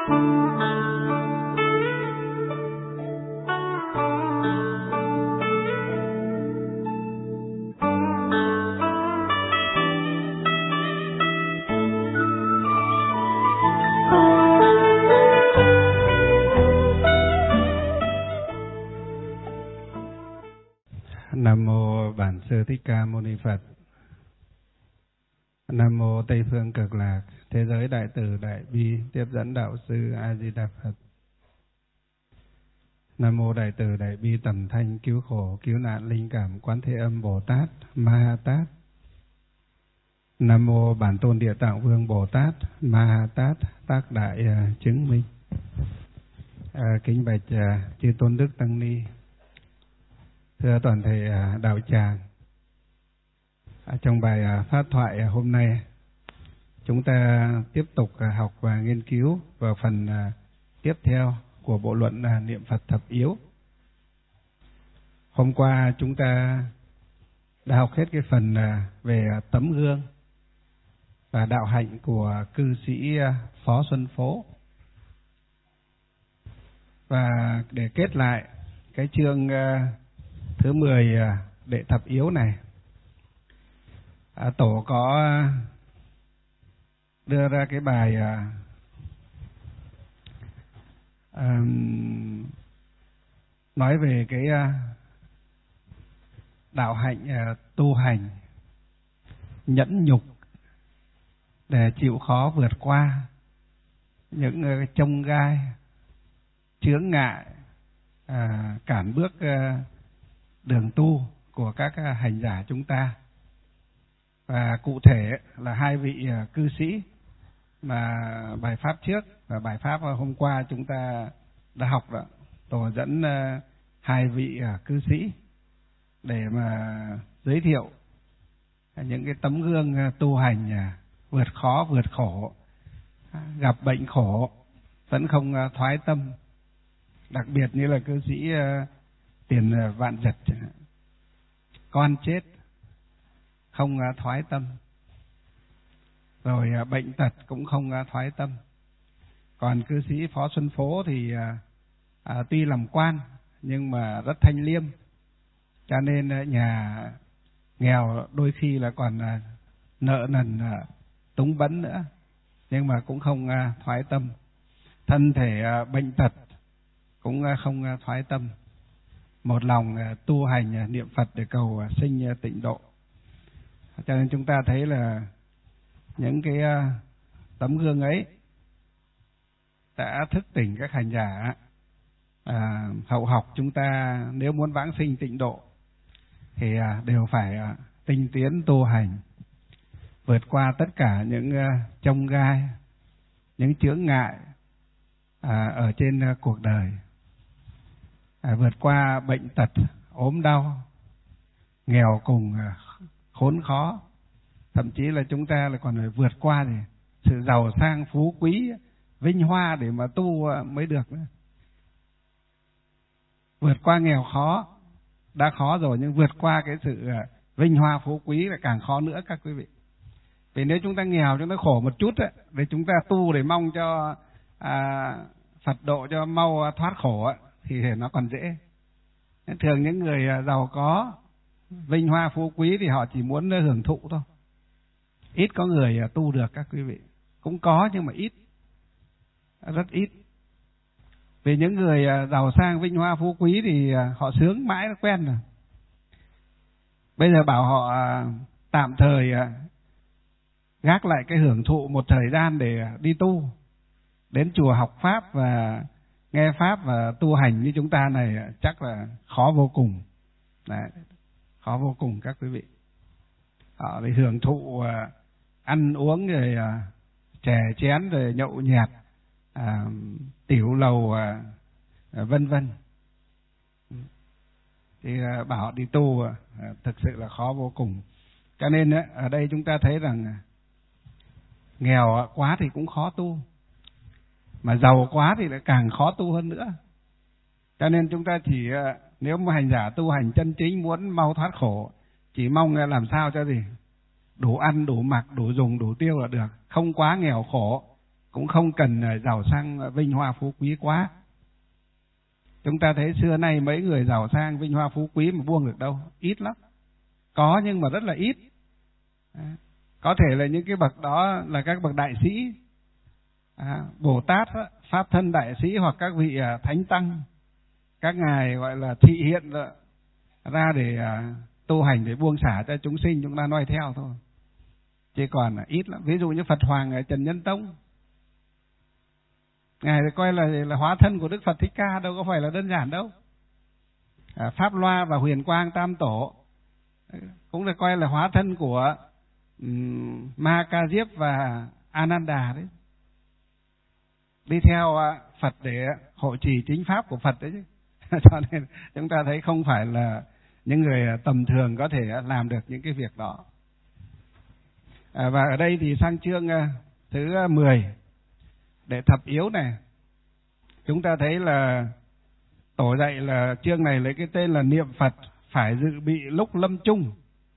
Nam mô Bản Sư Thích Ca Mâu Ni Phật. Nam mô Tây Phương Cực Lạc Thế Giới Đại Từ Đại Bi Tiếp Dẫn Đạo Sư A Di Đà Phật. Nam mô Đại Từ Đại Bi Tầm Thanh Cứu Khổ Cứu Nạn Linh Cảm Quán Thế Âm Bồ Tát Ma Ha Tát. Nam mô Bản Tôn Địa Tạng Vương Bồ Tát Ma Ha Tát Tác Đại Chứng Minh. Kính bạch chư tôn đức tăng ni, thưa toàn thể đạo tràng, trong bài pháp thoại hôm nay, chúng ta tiếp tục học và nghiên cứu vào phần tiếp theo của bộ luận Niệm Phật Thập Yếu. Hôm qua chúng ta đã học hết cái phần về tấm gương và đạo hạnh của cư sĩ Phó Xuân Phố. Và để kết lại cái chương thứ 10 Đệ Thập Yếu này, tổ có đưa ra cái bài nói về cái đạo hạnh tu hành nhẫn nhục để chịu khó vượt qua những chông gai, chướng ngại, cản bước đường tu của các hành giả chúng ta. Và cụ thể là hai vị cư sĩ mà bài pháp trước và bài pháp hôm qua chúng ta đã học đó, tổ dẫn hai vị cư sĩ để mà giới thiệu những cái tấm gương tu hành vượt khó vượt khổ, gặp bệnh khổ vẫn không thoái tâm, đặc biệt như là cư sĩ Tiền Vạn Dật, con chết không thoái tâm, rồi bệnh tật cũng không thoái tâm. Còn cư sĩ Phó Xuân Phố thì tuy làm quan nhưng mà rất thanh liêm, cho nên nhà nghèo đôi khi là còn nợ nần túng bấn nữa, nhưng mà cũng không thoái tâm. Thân thể bệnh tật cũng không thoái tâm, một lòng tu hành niệm Phật để cầu sinh tịnh độ. Cho nên chúng ta thấy là những cái tấm gương ấy đã thức tỉnh các hành giả hậu học chúng ta, nếu muốn vãng sinh tịnh độ thì đều phải tinh tiến tu hành, vượt qua tất cả những chông gai, những chướng ngại ở trên cuộc đời, vượt qua bệnh tật, ốm đau, nghèo cùng, khốn khó. Thậm chí là chúng ta là còn phải vượt qua thì sự giàu sang phú quý, vinh hoa để mà tu mới được nữa. Vượt qua nghèo khó đã khó rồi, nhưng vượt qua cái sự vinh hoa phú quý là càng khó nữa các quý vị. Vì nếu chúng ta nghèo, chúng ta khổ một chút ấy, để chúng ta tu để mong cho Phật độ cho mau thoát khổ ấy, thì nó còn dễ. Thường những người giàu có, vinh hoa phú quý thì họ chỉ muốn hưởng thụ thôi. Ít có người tu được các quý vị. Cũng có nhưng mà ít, rất ít. Vì những người giàu sang vinh hoa phú quý thì họ sướng mãi nó quen rồi. Bây giờ bảo họ tạm thời gác lại cái hưởng thụ một thời gian để đi tu, đến chùa học Pháp và nghe Pháp và tu hành như chúng ta này chắc là khó vô cùng. Đấy, khó vô cùng các quý vị. Họ để hưởng thụ ăn uống rồi chè chén rồi nhậu nhẹt, tiểu lầu vân vân. Thì bảo họ đi tu thực sự là khó vô cùng. Cho nên ở đây chúng ta thấy rằng nghèo quá thì cũng khó tu, mà giàu quá thì lại càng khó tu hơn nữa. Cho nên chúng ta chỉ, nếu mà hành giả tu hành chân chính muốn mau thoát khổ, chỉ mong làm sao cho gì đủ ăn, đủ mặc, đủ dùng, đủ tiêu là được. Không quá nghèo khổ, cũng không cần giàu sang vinh hoa phú quý quá. Chúng ta thấy xưa nay mấy người giàu sang vinh hoa phú quý mà buông được đâu, ít lắm. Có nhưng mà rất là ít. Có thể là những cái bậc đó là các bậc đại sĩ, Bồ Tát, Pháp thân đại sĩ, hoặc các vị thánh tăng, các ngài gọi là thị hiện ra để tu hành, để buông xả cho chúng sinh, chúng ta noi theo thôi. Chứ còn ít lắm. Ví dụ như Phật Hoàng Trần Nhân Tông, ngài coi là hóa thân của Đức Phật Thích Ca, đâu có phải là đơn giản đâu. Pháp Loa và Huyền Quang Tam Tổ cũng được coi là hóa thân của Ma Ca Diếp và Ananda đấy, đi theo Phật để hộ trì chính pháp của Phật đấy chứ. Cho nên chúng ta thấy không phải là những người tầm thường có thể làm được những cái việc đó. Và ở đây thì sang chương thứ 10, để thập yếu này, chúng ta thấy là Tổ dạy là chương này lấy cái tên là niệm Phật phải dự bị lúc lâm chung.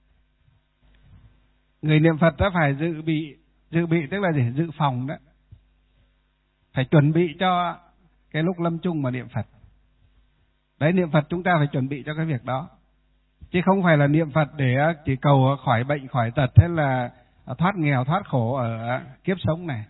Người niệm Phật đã phải dự bị tức là gì? Dự phòng đó. Phải chuẩn bị cho cái lúc lâm chung mà niệm Phật. Đấy, niệm Phật chúng ta phải chuẩn bị cho cái việc đó. Chứ không phải là niệm Phật để chỉ cầu khỏi bệnh, khỏi tật, thế là thoát nghèo, thoát khổ ở kiếp sống này.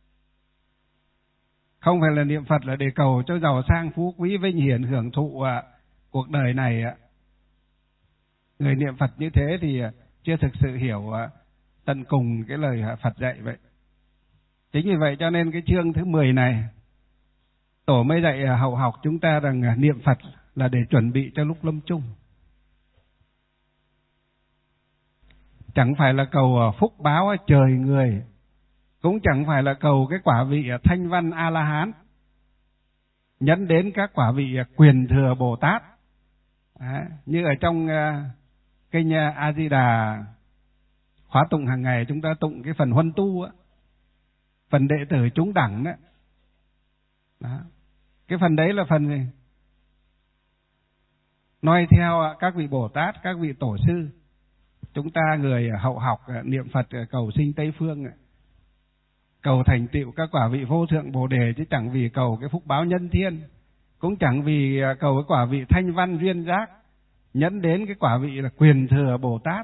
Không phải là niệm Phật là để cầu cho giàu sang phú quý vinh hiển hưởng thụ cuộc đời này. Người niệm Phật như thế thì chưa thực sự hiểu tận cùng cái lời Phật dạy vậy. Chính vì vậy cho nên cái chương thứ 10 này Tổ mới dạy hậu học chúng ta rằng niệm Phật là để chuẩn bị cho lúc lâm chung. Chẳng phải là cầu phúc báo trời người, cũng chẳng phải là cầu cái quả vị thanh văn A-la-hán, nhấn đến các quả vị quyền thừa Bồ Tát. Như ở trong kinh A-di-đà khóa tụng hàng ngày chúng ta tụng cái phần huân tu á, phần đệ tử chúng đẳng đó. Cái phần đấy là phần gì? Noi theo các vị Bồ Tát, các vị tổ sư. Chúng ta người hậu học niệm Phật cầu sinh Tây Phương, cầu thành tựu các quả vị vô thượng Bồ đề, chứ chẳng vì cầu cái phúc báo nhân thiên, cũng chẳng vì cầu cái quả vị thanh văn duyên giác, nhẫn đến cái quả vị là quyền thừa Bồ Tát.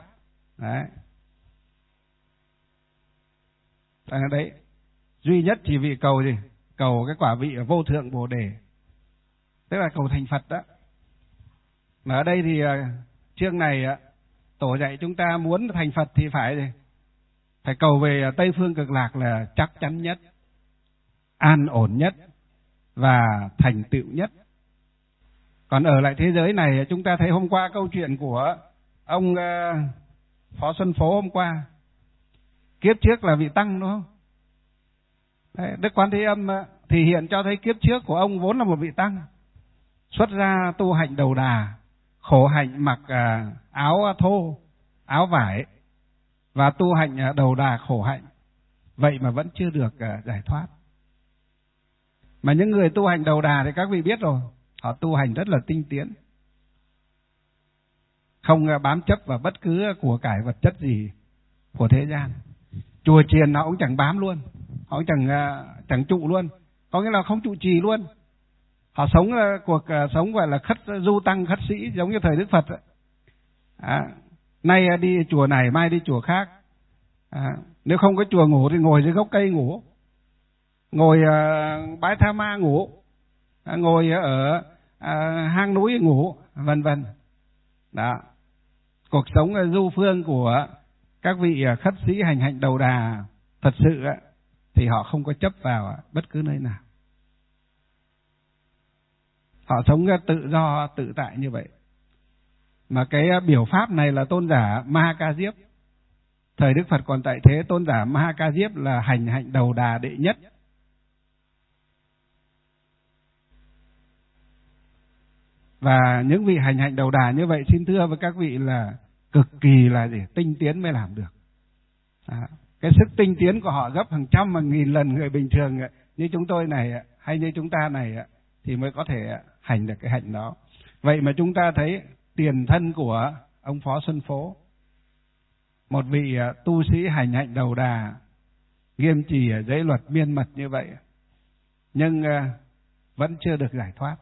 Đấy, duy nhất chỉ vì cầu gì? Cầu cái quả vị vô thượng Bồ đề, tức là cầu thành Phật đó. Mà ở đây thì chương này Tổ dạy chúng ta muốn thành Phật thì phải cầu về Tây Phương Cực Lạc là chắc chắn nhất, an ổn nhất và thành tựu nhất. Còn ở lại thế giới này, chúng ta thấy hôm qua câu chuyện của ông Phó Xuân Phố hôm qua, kiếp trước là vị tăng đúng không? Đấy, Đức Quán Thế Âm thì hiện cho thấy kiếp trước của ông vốn là một vị tăng, xuất gia tu hạnh đầu đà, khổ hạnh mặc áo thô, áo vải, và tu hạnh đầu đà khổ hạnh. Vậy mà vẫn chưa được giải thoát. Mà những người tu hành đầu đà thì các vị biết rồi, họ tu hành rất là tinh tiến, không bám chấp vào bất cứ của cải vật chất gì của thế gian. Chùa chiền họ cũng chẳng bám luôn, họ cũng chẳng trụ luôn, có nghĩa là không trụ trì luôn. Họ sống cuộc sống gọi là du tăng khất sĩ, giống như thời Đức Phật. Nay đi chùa này, mai đi chùa khác. Nếu không có chùa ngủ thì ngồi dưới gốc cây ngủ, ngồi bãi tha ma ngủ, ngồi ở hang núi ngủ, vân vân. Đó, cuộc sống du phương của các vị khất sĩ hành hạnh đầu đà thật sự thì họ không có chấp vào bất cứ nơi nào. Họ sống tự do, tự tại như vậy. Mà cái biểu pháp này là tôn giả Ma Ca Diếp. Thời Đức Phật còn tại thế, tôn giả Ma Ca Diếp là hành hạnh đầu đà đệ nhất. Và những vị hành hạnh đầu đà như vậy, xin thưa với các vị là cực kỳ là tinh tiến mới làm được. Cái sức tinh tiến của họ gấp hàng trăm hàng nghìn lần người bình thường như chúng tôi này hay như chúng ta này thì mới có thể hành được cái hạnh đó. Vậy mà chúng ta thấy tiền thân của ông Phó Xuân Phố, một vị tu sĩ hành hạnh đầu đà, nghiêm trì ở giới luật miên mật như vậy, nhưng vẫn chưa được giải thoát.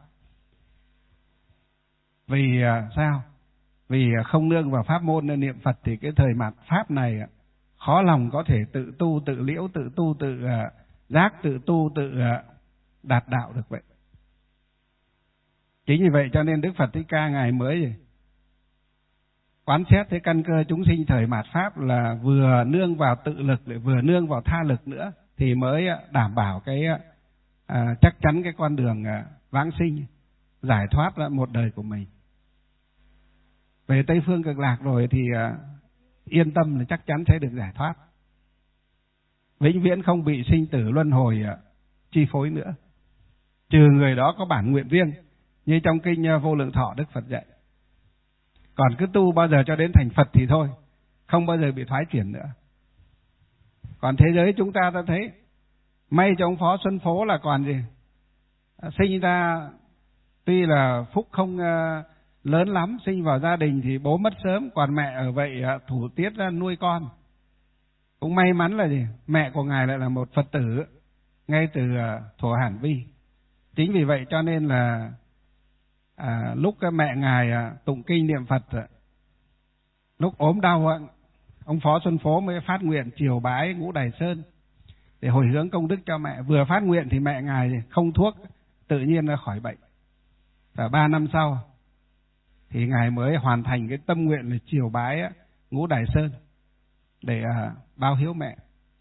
Vì sao? Vì không nương vào pháp môn nên niệm Phật thì cái thời mạt Pháp này khó lòng có thể tự tu, tự liễu, tự tu, tự giác, tự tu, tự đạt đạo được vậy. Chính vì vậy cho nên Đức Phật Thích Ca Ngài mới quán xét cái căn cơ chúng sinh thời mạt Pháp là vừa nương vào tự lực lại vừa nương vào tha lực nữa thì mới đảm bảo cái chắc chắn cái con đường vãng sinh, giải thoát ra một đời của mình. Về Tây Phương Cực Lạc rồi thì yên tâm là chắc chắn sẽ được giải thoát, vĩnh viễn không bị sinh tử luân hồi chi phối nữa, trừ người đó có bản nguyện riêng như trong kinh Vô Lượng Thọ Đức Phật dạy. Còn cứ tu bao giờ cho đến thành Phật thì thôi, không bao giờ bị thoái chuyển nữa. Còn thế giới chúng ta thấy may cho ông Phó Xuân Phố là còn gì, sinh ra tuy là phúc không lớn lắm, sinh vào gia đình thì bố mất sớm, còn mẹ ở vậy thủ tiết ra nuôi con. Cũng may mắn là gì, mẹ của ngài lại là một Phật tử ngay từ thuở Hàn Vi. Chính vì vậy cho nên là lúc mẹ ngài tụng kinh niệm Phật, lúc ốm đau ông Phó Xuân Phố mới phát nguyện chiều bái Ngũ Đài Sơn để hồi hướng công đức cho mẹ. Vừa phát nguyện thì mẹ ngài không thuốc tự nhiên ra khỏi bệnh, và 3 năm sau thì ngài mới hoàn thành cái tâm nguyện là chiều bái Ngũ Đài Sơn để báo hiếu mẹ.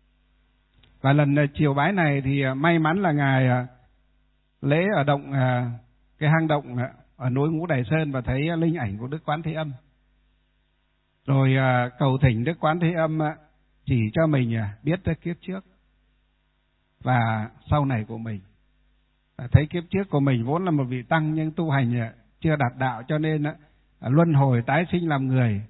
Và lần chiều bái này thì may mắn là ngài lễ ở động cái hang động ở núi Ngũ Đài Sơn và thấy linh ảnh của Đức Quán Thế Âm, rồi cầu thỉnh Đức Quán Thế Âm chỉ cho mình biết tới kiếp trước và sau này của mình. Thấy kiếp trước của mình vốn là một vị tăng nhưng tu hành chưa đạt đạo, cho nên luân hồi tái sinh làm người,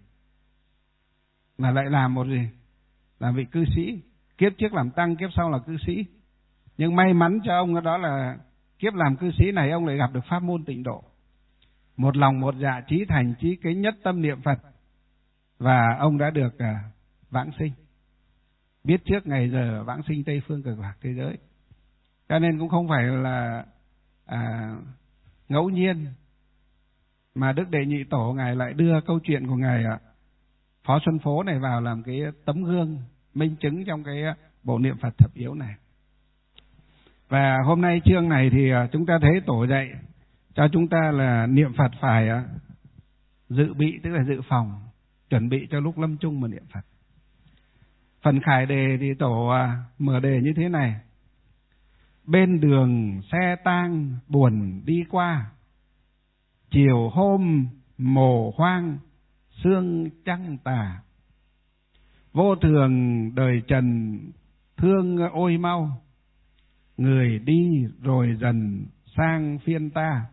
mà lại làm một gì, làm vị cư sĩ. Kiếp trước làm tăng, kiếp sau là cư sĩ. Nhưng may mắn cho ông đó là kiếp làm cư sĩ này ông lại gặp được pháp môn Tịnh Độ, một lòng một dạ chí thành chí kính nhất tâm niệm Phật, và ông đã được vãng sinh, biết trước ngày giờ vãng sinh Tây Phương Cực Lạc thế giới. Cho nên cũng không phải là ngẫu nhiên mà Đức Đệ Nhị Tổ ngài lại đưa câu chuyện của ngài Phó Xuân Phố này vào làm cái tấm gương minh chứng trong cái bộ niệm Phật thập yếu này. Và hôm nay chương này thì chúng ta thấy Tổ dạy cho chúng ta là niệm Phật phải dự bị, tức là dự phòng, chuẩn bị cho lúc lâm chung mà niệm Phật. Phần khải đề thì Tổ mở đề như thế này: bên đường xe tang buồn đi qua, chiều hôm mồ hoang sương trăng tà, vô thường đời trần thương ôi mau, người đi rồi dần sang phiên ta.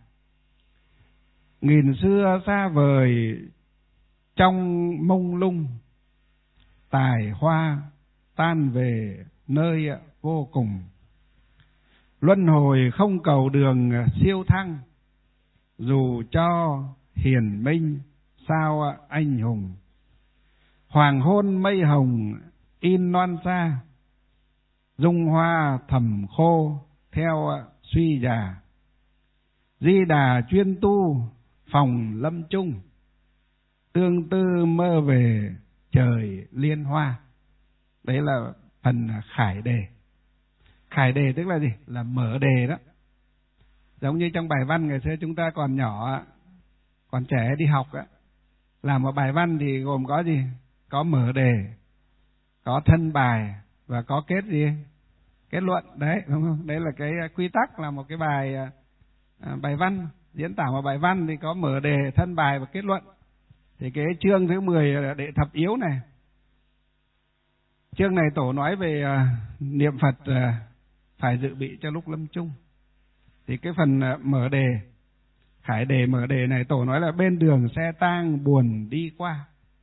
Nghìn xưa xa vời trong mông lung, tài hoa tan về nơi vô cùng. Luân hồi không cầu đường siêu thăng, dù cho hiền minh sao anh hùng. Hoàng hôn mây hồng in non xa, dung hoa thầm khô theo suy già. Di Đà chuyên tu phòng lâm chung, tương tư mơ về trời liên hoa. Đấy là phần khải đề. Khải đề tức là gì? Là mở đề đó. Giống như trong bài văn ngày xưa chúng ta còn nhỏ, còn trẻ đi học làm một bài văn thì gồm có gì? Có mở đề, có thân bài và có kết gì? Kết luận. Đấy, đúng không? Đấy là cái quy tắc là một cái bài văn, diễn tả một bài văn thì có mở đề, thân bài và kết luận. Thì cái chương thứ 10 là đệ thập yếu này. Chương này Tổ nói về niệm Phật phải dự bị cho lúc lâm chung. Thì cái phần mở đề, khải đề mở đề này Tổ nói là bên đường xe tang buồn đi qua.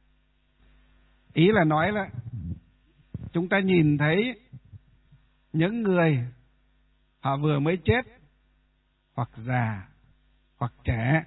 Ý là nói là chúng ta nhìn thấy những người họ vừa mới chết, hoặc già, hoặc trẻ,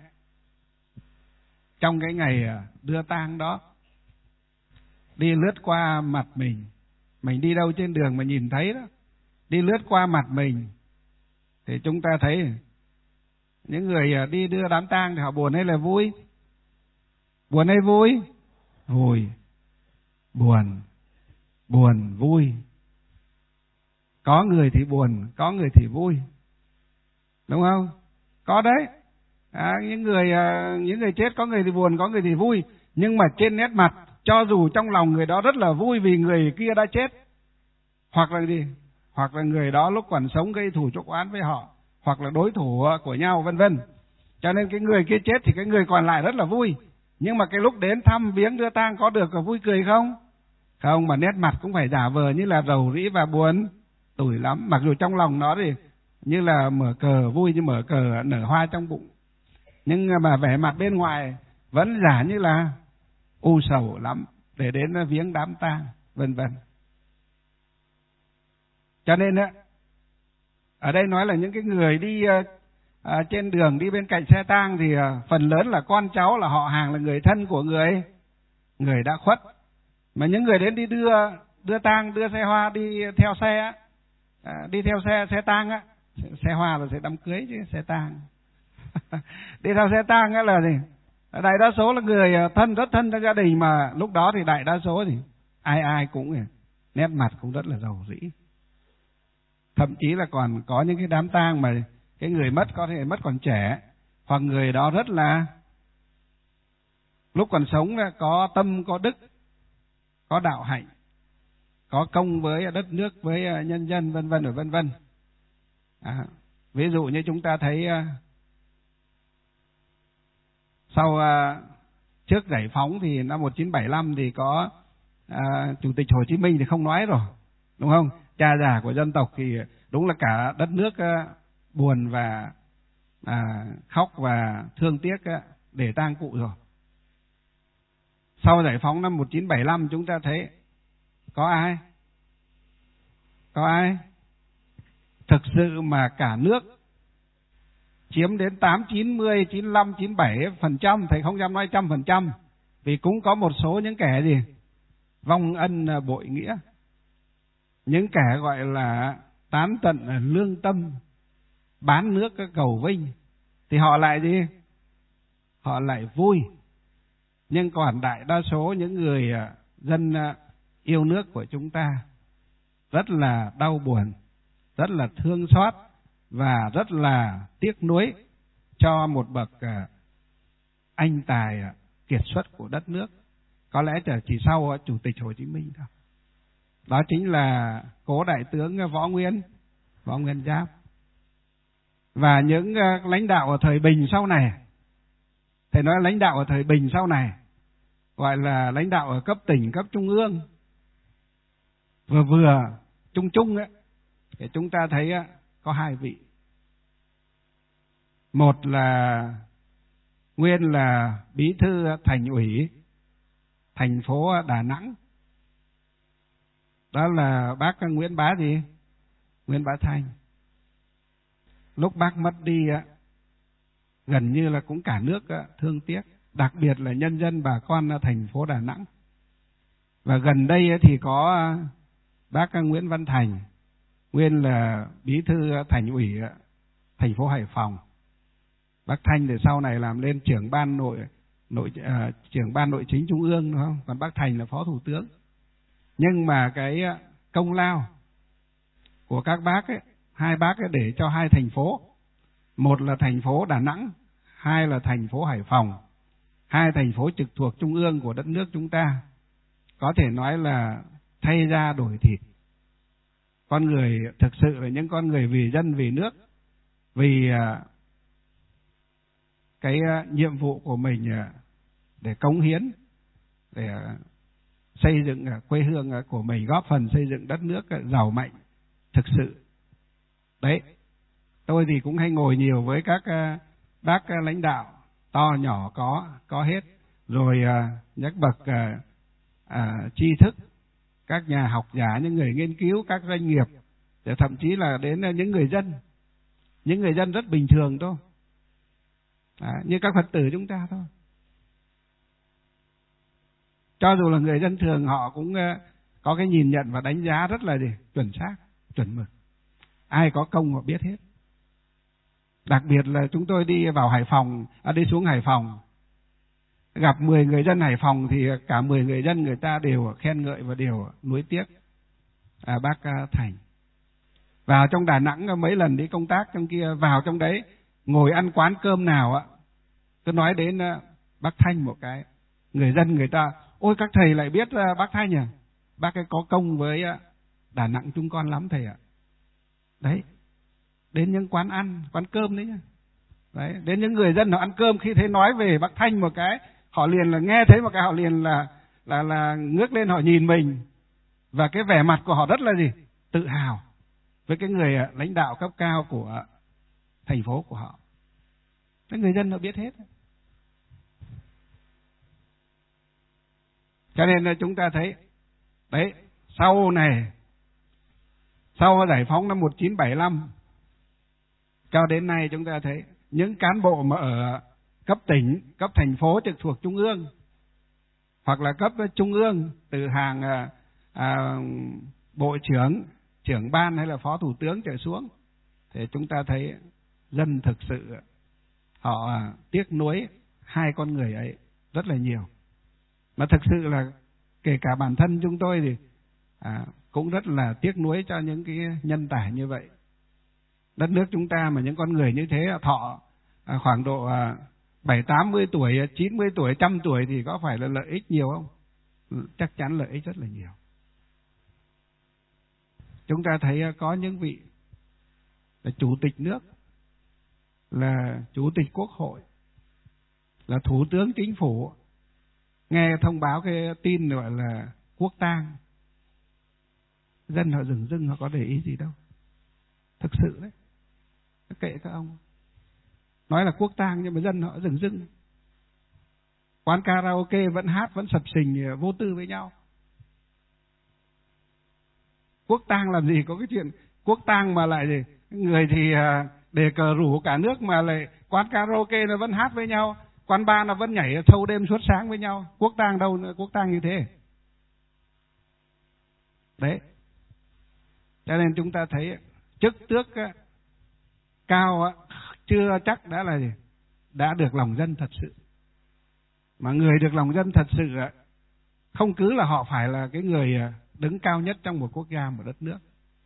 trong cái ngày đưa tang đó, đi lướt qua mặt mình, Mình đi đâu trên đường mà nhìn thấy đó, đi lướt qua mặt mình, thì chúng ta thấy những người đi đưa đám tang thì họ buồn hay là vui? Buồn hay vui? Vui. Buồn. Buồn, vui. Có người thì buồn, có người thì vui. Đúng không? Có đấy. Những người chết có người thì buồn, có người thì vui. Nhưng mà trên nét mặt, cho dù trong lòng người đó rất là vui vì người kia đã chết, hoặc là gì? Hoặc là người đó lúc còn sống gây thù chuốc oán với họ, hoặc là đối thủ của nhau, vân vân. Cho nên cái người kia chết thì cái người còn lại rất là vui. Nhưng mà cái lúc đến thăm viếng đưa tang có được vui cười không? Không, mà nét mặt cũng phải giả vờ như là rầu rĩ và buồn tủi lắm. Mặc dù trong lòng nó thì như là mở cờ vui, như mở cờ nở hoa trong bụng, nhưng mà vẻ mặt bên ngoài vẫn giả như là u sầu lắm để đến viếng đám tang, vân vân. Cho nên ở đây nói là những cái người đi trên đường, đi bên cạnh xe tang thì phần lớn là con cháu, là họ hàng, là người thân của người đã khuất. Mà những người đến đi đưa tang, đưa xe hoa, đi theo xe tang á, xe hoa là sẽ đám cưới chứ xe tang. Đi theo xe tang á là gì? Đại đa số là người thân, rất thân trong gia đình, mà lúc đó thì đại đa số thì ai cũng nét mặt cũng rất là rầu rĩ. Thậm chí là còn có những cái đám tang mà cái người mất có thể mất còn trẻ, hoặc người đó rất là lúc còn sống có tâm, có đức, có đạo hạnh, có công với đất nước, với nhân dân, vân vân, vân vân. Ví dụ như chúng ta thấy sau trước giải phóng thì năm 1975 thì có Chủ tịch Hồ Chí Minh thì không nói rồi, đúng không? Cha già của dân tộc thì đúng là cả đất nước buồn và khóc và thương tiếc để tang cụ rồi. Sau giải phóng năm 1975 chúng ta thấy có ai? Có ai? Thực sự mà cả nước chiếm đến 8, 90, 95, 97%, thầy không dám nói 100%, vì cũng có một số những kẻ gì? Vong ân bội nghĩa. Những kẻ gọi là tán tận lương tâm, bán nước cầu vinh, thì họ lại gì? Họ lại vui. Nhưng còn đại đa số những người dân yêu nước của chúng ta rất là đau buồn, rất là thương xót và rất là tiếc nuối cho một bậc anh tài kiệt xuất của đất nước, có lẽ chỉ sau Chủ tịch Hồ Chí Minh thôi. Đó chính là cố đại tướng Võ Nguyên Giáp. Và những lãnh đạo ở thời Bình sau này, thầy nói lãnh đạo ở thời Bình sau này, gọi là lãnh đạo ở cấp tỉnh, cấp trung ương, vừa trung ấy, thì chúng ta thấy có hai vị. Một là nguyên là bí thư thành ủy thành phố Đà Nẵng, đó là bác Nguyễn Bá gì? Nguyễn Bá Thanh. Lúc bác mất đi gần như là cũng cả nước thương tiếc, đặc biệt là nhân dân bà con thành phố Đà Nẵng. Và gần đây thì có bác Nguyễn Văn Thành, nguyên là bí thư thành ủy thành phố Hải Phòng. Bác Thanh thì sau này làm lên trưởng ban nội chính trung ương, đúng không? Còn bác Thành là phó thủ tướng. Nhưng mà cái công lao của các bác ấy, hai bác ấy để cho hai thành phố, một là thành phố Đà Nẵng, hai là thành phố Hải Phòng, hai thành phố trực thuộc trung ương của đất nước chúng ta, có thể nói là thay da đổi thịt. Con người thực sự là những con người vì dân vì nước, vì cái nhiệm vụ của mình để cống hiến, để xây dựng quê hương của mình, góp phần xây dựng đất nước giàu mạnh thực sự. Đấy, tôi thì cũng hay ngồi nhiều với các bác lãnh đạo, to nhỏ có hết, rồi những bậc tri thức, các nhà học giả, những người nghiên cứu, các doanh nghiệp, để thậm chí là đến những người dân rất bình thường thôi, như các Phật tử chúng ta thôi. Cho dù là người dân thường, họ cũng có cái nhìn nhận và đánh giá rất là gì? Chuẩn xác, chuẩn mực. Ai có công họ biết hết. Đặc biệt là chúng tôi đi vào Hải Phòng, đi xuống Hải Phòng, gặp 10 người dân Hải Phòng thì cả 10 người dân người ta đều khen ngợi và đều nuối tiếc bác Thành. Vào trong Đà Nẵng mấy lần đi công tác trong kia, vào trong đấy ngồi ăn quán cơm nào cứ nói đến bác Thanh một cái, người dân người ta ôi các thầy lại biết bác Thanh à, bác ấy có công với Đà Nẵng chúng con lắm thầy ạ. Đấy, đến những quán ăn, quán cơm đấy nhá. Đấy, đến những người dân họ ăn cơm khi thấy nói về bác Thanh một cái, họ liền là nghe thấy một cái họ liền là ngước lên họ nhìn mình, và cái vẻ mặt của họ rất là gì? Tự hào với cái người lãnh đạo cấp cao của thành phố của họ. Cái người dân họ biết hết. Cho nên là chúng ta thấy đấy, sau giải phóng năm 1975 cho đến nay chúng ta thấy những cán bộ mà ở cấp tỉnh, cấp thành phố trực thuộc trung ương hoặc là cấp trung ương, từ hàng bộ trưởng, trưởng ban hay là phó thủ tướng trở xuống, thì chúng ta thấy dân thực sự họ tiếc nuối hai con người ấy rất là nhiều. Mà thực sự là kể cả bản thân chúng tôi thì cũng rất là tiếc nuối cho những cái nhân tài như vậy. Đất nước chúng ta mà những con người như thế thọ khoảng độ 70-80 tuổi, 90 tuổi, 100 tuổi thì có phải là lợi ích nhiều không? Chắc chắn lợi ích rất là nhiều. Chúng ta thấy có những vị là chủ tịch nước, là chủ tịch quốc hội, là thủ tướng chính phủ, nghe thông báo cái tin gọi là quốc tang, dân họ dửng dưng, họ có để ý gì đâu. Thực sự đấy, kệ các ông. Nói là quốc tang nhưng mà dân họ dửng dưng. Quán karaoke vẫn hát, vẫn sập sình vô tư với nhau. Quốc tang làm gì có cái chuyện quốc tang mà lại gì? Người thì đề cờ rủ cả nước mà lại quán karaoke nó vẫn hát với nhau, quán bar nó vẫn nhảy thâu đêm suốt sáng với nhau. Quốc tang đâu nữa, quốc tang như thế. Đấy. Cho nên chúng ta thấy chức tước cao chưa chắc đã là gì? Đã được lòng dân thật sự. Mà người được lòng dân thật sự không cứ là họ phải là cái người đứng cao nhất trong một quốc gia, một đất nước.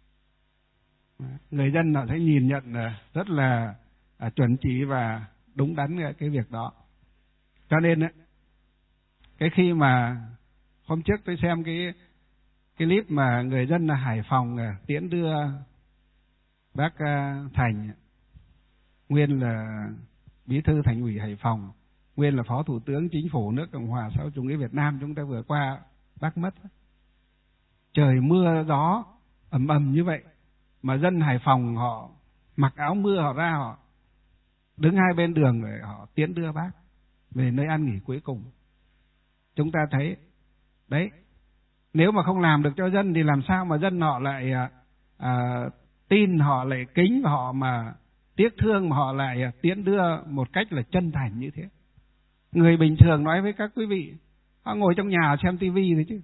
Người dân họ sẽ nhìn nhận rất là chuẩn chỉ và đúng đắn cái việc đó. Cho nên cái khi mà hôm trước tôi xem cái clip mà người dân là Hải Phòng tiễn đưa bác Thành, nguyên là bí thư Thành ủy Hải Phòng, nguyên là phó thủ tướng chính phủ nước Cộng hòa xã hội chủ nghĩa Việt Nam chúng ta vừa qua bác mất. Trời mưa gió ầm ầm như vậy mà dân Hải Phòng họ mặc áo mưa, họ ra họ đứng hai bên đường để họ tiễn đưa bác về nơi an nghỉ cuối cùng. Chúng ta thấy đấy, nếu mà không làm được cho dân thì làm sao mà dân họ lại tin, họ lại kính, và họ mà tiếc thương, mà họ lại tiễn đưa một cách là chân thành như thế. Người bình thường nói với các quý vị, họ ngồi trong nhà xem tivi thôi chứ.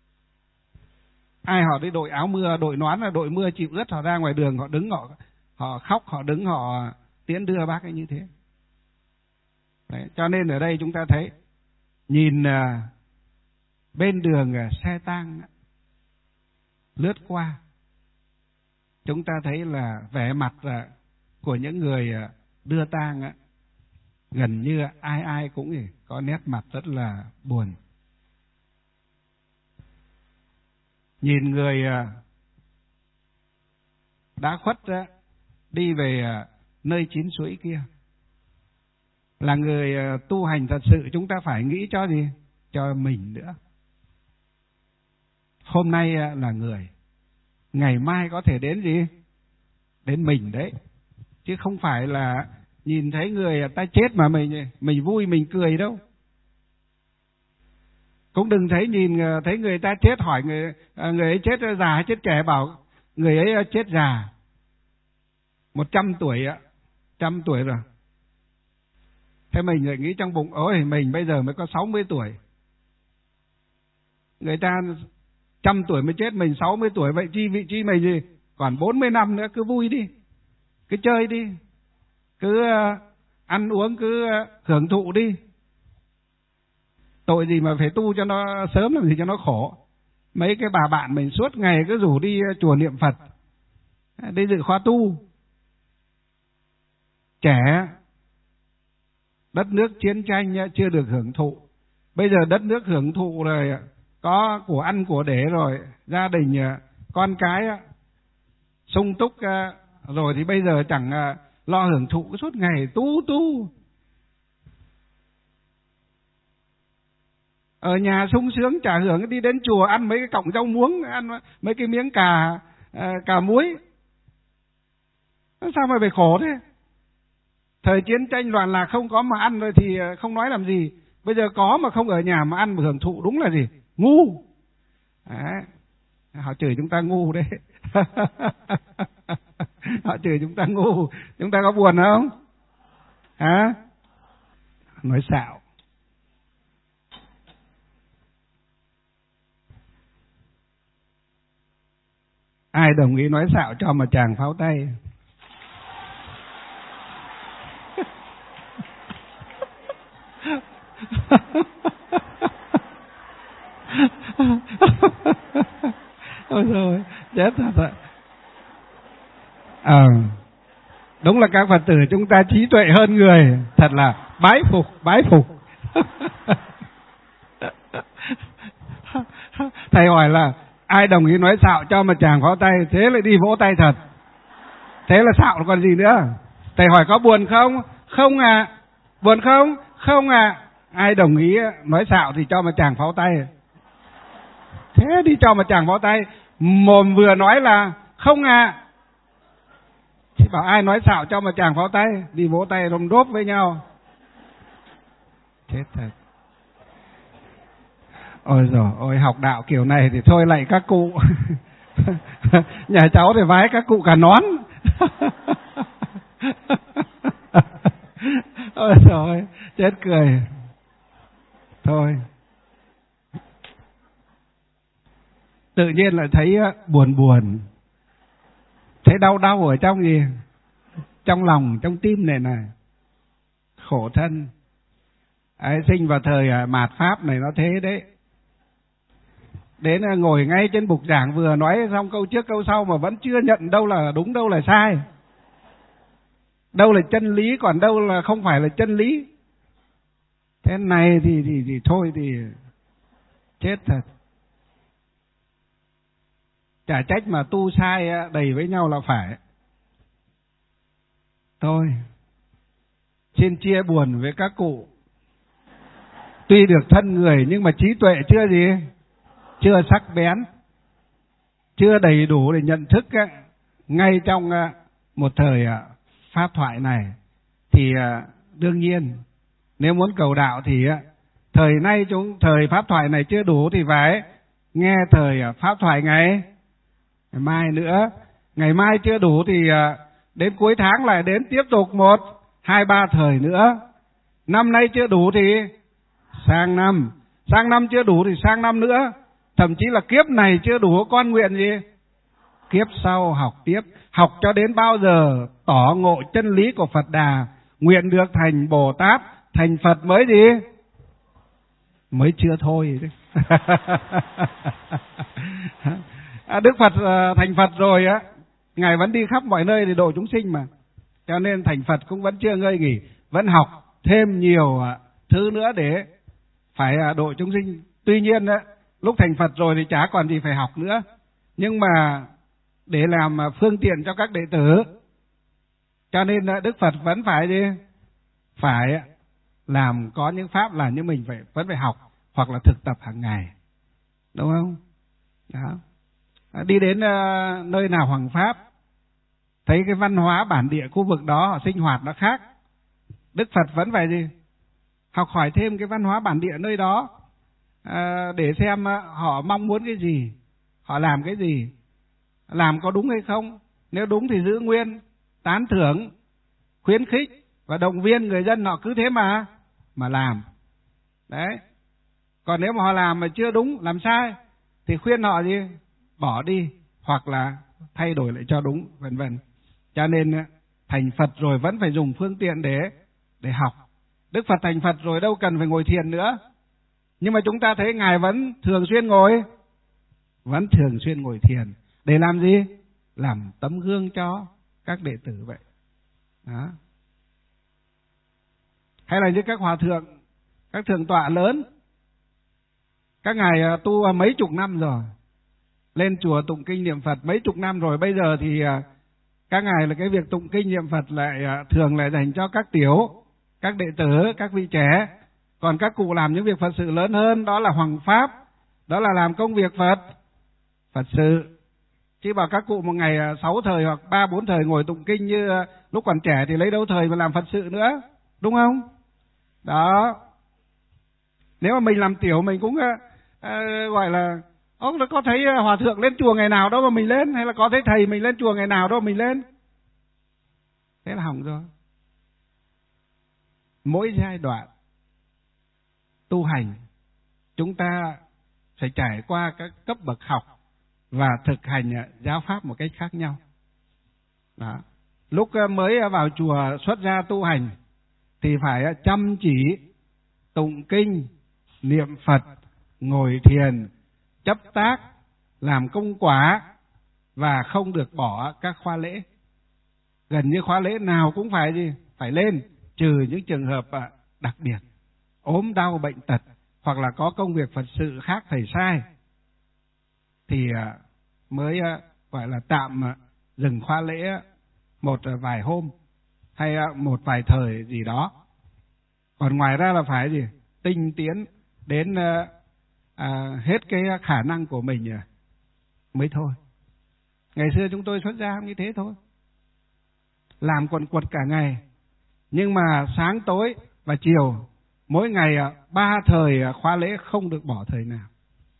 Ai họ đi đội áo mưa, đội nón là đội mưa chịu ướt, họ ra ngoài đường họ đứng, họ khóc, họ đứng họ tiễn đưa bác ấy như thế. Đấy, cho nên ở đây chúng ta thấy nhìn bên đường xe tang lướt qua, chúng ta thấy là vẻ mặt của những người đưa tang gần như ai ai cũng có nét mặt rất là buồn. Nhìn người đã khuất đi về nơi chín suối kia, là người tu hành thật sự, chúng ta phải nghĩ cho gì? Cho mình nữa. Hôm nay là người, ngày mai có thể đến gì? Đến mình đấy. Chứ không phải là nhìn thấy người ta chết mà mình vui, mình cười đâu. Cũng đừng thấy người ta chết hỏi người ấy chết già hay chết trẻ, bảo người ấy chết già 100 tuổi 100 tuổi rồi. Thế mình lại nghĩ trong bụng, ôi mình bây giờ mới có 60 tuổi. Người ta 100 tuổi mới chết, mình 60 tuổi vậy chi vị chi mày gì, còn 40 năm nữa cứ vui đi, cứ chơi đi, cứ ăn uống, cứ hưởng thụ đi. Tội gì mà phải tu cho nó sớm, làm gì cho nó khổ. Mấy cái bà bạn mình suốt ngày cứ rủ đi chùa niệm Phật, đi dự khóa tu. Trẻ, đất nước chiến tranh chưa được hưởng thụ, bây giờ đất nước hưởng thụ rồi, có của ăn của để rồi, gia đình con cái sung túc rồi, thì bây giờ chẳng lo hưởng thụ, suốt ngày tu. Ở nhà sung sướng chả hưởng, đi đến chùa ăn mấy cái cọng rau muống, ăn mấy cái miếng cà muối, sao mà phải khổ thế. Thời chiến tranh loạn lạc không có mà ăn rồi thì không nói làm gì, bây giờ có mà không ở nhà mà ăn mà hưởng thụ, đúng là gì, ngu. Đấy. Họ chửi chúng ta ngu đấy. Họ chửi chúng ta ngu, chúng ta có buồn không? Hả? Nói xạo. Ai đồng ý nói xạo cho mà chàng pháo tay? Ôi rồi chết thật ạ. Đúng là các Phật tử chúng ta trí tuệ hơn người, thật là bái phục. Thầy hỏi là ai đồng ý nói xạo cho mà chàng pháo tay, thế lại đi vỗ tay thật. Thế là xạo còn gì nữa. Thầy hỏi có buồn không? Không ạ. Buồn không? Không ạ. Ai đồng ý nói xạo thì cho mà chàng pháo tay. Thế đi cho mà chàng pháo tay. Mồm vừa nói là không ạ. Thì bảo ai nói xạo cho mà chàng pháo tay, đi vỗ tay rôm đốp với nhau. Chết thật. Ôi giời ôi, học đạo kiểu này thì thôi lại các cụ. Nhà cháu thì vái các cụ cả nón. Ôi trời, chết cười. Thôi. Tự nhiên lại thấy buồn. Thấy đau ở trong gì? Trong lòng, trong tim này này. Khổ thân. Ấy, sinh vào thời mạt Pháp này nó thế đấy. Đến ngồi ngay trên bục giảng vừa nói xong câu trước câu sau mà vẫn chưa nhận đâu là đúng đâu là sai, đâu là chân lý còn đâu là không phải là chân lý. Thế này thì thôi thì chết thật. Chả trách mà tu sai đầy với nhau là phải. Thôi, xin chia buồn với các cụ. Tuy được thân người nhưng mà trí tuệ chưa gì, chưa sắc bén, chưa đầy đủ để nhận thức ngay trong một thời pháp thoại này. Thì đương nhiên nếu muốn cầu đạo thì thời nay thời pháp thoại này chưa đủ thì phải nghe thời pháp thoại ngày mai nữa. Ngày mai chưa đủ thì đến cuối tháng lại đến tiếp tục 1, 2, 3 thời nữa. Năm nay chưa đủ thì sang năm chưa đủ thì sang năm nữa. Thậm chí là kiếp này chưa đủ, con nguyện gì? Kiếp sau học tiếp, học cho đến bao giờ tỏ ngộ chân lý của Phật Đà, nguyện được thành Bồ Tát, thành Phật mới gì? Mới chưa thôi. Đức Phật thành Phật rồi á, Ngài vẫn đi khắp mọi nơi để độ chúng sinh mà. Cho nên thành Phật cũng vẫn chưa ngơi nghỉ, vẫn học thêm nhiều thứ nữa để phải độ chúng sinh. Tuy nhiên á, lúc thành Phật rồi thì chả còn gì phải học nữa. Nhưng mà để làm phương tiện cho các đệ tử, cho nên Đức Phật vẫn phải đi, phải làm có những pháp là như mình vẫn phải học hoặc là thực tập hàng ngày, đúng không? Đó. Đi đến nơi nào hoằng pháp, thấy cái văn hóa bản địa khu vực đó họ sinh hoạt nó khác, Đức Phật vẫn phải gì? Học hỏi thêm cái văn hóa bản địa nơi đó, để xem họ mong muốn cái gì, họ làm cái gì, làm có đúng hay không. Nếu đúng thì giữ nguyên, tán thưởng, khuyến khích và động viên người dân họ cứ thế mà làm. Đấy. Còn nếu mà họ làm mà chưa đúng, làm sai thì khuyên họ gì? Bỏ đi hoặc là thay đổi lại cho đúng, vân vân. Cho nên thành Phật rồi vẫn phải dùng phương tiện để học. Đức Phật thành Phật rồi đâu cần phải ngồi thiền nữa. Nhưng mà chúng ta thấy Ngài vẫn thường xuyên ngồi thiền. Để làm gì? Làm tấm gương cho các đệ tử vậy. Đó. Hay là như các hòa thượng, các thượng tọa lớn, các ngài tu mấy chục năm rồi, lên chùa tụng kinh niệm Phật mấy chục năm rồi, bây giờ thì các ngài là cái việc tụng kinh niệm Phật lại thường lại dành cho các tiểu, các đệ tử, các vị trẻ. Còn các cụ làm những việc Phật sự lớn hơn, đó là hoằng pháp, đó là làm công việc Phật sự. Chứ bảo các cụ một ngày 6 thời hoặc 3-4 thời ngồi tụng kinh như lúc còn trẻ thì lấy đâu thời mà làm Phật sự nữa, đúng không? Đó. Nếu mà mình làm tiểu mình cũng gọi là ông có thấy hòa thượng lên chùa ngày nào đâu mà mình lên, hay là có thấy thầy mình lên chùa ngày nào đâu mà mình lên. Thế là hỏng rồi. Mỗi giai đoạn tu hành chúng ta phải trải qua các cấp bậc học và thực hành giáo pháp một cách khác nhau. Đó. Lúc mới vào chùa xuất gia tu hành thì phải chăm chỉ tụng kinh, niệm Phật, ngồi thiền, chấp tác, làm công quả và không được bỏ các khóa lễ. Gần như khóa lễ nào cũng phải gì? Phải lên, trừ những trường hợp đặc biệt, ốm đau bệnh tật hoặc là có công việc Phật sự khác phải sai thì mới gọi là tạm dừng khóa lễ một vài hôm hay một vài thời gì đó. Còn ngoài ra là phải gì? Tinh tiến đến hết cái khả năng của mình mới thôi. Ngày xưa chúng tôi xuất gia như thế thôi, làm quần quật cả ngày, nhưng mà sáng tối và chiều mỗi ngày 3 thời khóa lễ không được bỏ thời nào.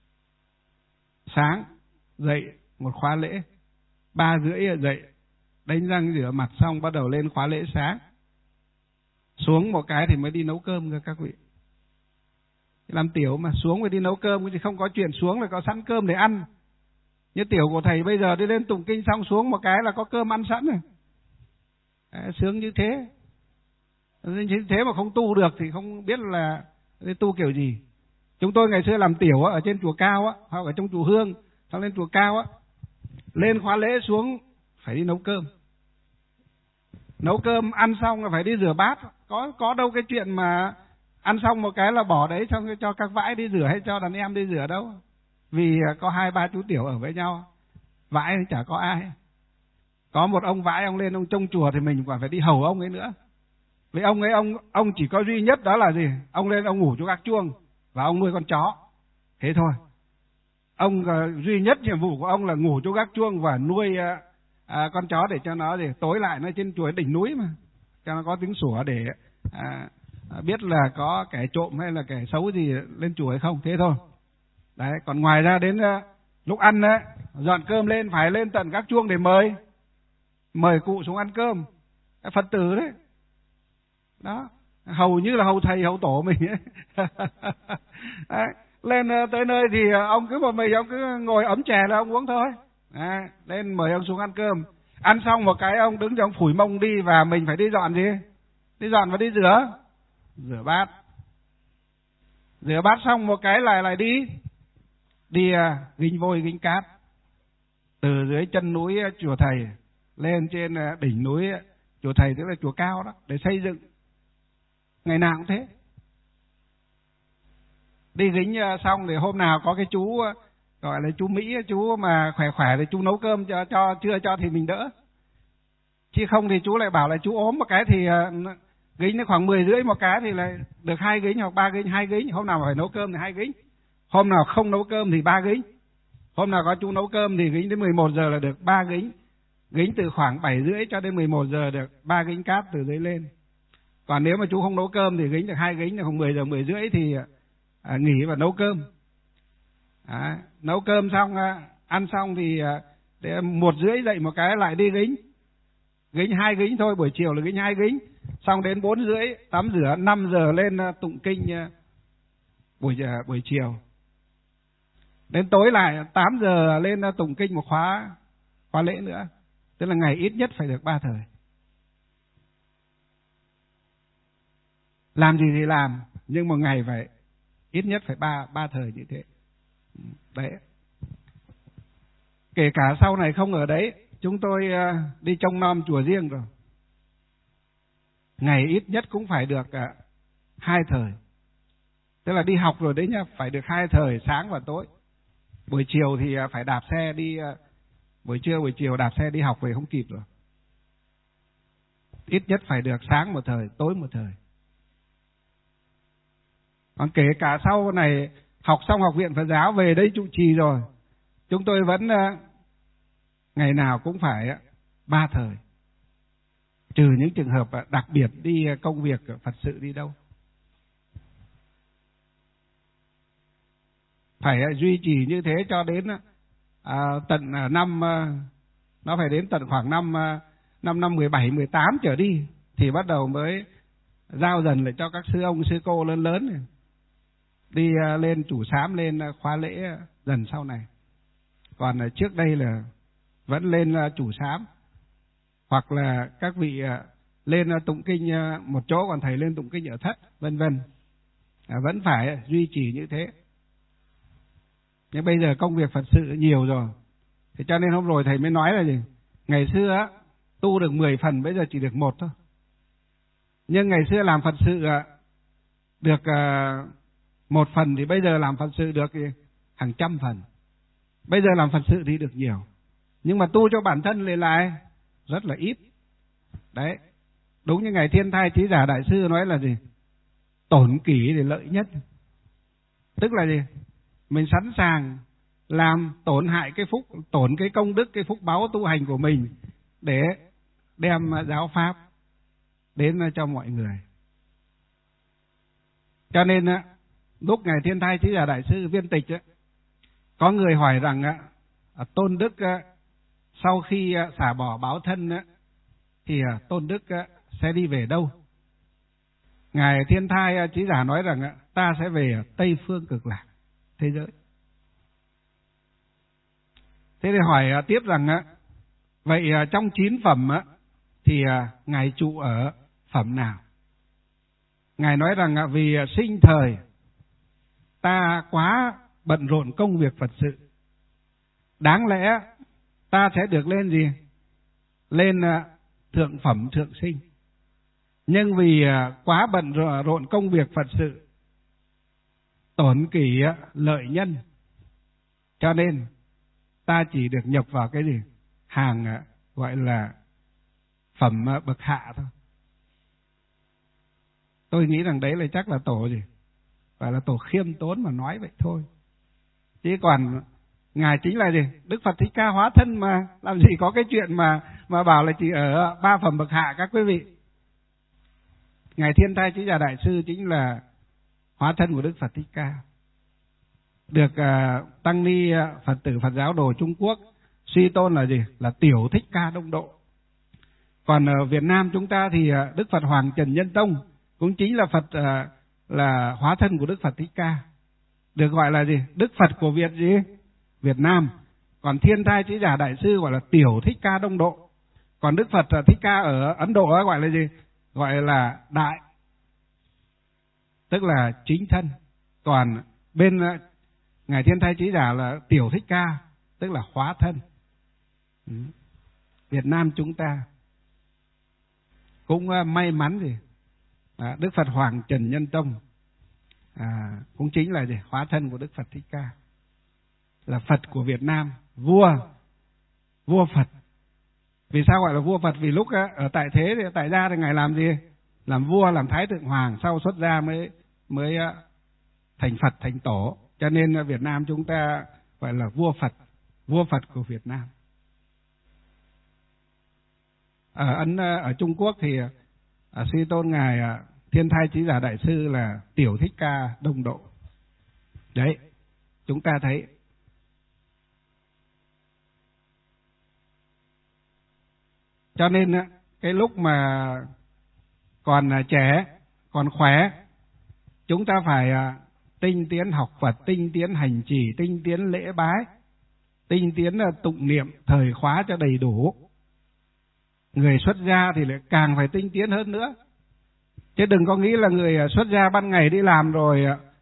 Sáng dậy một khóa lễ, 3:30 dậy đánh răng rửa mặt xong bắt đầu lên khóa lễ sáng, xuống một cái thì mới đi nấu cơm cho các vị. Làm tiểu mà xuống phải đi nấu cơm, chứ không có chuyện xuống là có sẵn cơm để ăn. Như tiểu của thầy bây giờ đi lên tụng kinh xong xuống một cái là có cơm ăn sẵn rồi. Sướng như thế. Như thế mà không tu được thì không biết là tu kiểu gì. Chúng tôi ngày xưa làm tiểu ở trên chùa Cao hoặc ở trong chùa Hương, xong lên chùa Cao lên khóa lễ xuống phải đi nấu cơm. Nấu cơm ăn xong là phải đi rửa bát. Có đâu cái chuyện mà ăn xong một cái là bỏ đấy xong cho các vãi đi rửa hay cho đàn em đi rửa đâu. Vì có 2-3 chú tiểu ở với nhau, vãi thì chả có ai. Có một ông vãi, ông lên ông trông chùa thì mình còn phải đi hầu ông ấy nữa. Vì ông ấy ông chỉ có duy nhất đó là gì? Ông lên ông ngủ chỗ gác chuông và ông nuôi con chó. Thế thôi. Ông duy nhất nhiệm vụ của ông là ngủ chỗ gác chuông và nuôi con chó để cho nó gì tối lại nó trên chùa đỉnh núi mà, cho nó có tiếng sủa để biết là có kẻ trộm hay là kẻ xấu gì lên chùa hay không. Thế thôi. Đấy, còn ngoài ra đến lúc ăn đấy, dọn cơm lên phải lên tận gác chuông để mời cụ xuống ăn cơm. Phật tử đấy. Đó, hầu như là hầu thầy hầu tổ mình ấy. Đấy, lên tới nơi thì ông cứ một mình, ông cứ ngồi ấm chè là ông uống thôi. Đấy, lên mời ông xuống ăn cơm. Ăn xong một cái ông đứng cho ông phủi mông đi và mình phải đi dọn gì? Đi dọn và đi rửa bát. Rửa bát xong một cái lại đi ginh vôi ginh cát. Từ dưới chân núi chùa thầy lên trên đỉnh núi chùa thầy, tức là chùa Cao đó, để xây dựng. Ngày nào cũng thế. Đi gính xong thì hôm nào có cái chú gọi là chú Mỹ, chú mà khỏe thì chú nấu cơm cho chưa cho thì mình đỡ. Chứ không thì chú lại bảo là chú ốm một cái thì gính nó khoảng 10:30 một cái thì lại được 2 gính hoặc 3 gính, 2 gính. Hôm nào phải nấu cơm thì 2 gính. Hôm nào không nấu cơm thì 3 gính. Hôm nào có chú nấu cơm thì gính đến 11 giờ là được 3 gính. Gính từ khoảng 7:30 cho đến 11 giờ được 3 gính cát từ dưới lên. Còn nếu mà chú không nấu cơm thì gính được 2 gính, khoảng 10 giờ 10:30 thì nghỉ và nấu cơm. Nấu cơm xong ăn xong thì 1:30 dậy một cái lại đi gính 2 gính thôi, buổi chiều là gính 2 gính. Xong đến 4:30 tắm rửa, 5 giờ lên tụng kinh buổi chiều. Đến tối lại 8 giờ lên tụng kinh một khóa lễ nữa. Tức là ngày ít nhất phải được 3 thời. Làm gì thì làm, nhưng một ngày phải ít nhất phải ba thời như thế. Đấy. Kể cả sau này không ở đấy, chúng tôi đi trông nom chùa riêng rồi. Ngày ít nhất cũng phải được 2 thời. Tức là đi học rồi đấy nhá, phải được 2 thời, sáng và tối. Buổi chiều thì phải đạp xe đi, buổi chiều đạp xe đi học về không kịp rồi. Ít nhất phải được sáng một thời, tối một thời. Còn kể cả sau này học xong học viện Phật giáo về đây trụ trì rồi, chúng tôi vẫn ngày nào cũng phải 3 thời. Trừ những trường hợp đặc biệt đi công việc Phật sự đi đâu. Phải duy trì như thế cho đến tận năm, nó phải đến tận khoảng năm 17, 18 trở đi thì bắt đầu mới giao dần lại cho các sư ông sư cô lớn lớn đi lên chủ sám, lên khóa lễ dần sau này. Còn trước đây là vẫn lên chủ sám, hoặc là các vị lên tụng kinh một chỗ, còn thầy lên tụng kinh ở thất, vân vân. Vẫn phải duy trì như thế. Nhưng bây giờ công việc Phật sự nhiều rồi, thì cho nên hôm rồi thầy mới nói là gì? Ngày xưa tu được 10 phần, bây giờ chỉ được 1 thôi. Nhưng ngày xưa làm Phật sự được 1 phần, thì bây giờ làm Phật sự được hàng trăm phần. Bây giờ làm Phật sự thì được nhiều, nhưng mà tu cho bản thân lại rất là ít. Đấy, đúng như Ngài Thiên Thai Chí Giả Đại Sư nói là gì? Tổn kỷ để lợi nhất. Tức là gì? Mình sẵn sàng làm tổn hại cái phúc, tổn cái công đức, cái phúc báu tu hành của mình để đem giáo pháp đến cho mọi người. Cho nên lúc Ngài Thiên Thai Chí Giả Đại Sư viên tịch, có người hỏi rằng Tôn Đức sau khi xả bỏ báo thân thì Tôn Đức sẽ đi về đâu? Ngài Thiên Thai Chí Giả nói rằng ta sẽ về Tây Phương Cực Lạc thế giới. Thế thì hỏi tiếp rằng vậy trong 9 phẩm thì Ngài trụ ở phẩm nào? Ngài nói rằng vì sinh thời ta quá bận rộn công việc Phật sự, đáng lẽ ta sẽ được lên gì? Lên thượng phẩm thượng sinh. Nhưng vì quá bận rộn công việc Phật sự, tổn kỷ lợi nhân, cho nên ta chỉ được nhập vào cái gì? Hàng gọi là phẩm bậc hạ thôi. Tôi nghĩ rằng đấy là chắc là tổ gì? Phải là tổ khiêm tốn mà nói vậy thôi. Chứ còn Ngài chính là gì? Đức Phật Thích Ca hóa thân mà, làm gì có cái chuyện mà bảo là chỉ ở 3 phẩm bậc hạ các quý vị. Ngài Thiên Thai Chí Giả Đại Sư chính là hóa thân của Đức Phật Thích Ca, được tăng ni Phật tử Phật giáo đồ Trung Quốc suy tôn là gì? Là Tiểu Thích Ca Đông Độ. Còn ở Việt Nam chúng ta thì Đức Phật Hoàng Trần Nhân Tông cũng chính là Phật, là hóa thân của Đức Phật Thích Ca, được gọi là gì? Đức Phật của Việt Nam. Còn Thiên Thai Chí Giả Đại Sư gọi là Tiểu Thích Ca Đông Độ. Còn Đức Phật Thích Ca ở Ấn Độ gọi là gì? Gọi là Đại, tức là chính thân. Còn bên Ngài Thiên Thai Chí Giả là Tiểu Thích Ca, tức là hóa thân. Việt Nam chúng ta cũng may mắn gì? Đức Phật Hoàng Trần Nhân Tông cũng chính là gì? Hóa thân của Đức Phật Thích Ca, là Phật của Việt Nam, vua Phật. Vì sao gọi là vua Phật? Vì lúc ở tại thế thì tại gia thì Ngài làm gì? Làm vua, làm Thái Thượng Hoàng, sau xuất gia mới thành Phật, thành Tổ. Cho nên Việt Nam chúng ta gọi là vua Phật của Việt Nam. Ở Trung Quốc thì suy tôn Ngài Thiên Thai Chí Giả Đại Sư là Tiểu Thích Ca Đông Độ. Đấy, chúng ta thấy. Cho nên cái lúc mà còn trẻ, còn khỏe, chúng ta phải tinh tiến học Phật, tinh tiến hành trì, tinh tiến lễ bái, tinh tiến tụng niệm thời khóa cho đầy đủ. Người xuất gia thì lại càng phải tinh tiến hơn nữa. Chứ đừng có nghĩ là người xuất gia ban ngày đi làm rồi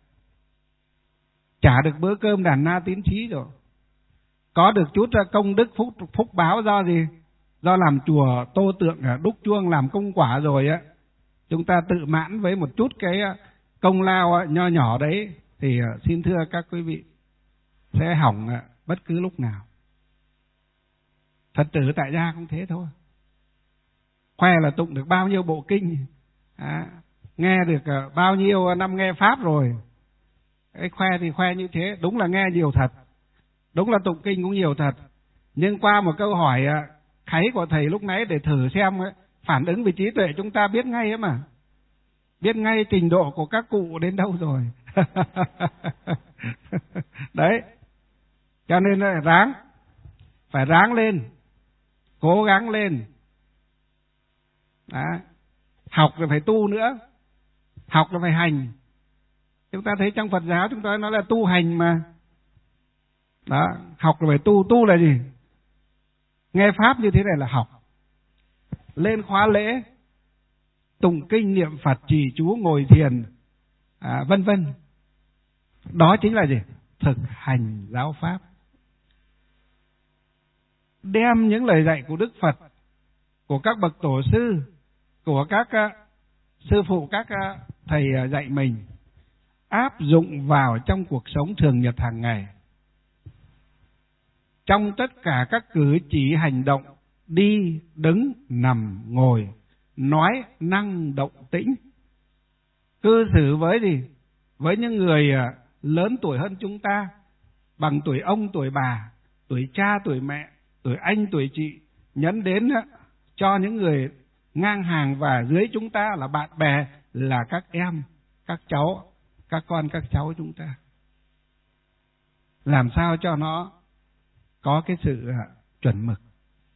trả được bữa cơm đàn na tín trí rồi, có được chút công đức phúc báo do gì? Do làm chùa tô tượng đúc chuông làm công quả rồi á, chúng ta tự mãn với một chút cái công lao nho nhỏ đấy thì xin thưa các quý vị sẽ hỏng bất cứ lúc nào. Phật tử tại gia cũng thế thôi. Khoe là tụng được bao nhiêu bộ kinh, nghe được bao nhiêu năm nghe pháp rồi. Cái khoe thì khoe như thế, đúng là nghe nhiều thật, đúng là tụng kinh cũng nhiều thật. Nhưng qua một câu hỏi kháy của thầy lúc nãy để thử xem phản ứng về trí tuệ chúng ta biết ngay ấy mà. Biết ngay trình độ của các cụ đến đâu rồi. Đấy. Cho nên là phải ráng lên, cố gắng lên. Đó. Học rồi phải tu nữa, học rồi phải hành. Chúng ta thấy trong Phật giáo chúng ta nói là tu hành mà. Đó, học rồi phải tu là gì? Nghe pháp như thế này là học. Lên khóa lễ, tụng kinh niệm Phật, trì chú, ngồi thiền, vân vân. Đó chính là gì? Thực hành giáo pháp. Đem những lời dạy của Đức Phật, của các bậc tổ sư, của các sư phụ, các thầy dạy mình, áp dụng vào trong cuộc sống thường nhật hàng ngày. Trong tất cả các cử chỉ hành động, đi, đứng, nằm, ngồi, nói, năng, động, tĩnh, cư xử với gì? Với những người lớn tuổi hơn chúng ta, bằng tuổi ông, tuổi bà, tuổi cha, tuổi mẹ, tuổi anh, tuổi chị, nhấn đến cho những người ngang hàng và dưới chúng ta là bạn bè, là các em, các cháu, các con, các cháu chúng ta. Làm sao cho nó có cái sự chuẩn mực.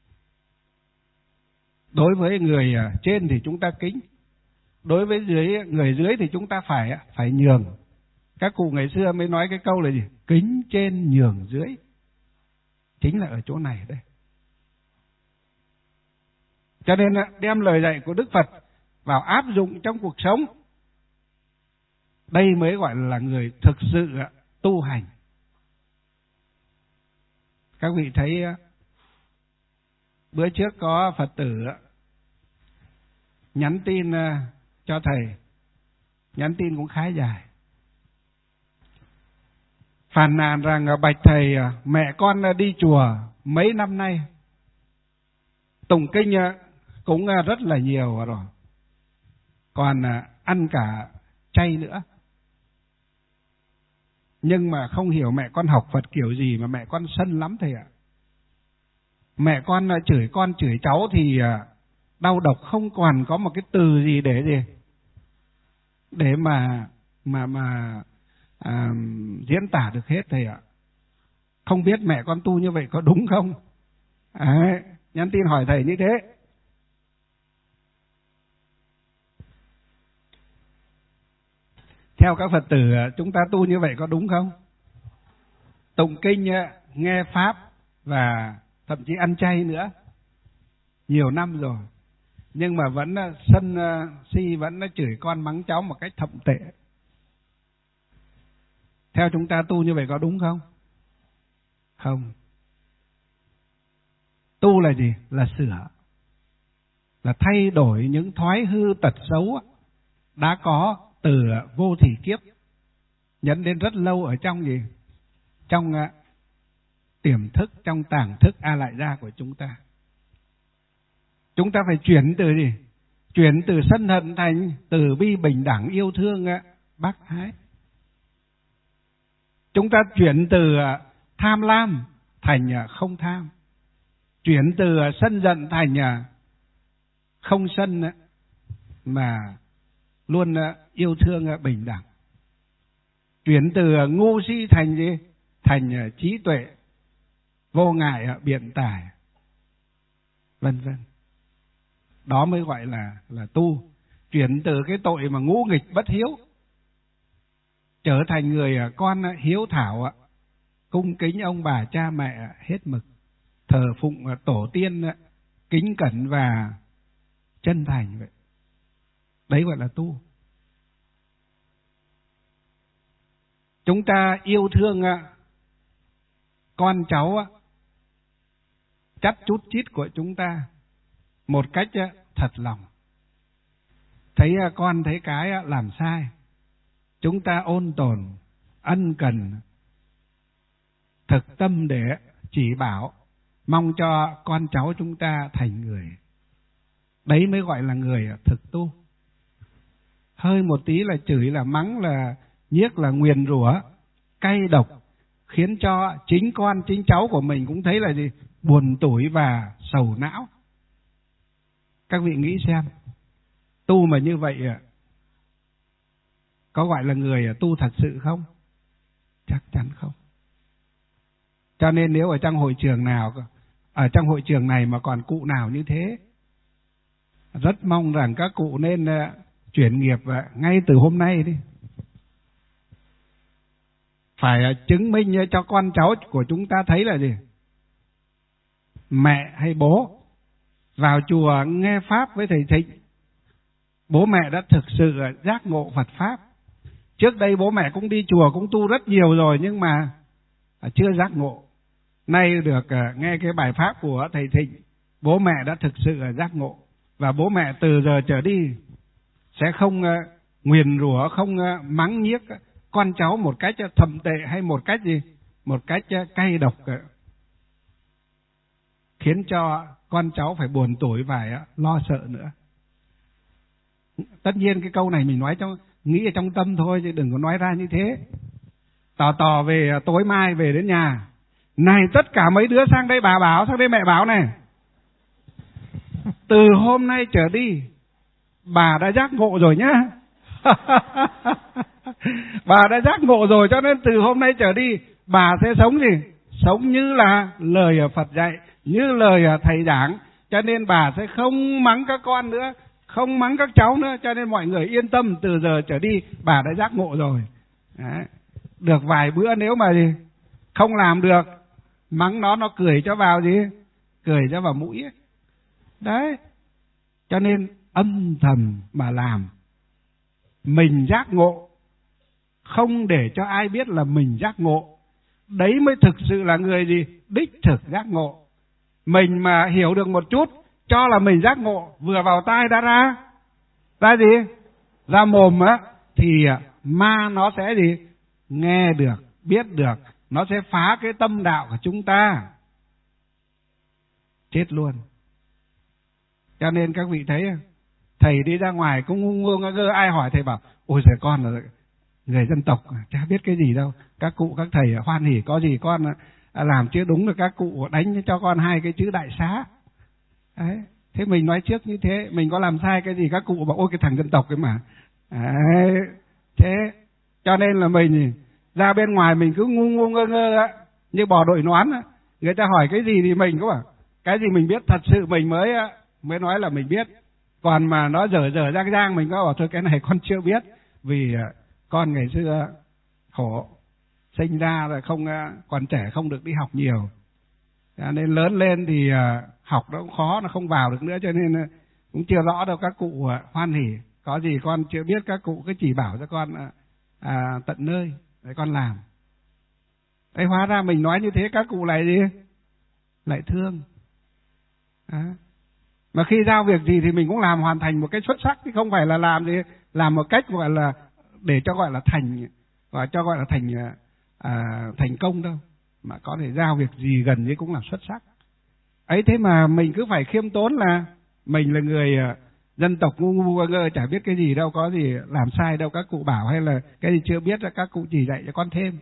Đối với người trên thì chúng ta kính, đối với người dưới thì chúng ta phải nhường. Các cụ ngày xưa mới nói cái câu là gì? Kính trên nhường dưới. Chính là ở chỗ này đây. Cho nên đem lời dạy của Đức Phật vào áp dụng trong cuộc sống, đây mới gọi là người thực sự tu hành. Các vị thấy bữa trước có Phật tử nhắn tin cho thầy, nhắn tin cũng khá dài, phàn nàn rằng bạch thầy, mẹ con đi chùa mấy năm nay, tụng kinh cũng rất là nhiều rồi, còn ăn cả chay nữa. Nhưng mà không hiểu mẹ con học Phật kiểu gì mà mẹ con sân lắm thầy ạ. Mẹ con chửi cháu thì đau độc, không còn có một cái từ gì để mà diễn tả được hết thầy ạ. Không biết mẹ con tu như vậy có đúng không? Nhắn tin hỏi thầy như thế. Theo các Phật tử, chúng ta tu như vậy có đúng không? Tụng kinh, nghe pháp và thậm chí ăn chay nữa, nhiều năm rồi, nhưng mà vẫn sân si, vẫn chửi con mắng cháu một cách thậm tệ. Theo chúng ta tu như vậy có đúng không? Không. Tu là gì? Là sửa, là thay đổi những thói hư tật xấu đã có từ vô thỉ kiếp, nhấn đến rất lâu ở trong gì? Trong tiềm thức, trong tàng thức A Lại Gia của chúng ta. Chúng ta phải chuyển từ gì? Chuyển từ sân hận thành từ bi bình đẳng yêu thương bác ái. Chúng ta chuyển từ tham lam thành không tham. Chuyển từ sân giận thành không sân, mà luôn yêu thương bình đẳng. Chuyển từ ngu si thành gì? Thành trí tuệ, vô ngại biện tài, vân vân. Đó mới gọi là tu. Chuyển từ cái tội mà ngũ nghịch bất hiếu trở thành người con hiếu thảo, cung kính ông bà cha mẹ hết mực, thờ phụng tổ tiên kính cẩn và chân thành vậy. Đấy gọi là tu. Chúng ta yêu thương con cháu chắt chút chít của chúng ta một cách thật lòng. Thấy con thấy cái làm sai, chúng ta ôn tồn, ân cần, thực tâm để chỉ bảo, mong cho con cháu chúng ta thành người. Đấy mới gọi là người thực tu. Hơi một tí là chửi, là mắng, là nhiếc, là nguyền rủa, cay độc, khiến cho chính con, chính cháu của mình cũng thấy là gì? Buồn tủi và sầu não. Các vị nghĩ xem, tu mà như vậy có gọi là người tu thật sự không? Chắc chắn không. Cho nên nếu ở trong hội trường nào, ở trong hội trường này mà còn cụ nào như thế, rất mong rằng các cụ nên chuyển nghiệp ngay từ hôm nay đi. Phải chứng minh cho con cháu của chúng ta thấy là gì? Mẹ hay bố vào chùa nghe Pháp với thầy Thịnh, bố mẹ đã thực sự giác ngộ Phật Pháp. Trước đây bố mẹ cũng đi chùa, cũng tu rất nhiều rồi, nhưng mà chưa giác ngộ. Nay được nghe cái bài Pháp của thầy Thịnh, bố mẹ đã thực sự giác ngộ. Và bố mẹ từ giờ trở đi sẽ không nguyền rủa, không mắng nhiếc con cháu một cách thậm tệ, hay một cách gì? Một cách cay độc, khiến cho con cháu phải buồn tủi và lo sợ nữa. Tất nhiên cái câu này mình nói nghĩ ở trong tâm thôi, chứ đừng có nói ra như thế. Tò về tối mai về đến nhà, này tất cả mấy đứa sang đây bà bảo, sang đây mẹ bảo này, từ hôm nay trở đi bà đã giác ngộ rồi nhá. Bà đã giác ngộ rồi, cho nên từ hôm nay trở đi bà sẽ sống gì? Sống như là lời Phật dạy, như lời thầy giảng. Cho nên bà sẽ không mắng các con nữa, không mắng các cháu nữa. Cho nên mọi người yên tâm, từ giờ trở đi bà đã giác ngộ rồi. Đấy. Được vài bữa nếu mà gì không làm được, mắng nó cười cho vào gì? Cười cho vào mũi ấy. Đấy. Cho nên âm thầm mà làm, mình giác ngộ, không để cho ai biết là mình giác ngộ. Đấy mới thực sự là người gì? Đích thực giác ngộ. Mình mà hiểu được một chút, cho là mình giác ngộ, vừa vào tai đã ra gì? Ra mồm á, thì ma nó sẽ gì? Nghe được, biết được, nó sẽ phá cái tâm đạo của chúng ta, chết luôn. Cho nên các vị thấy thầy đi ra ngoài cũng ngu ngơ ngơ, ai hỏi thầy bảo ôi giời, con là người dân tộc chả biết cái gì đâu, các cụ các thầy hoan hỉ, có gì con làm chưa đúng được các cụ đánh cho con 2 cái chữ đại xá. Đấy. Thế mình nói trước như thế, mình có làm sai cái gì các cụ bảo ôi cái thằng dân tộc ấy mà. Đấy. Thế cho nên là mình ra bên ngoài mình cứ ngu ngơ ngơ như bò đội nón á. Người ta hỏi cái gì thì mình cũng bảo cái gì mình biết, thật sự mình mới nói là mình biết. Còn mà nó dở dang mình có bảo thôi cái này con chưa biết, vì con ngày xưa khổ, sinh ra là không, còn trẻ không được đi học nhiều, nên lớn lên thì học nó cũng khó, nó không vào được nữa, cho nên cũng chưa rõ đâu. Các cụ hoan hỉ, có gì con chưa biết các cụ cứ chỉ bảo cho con tận nơi để con làm. Đấy, hóa ra mình nói như thế các cụ lại gì? Lại thương. Mà khi giao việc gì thì mình cũng làm hoàn thành một cách xuất sắc, chứ không phải là làm gì làm một cách gọi là để cho gọi là thành, và cho gọi là thành công đâu, mà có thể giao việc gì gần như cũng làm xuất sắc ấy. Thế mà mình cứ phải khiêm tốn là mình là người dân tộc ngu ngơ, chả biết cái gì đâu, có gì làm sai đâu, các cụ bảo, hay là cái gì chưa biết là các cụ chỉ dạy cho con thêm.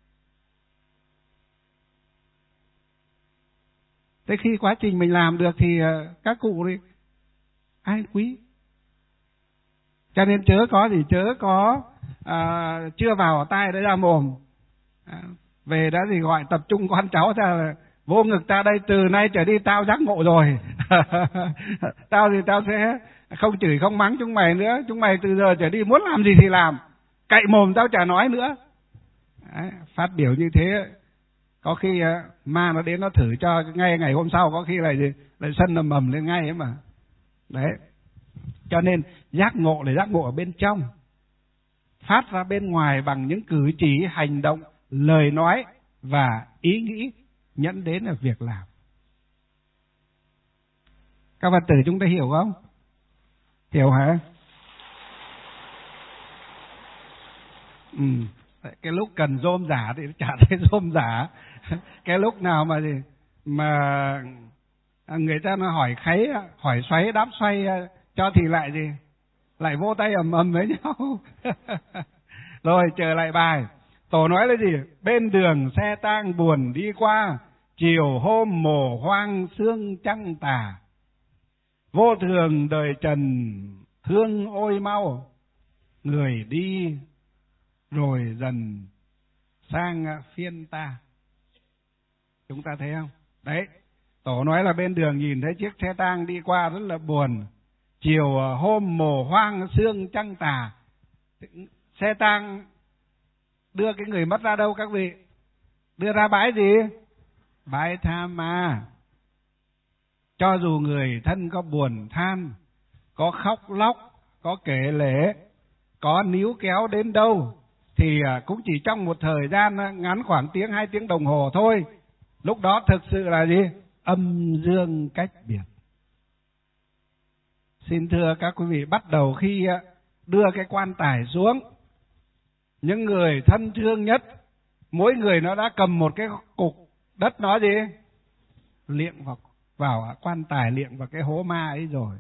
Thế khi quá trình mình làm được thì các cụ đi ai quý. Cho nên chớ có chưa vào tai đã ra mồm. Về đã gì gọi tập trung con cháu ra là vô ngực ta đây, từ nay trở đi tao giác ngộ rồi. Tao sẽ không chửi không mắng chúng mày nữa, chúng mày từ giờ trở đi muốn làm gì thì làm. cậy mồm tao chả nói nữa. Đấy, phát biểu như thế có khi ma nó đến nó thử cho ngay ngày hôm sau, có khi lại sân nó mầm lên ngay ấy mà. Đấy, cho nên giác ngộ là giác ngộ ở bên trong, phát ra bên ngoài bằng những cử chỉ, hành động, lời nói và ý nghĩ dẫn đến là việc làm. Các Phật tử chúng ta hiểu không? Hiểu hả? Cái lúc cần rôm giả thì chả thấy rôm giả. Cái lúc nào mà người ta nó hỏi kháy, hỏi xoáy, đáp xoay cho thì lại lại vỗ tay ầm ầm với nhau. Rồi trở lại bài. Tổ nói là gì? Bên đường xe tang buồn đi qua, chiều hôm mồ hoang sương trăng tà. Vô thường đời trần thương ôi mau, người đi rồi dần sang phiên ta. Chúng ta thấy không? Đấy, Tổ nói là bên đường nhìn thấy chiếc xe tang đi qua rất là buồn. Chiều hôm mồ hoang sương trăng tà. Xe tang đưa cái người mất ra đâu các vị? Đưa ra bãi gì? Bãi tha ma. Cho dù người thân có buồn than, có khóc lóc, có kể lể, có níu kéo đến đâu, thì cũng chỉ trong một thời gian ngắn khoảng tiếng 2 tiếng đồng hồ thôi. Lúc đó thực sự là gì? Âm dương cách biệt. Xin thưa các quý vị, bắt đầu khi đưa cái quan tài xuống, những người thân thương nhất, mỗi người nó đã cầm một cái cục đất, nó gì? Liệng vào quan tài, liệng vào cái hố ma ấy rồi.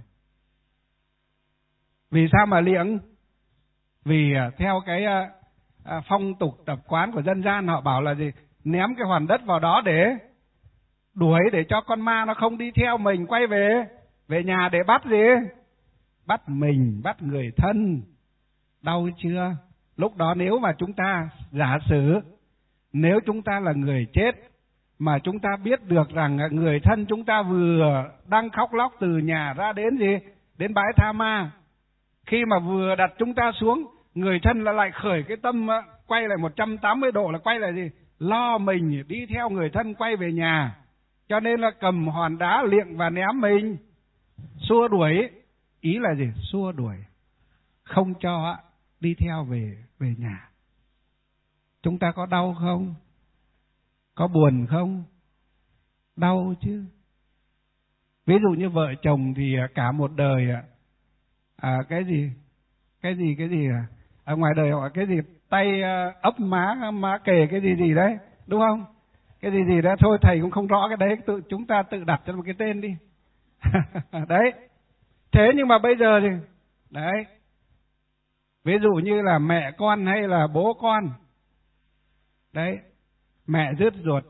Vì sao mà liệng? Vì theo cái phong tục tập quán của dân gian, họ bảo là gì? Ném cái hoàn đất vào đó để đuổi, để cho con ma nó không đi theo mình quay về nhà để bắt gì? Bắt mình, bắt người thân. Đau chưa? Lúc đó nếu mà chúng ta giả sử, nếu chúng ta là người chết mà chúng ta biết được rằng người thân chúng ta vừa đang khóc lóc từ nhà ra đến gì? Đến bãi tha ma. Khi mà vừa đặt chúng ta xuống, người thân lại khởi cái tâm quay lại 180 độ, là quay lại gì? Lo mình đi theo người thân quay về nhà. Cho nên là cầm hòn đá liệng và ném mình, xua đuổi. Ý là gì? Xua đuổi, không cho đi theo về nhà. Chúng ta có đau không? Có buồn không? Đau chứ. Ví dụ như vợ chồng thì cả một đời cái gì ở ngoài đời họ cái gì tay ấp má kề cái gì đấy, đúng không? Cái gì đó thôi thầy cũng không rõ cái đấy, chúng ta tự đặt cho một cái tên đi. Đấy. Thế nhưng mà bây giờ thì đấy, ví dụ như là mẹ con hay là bố con, đấy, mẹ rứt ruột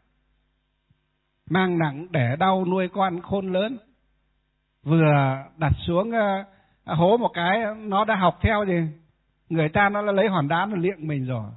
mang nặng đẻ đau nuôi con khôn lớn, vừa đặt xuống hố một cái nó đã học theo gì, người ta nó lấy hòn đá nó liệng mình rồi,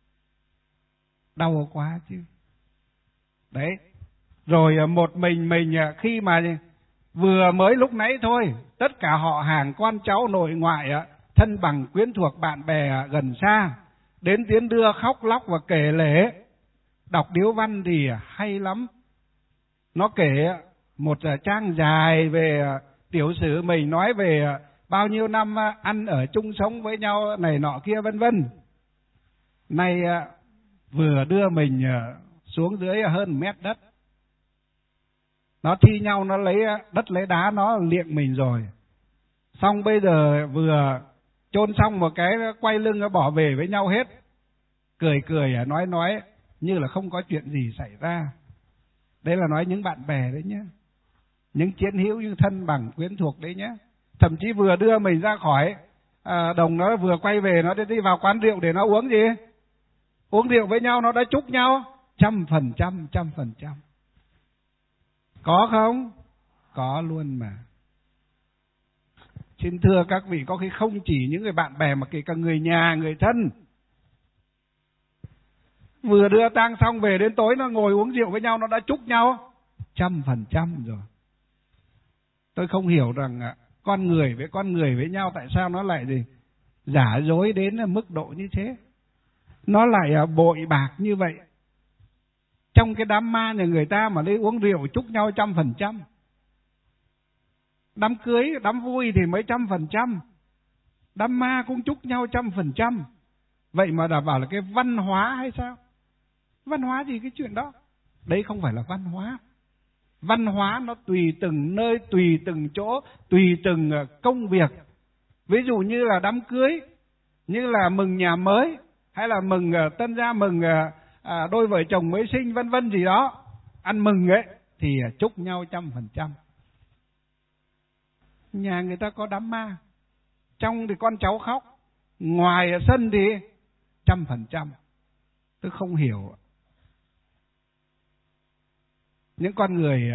đau quá chứ. Đấy, rồi một mình khi mà vừa mới lúc nãy thôi, tất cả họ hàng con cháu nội ngoại thân bằng quyến thuộc bạn bè gần xa đến tiến đưa khóc lóc và kể lể. Đọc điếu văn thì hay lắm, nó kể một trang dài về tiểu sử mình, nói về bao nhiêu năm ăn ở chung sống với nhau này nọ kia vân vân. Nay vừa đưa mình xuống dưới hơn mét đất, nó thi nhau, nó lấy đất lấy đá nó liệng mình rồi. Xong bây giờ vừa chôn xong một cái, quay lưng nó bỏ về với nhau hết, cười nói như là không có chuyện gì xảy ra. Đây là nói những bạn bè đấy nhé, những chiến hữu, những thân bằng quyến thuộc đấy nhé. Thậm chí vừa đưa mình ra khỏi đồng, nó vừa quay về, nó đi vào quán rượu để nó uống gì? Uống rượu với nhau, nó đã chúc nhau 100%. Có không? Có luôn mà. Xin thưa các vị, có khi không chỉ những người bạn bè mà kể cả người nhà, người thân, vừa đưa tang xong về đến tối nó ngồi uống rượu với nhau, nó đã chúc nhau 100% rồi. Tôi không hiểu rằng con người với nhau tại sao nó lại gì giả dối đến mức độ như thế. Nó lại bội bạc như vậy. Trong cái đám ma nhà người ta mà đi uống rượu chúc nhau 100%. Đám cưới, đám vui thì mới 100%. Đám ma cũng chúc nhau 100%. Vậy mà đã bảo là cái văn hóa hay sao? Văn hóa gì cái chuyện đó? Đấy không phải là văn hóa. Văn hóa nó tùy từng nơi, tùy từng chỗ, tùy từng công việc. Ví dụ như là đám cưới, như là mừng nhà mới, hay là mừng tân gia, mừng đôi vợ chồng mới sinh, vân vân gì đó, ăn mừng ấy, thì chúc nhau 100%. Nhà người ta có đám ma, trong thì con cháu khóc, ngoài sân thì 100%. Tôi không hiểu. Những con người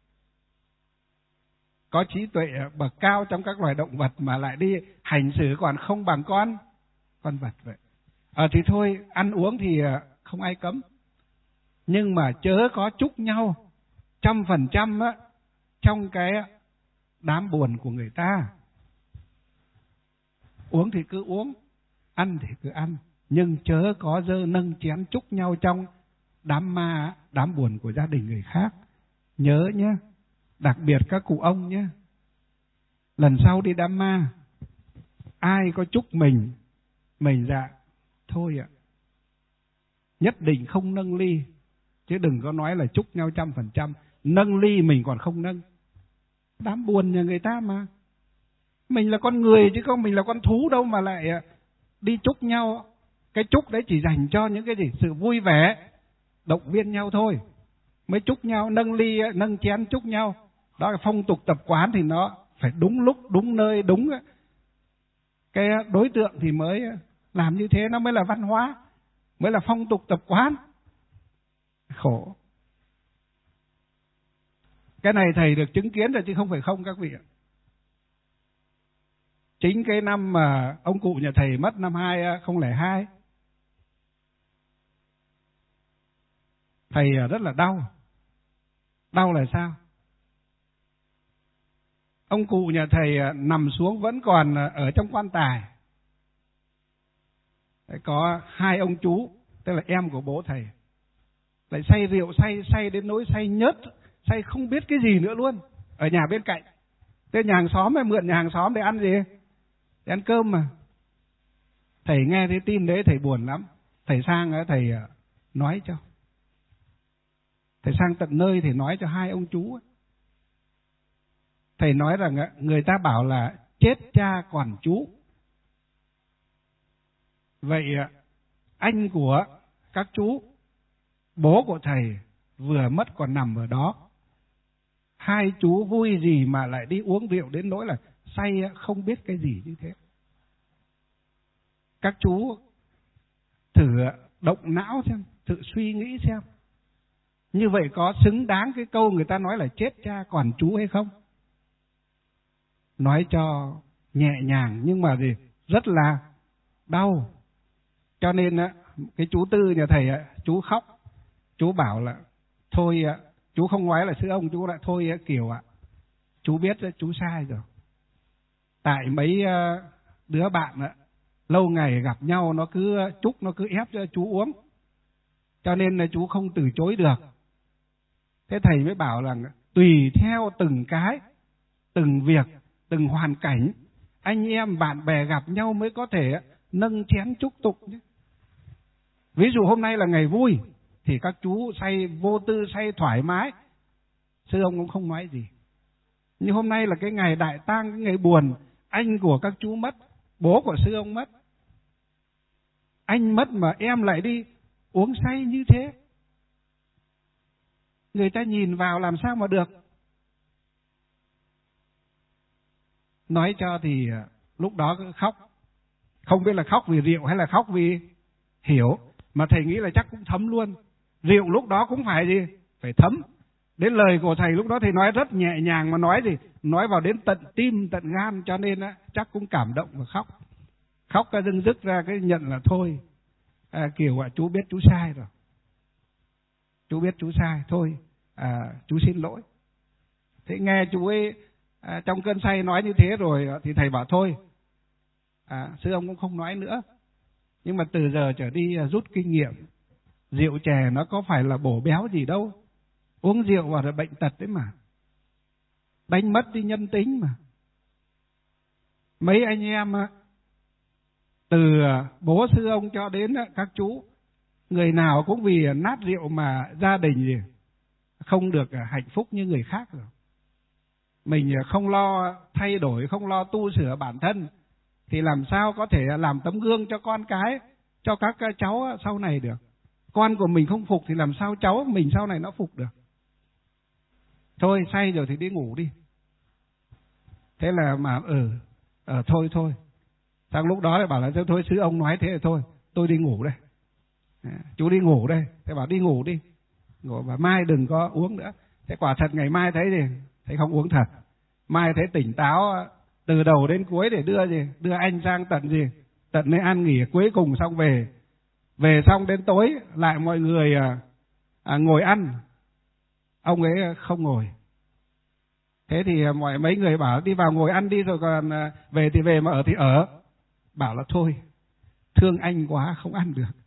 có trí tuệ bậc cao trong các loài động vật mà lại đi hành xử còn không bằng con vật vậy. Thì thôi, ăn uống thì không ai cấm. Nhưng mà chớ có chúc nhau 100% trong cái đám buồn của người ta. Uống thì cứ uống, ăn thì cứ ăn, nhưng chớ có nâng chén chúc nhau trong đám ma, đám buồn của gia đình người khác. Nhớ nhé, đặc biệt các cụ ông nhé, lần sau đi đám ma, ai có chúc mình dạ thôi ạ, nhất định không nâng ly, chứ đừng có nói là chúc nhau 100%. Nâng ly mình còn không nâng. Đám buồn nhà người ta mà. Mình là con người chứ không mình là con thú đâu mà lại đi chúc nhau. Cái chúc đấy chỉ dành cho những cái gì? Sự vui vẻ, động viên nhau thôi. Mới chúc nhau, nâng ly, nâng chén chúc nhau. Đó là phong tục tập quán thì nó phải đúng lúc, đúng nơi, đúng cái đối tượng thì mới làm như thế, nó mới là văn hóa, mới là phong tục tập quán. Khổ. Cái này thầy được chứng kiến rồi chứ không phải không các vị ạ. Chính cái năm mà ông cụ nhà thầy mất năm 2002, thầy rất là đau. Đau là sao? Ông cụ nhà thầy nằm xuống vẫn còn ở trong quan tài. Có hai ông chú, tức là em của bố thầy, lại say rượu, say đến nỗi say nhớt, say không biết cái gì nữa luôn, ở nhà bên cạnh. Thế nhà hàng xóm mượn nhà hàng xóm để ăn gì? Để ăn cơm mà. Thầy nghe thấy tin đấy thầy buồn lắm. Thầy sang thầy nói cho. Thầy sang tận nơi thầy nói cho hai ông chú. Thầy nói rằng người ta bảo là chết cha còn chú. Vậy anh của các chú, bố của thầy vừa mất còn nằm ở đó. Hai chú vui gì mà lại đi uống rượu đến nỗi là say không biết cái gì như thế. Các chú thử động não xem, thử suy nghĩ xem. Như vậy có xứng đáng cái câu người ta nói là chết cha còn chú hay không? Nói cho nhẹ nhàng nhưng mà gì rất là đau. Cho nên cái chú Tư nhà thầy, chú khóc. Chú bảo là thôi, chú không nói là sư ông, chú lại thôi Kiều ạ, chú biết chú sai rồi. Tại mấy đứa bạn lâu ngày gặp nhau nó cứ chúc, nó cứ ép cho chú uống, cho nên là chú không từ chối được. Thế thầy mới bảo là tùy theo từng cái, từng việc, từng hoàn cảnh, anh em bạn bè gặp nhau mới có thể nâng chén chúc tụng. Ví dụ hôm nay là ngày vui thì các chú say vô tư, say thoải mái, sư ông cũng không nói gì. Nhưng hôm nay là cái ngày đại tang, cái ngày buồn, anh của các chú mất, bố của sư ông mất. Anh mất mà em lại đi uống say như thế, người ta nhìn vào làm sao mà được. Nói cho thì lúc đó khóc. Không biết là khóc vì rượu hay là khóc vì hiểu, mà thầy nghĩ là chắc cũng thấm luôn. Rượu lúc đó cũng phải gì? Phải thấm. Đến lời của thầy lúc đó thầy nói rất nhẹ nhàng, mà nói gì? Nói vào đến tận tim, tận gan, cho nên chắc cũng cảm động và khóc. Khóc dưng dứt ra cái nhận là thôi, Kiều ạ, chú biết chú sai rồi. Chú biết chú sai, thôi, chú xin lỗi. Thế nghe chú ấy trong cơn say nói như thế rồi thì thầy bảo thôi, sư ông cũng không nói nữa. Nhưng mà từ giờ trở đi rút kinh nghiệm, rượu chè nó có phải là bổ béo gì đâu. Uống rượu vào là bệnh tật đấy mà, đánh mất đi nhân tính mà. Mấy anh em từ bố sư ông cho đến các chú, người nào cũng vì nát rượu mà gia đình gì không được hạnh phúc như người khác rồi. Mình không lo thay đổi, không lo tu sửa bản thân thì làm sao có thể làm tấm gương cho con cái, cho các cháu sau này được. Con của mình không phục thì làm sao cháu mình sau này nó phục được. Thôi say rồi thì đi ngủ đi. Thế là mà thôi. Sang lúc đó lại bảo là thôi sư ông nói thế là thôi, tôi đi ngủ đây. Chú đi ngủ đây. Thế bảo đi ngủ đi. Ngủ và mai đừng có uống nữa. Thế quả thật ngày mai thấy gì? Thấy không uống thật. Mai thấy tỉnh táo từ đầu đến cuối để đưa anh sang tận nơi ăn nghỉ, cuối cùng xong về. Về xong đến tối lại mọi người ngồi ăn. Ông ấy không ngồi. Thế thì mấy người bảo đi vào ngồi ăn đi, rồi còn về thì về mà ở thì ở. Bảo là thôi, thương anh quá không ăn được.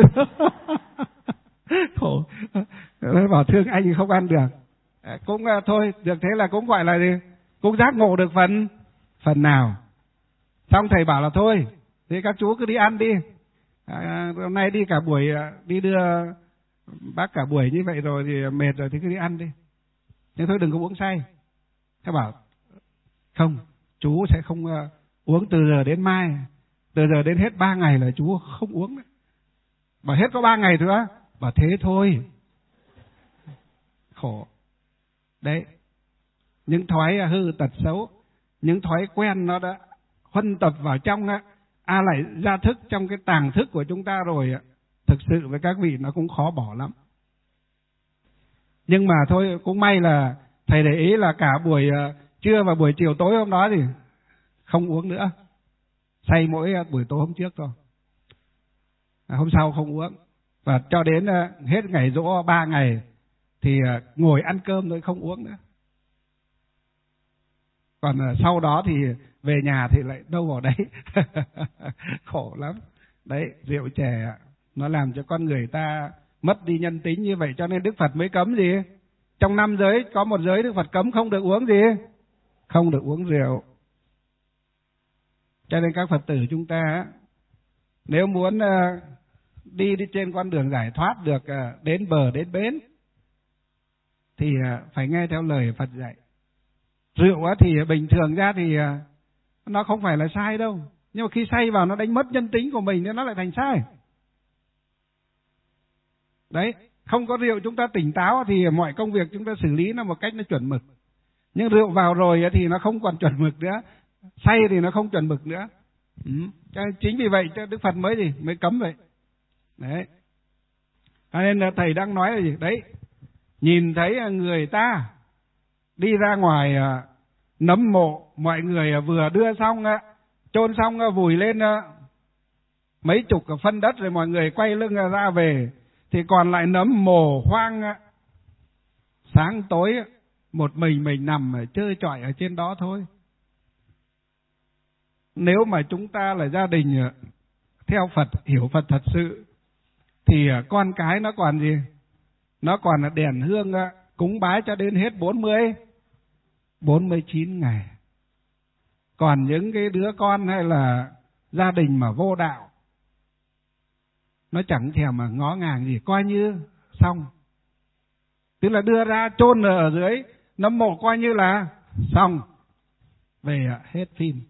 Khổ. Bảo thương anh thì không ăn được. Cũng thôi, được thế là cũng gọi là gì? Cũng giác ngộ được phần nào. Xong thầy bảo là thôi, thế các chú cứ đi ăn đi. Hôm nay đi cả buổi, đi đưa bác cả buổi như vậy rồi thì mệt rồi thì cứ đi ăn đi. Nhưng thôi đừng có uống say. Thế bảo không, chú sẽ không uống từ giờ đến mai. Từ giờ đến hết 3 ngày là chú không uống đấy. Bảo hết có 3 ngày thôi á. Bảo thế thôi. Khổ. Đấy. Những thói hư tật xấu, những thói quen nó đã huân tập vào trong lại ra thức trong cái tàng thức của chúng ta rồi. Thực sự với các vị nó cũng khó bỏ lắm. Nhưng mà thôi cũng may là thầy để ý là cả buổi trưa và buổi chiều tối hôm đó thì không uống nữa. Say mỗi buổi tối hôm trước thôi. Hôm sau không uống. Và cho đến hết ngày giỗ 3 ngày thì ngồi ăn cơm thôi không uống nữa. Còn sau đó thì về nhà thì lại đâu vào đấy. Khổ lắm. Đấy, rượu chè nó làm cho con người ta mất đi nhân tính như vậy, cho nên Đức Phật mới cấm gì? Trong 5 giới có một giới Đức Phật cấm không được uống gì? Không được uống rượu. Cho nên các Phật tử chúng ta nếu muốn đi trên con đường giải thoát được đến bờ đến bến thì phải nghe theo lời Phật dạy. Rượu thì bình thường ra thì nó không phải là sai đâu, nhưng mà khi say vào nó đánh mất nhân tính của mình nên nó lại thành sai. Đấy, không có rượu chúng ta tỉnh táo thì mọi công việc chúng ta xử lý nó một cách nó chuẩn mực. Nhưng rượu vào rồi thì nó không còn chuẩn mực nữa, say thì nó không chuẩn mực nữa. Chính vì vậy cho Đức Phật mới cấm vậy. Đấy. Cho nên là thầy đang nói là gì? Đấy, nhìn thấy người ta đi ra ngoài nấm mộ, mọi người vừa đưa xong, chôn xong vùi lên mấy chục phân đất rồi mọi người quay lưng ra về, thì còn lại nấm mồ hoang, sáng tối một mình nằm chơi chọi ở trên đó thôi. Nếu mà chúng ta là gia đình theo Phật, hiểu Phật thật sự, thì con cái nó còn gì? Nó còn là đèn hương cúng bái cho đến hết 49 ngày. Còn những cái đứa con hay là gia đình mà vô đạo, nó chẳng thèm mà ngó ngàng gì, coi như xong. Tức là đưa ra chôn ở dưới nấm mộ coi như là xong, về hết phim.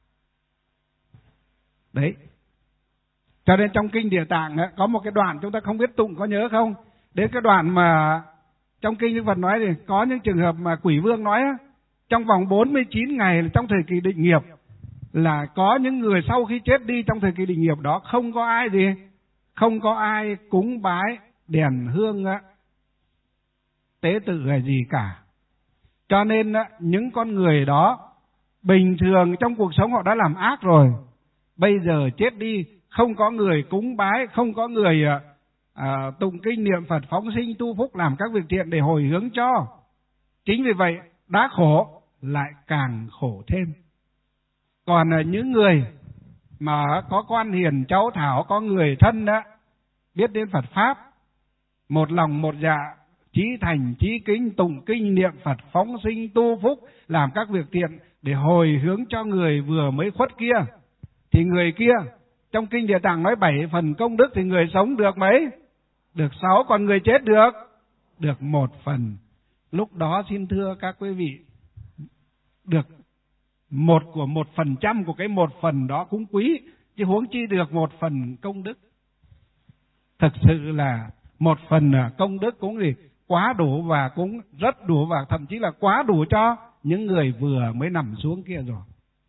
Đấy. Cho nên trong kinh Địa Tạng có một cái đoạn chúng ta không biết tụng, có nhớ không? Đến cái đoạn mà trong kinh Đức Phật nói thì có những trường hợp mà Quỷ Vương nói trong vòng 49 ngày trong thời kỳ định nghiệp, là có những người sau khi chết đi trong thời kỳ định nghiệp đó không có ai gì, không có ai cúng bái đèn hương tế tự hay gì cả. Cho nên những con người đó bình thường trong cuộc sống họ đã làm ác rồi, bây giờ chết đi không có người cúng bái, không có người tụng kinh niệm Phật, phóng sinh tu phúc, làm các việc thiện để hồi hướng cho. Chính vì vậy đã khổ lại càng khổ thêm. Còn những người mà có con hiền cháu thảo, có người thân đó, biết đến Phật Pháp, một lòng một dạ, chí thành chí kính, tụng kinh niệm Phật, phóng sinh tu phúc, làm các việc thiện để hồi hướng cho người vừa mới khuất kia, thì người kia trong kinh Địa Tạng nói 7 phần công đức, thì người sống được mấy? Được 6, còn người chết được 1 phần. Lúc đó xin thưa các quý vị, được 1% của cái 1 phần đó cũng quý, chứ huống chi được 1 phần công đức. Thực sự là 1 phần công đức cũng gì quá đủ, và cũng rất đủ, và thậm chí là quá đủ cho những người vừa mới nằm xuống kia rồi.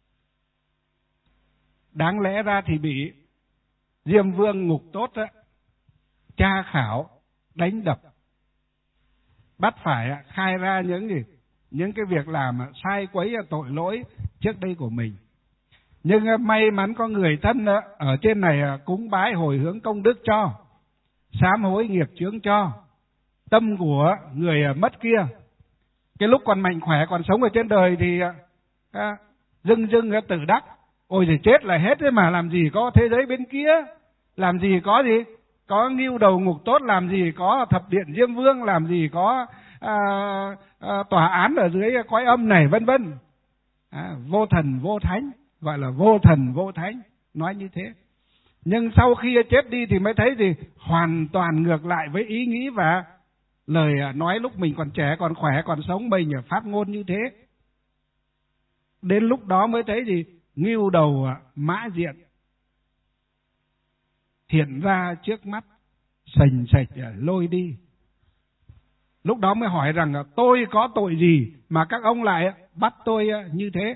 Đáng lẽ ra thì bị Diêm Vương ngục tốt á, tra khảo, đánh đập, bắt phải khai ra những cái việc làm sai quấy tội lỗi trước đây của mình. Nhưng may mắn có người thân ở trên này cúng bái hồi hướng công đức cho, sám hối nghiệp chướng cho. Tâm của người mất kia, cái lúc còn mạnh khỏe, còn sống ở trên đời thì dưng tự đắc, ôi thì chết là hết đấy mà, làm gì có thế giới bên kia, làm gì có ngưu đầu ngục tốt, làm gì có thập điện Diêm Vương, làm gì có tòa án ở dưới cõi âm này, vân vân. Vô thần vô thánh, gọi là vô thần vô thánh, nói như thế. Nhưng sau khi chết đi thì mới thấy thì hoàn toàn ngược lại với ý nghĩ và lời nói lúc mình còn trẻ, còn khỏe, còn sống, mình phát ngôn như thế. Đến lúc đó mới thấy gì ngưu đầu mã diện hiện ra trước mắt, sành sạch lôi đi. Lúc đó mới hỏi rằng tôi có tội gì mà các ông lại bắt tôi như thế?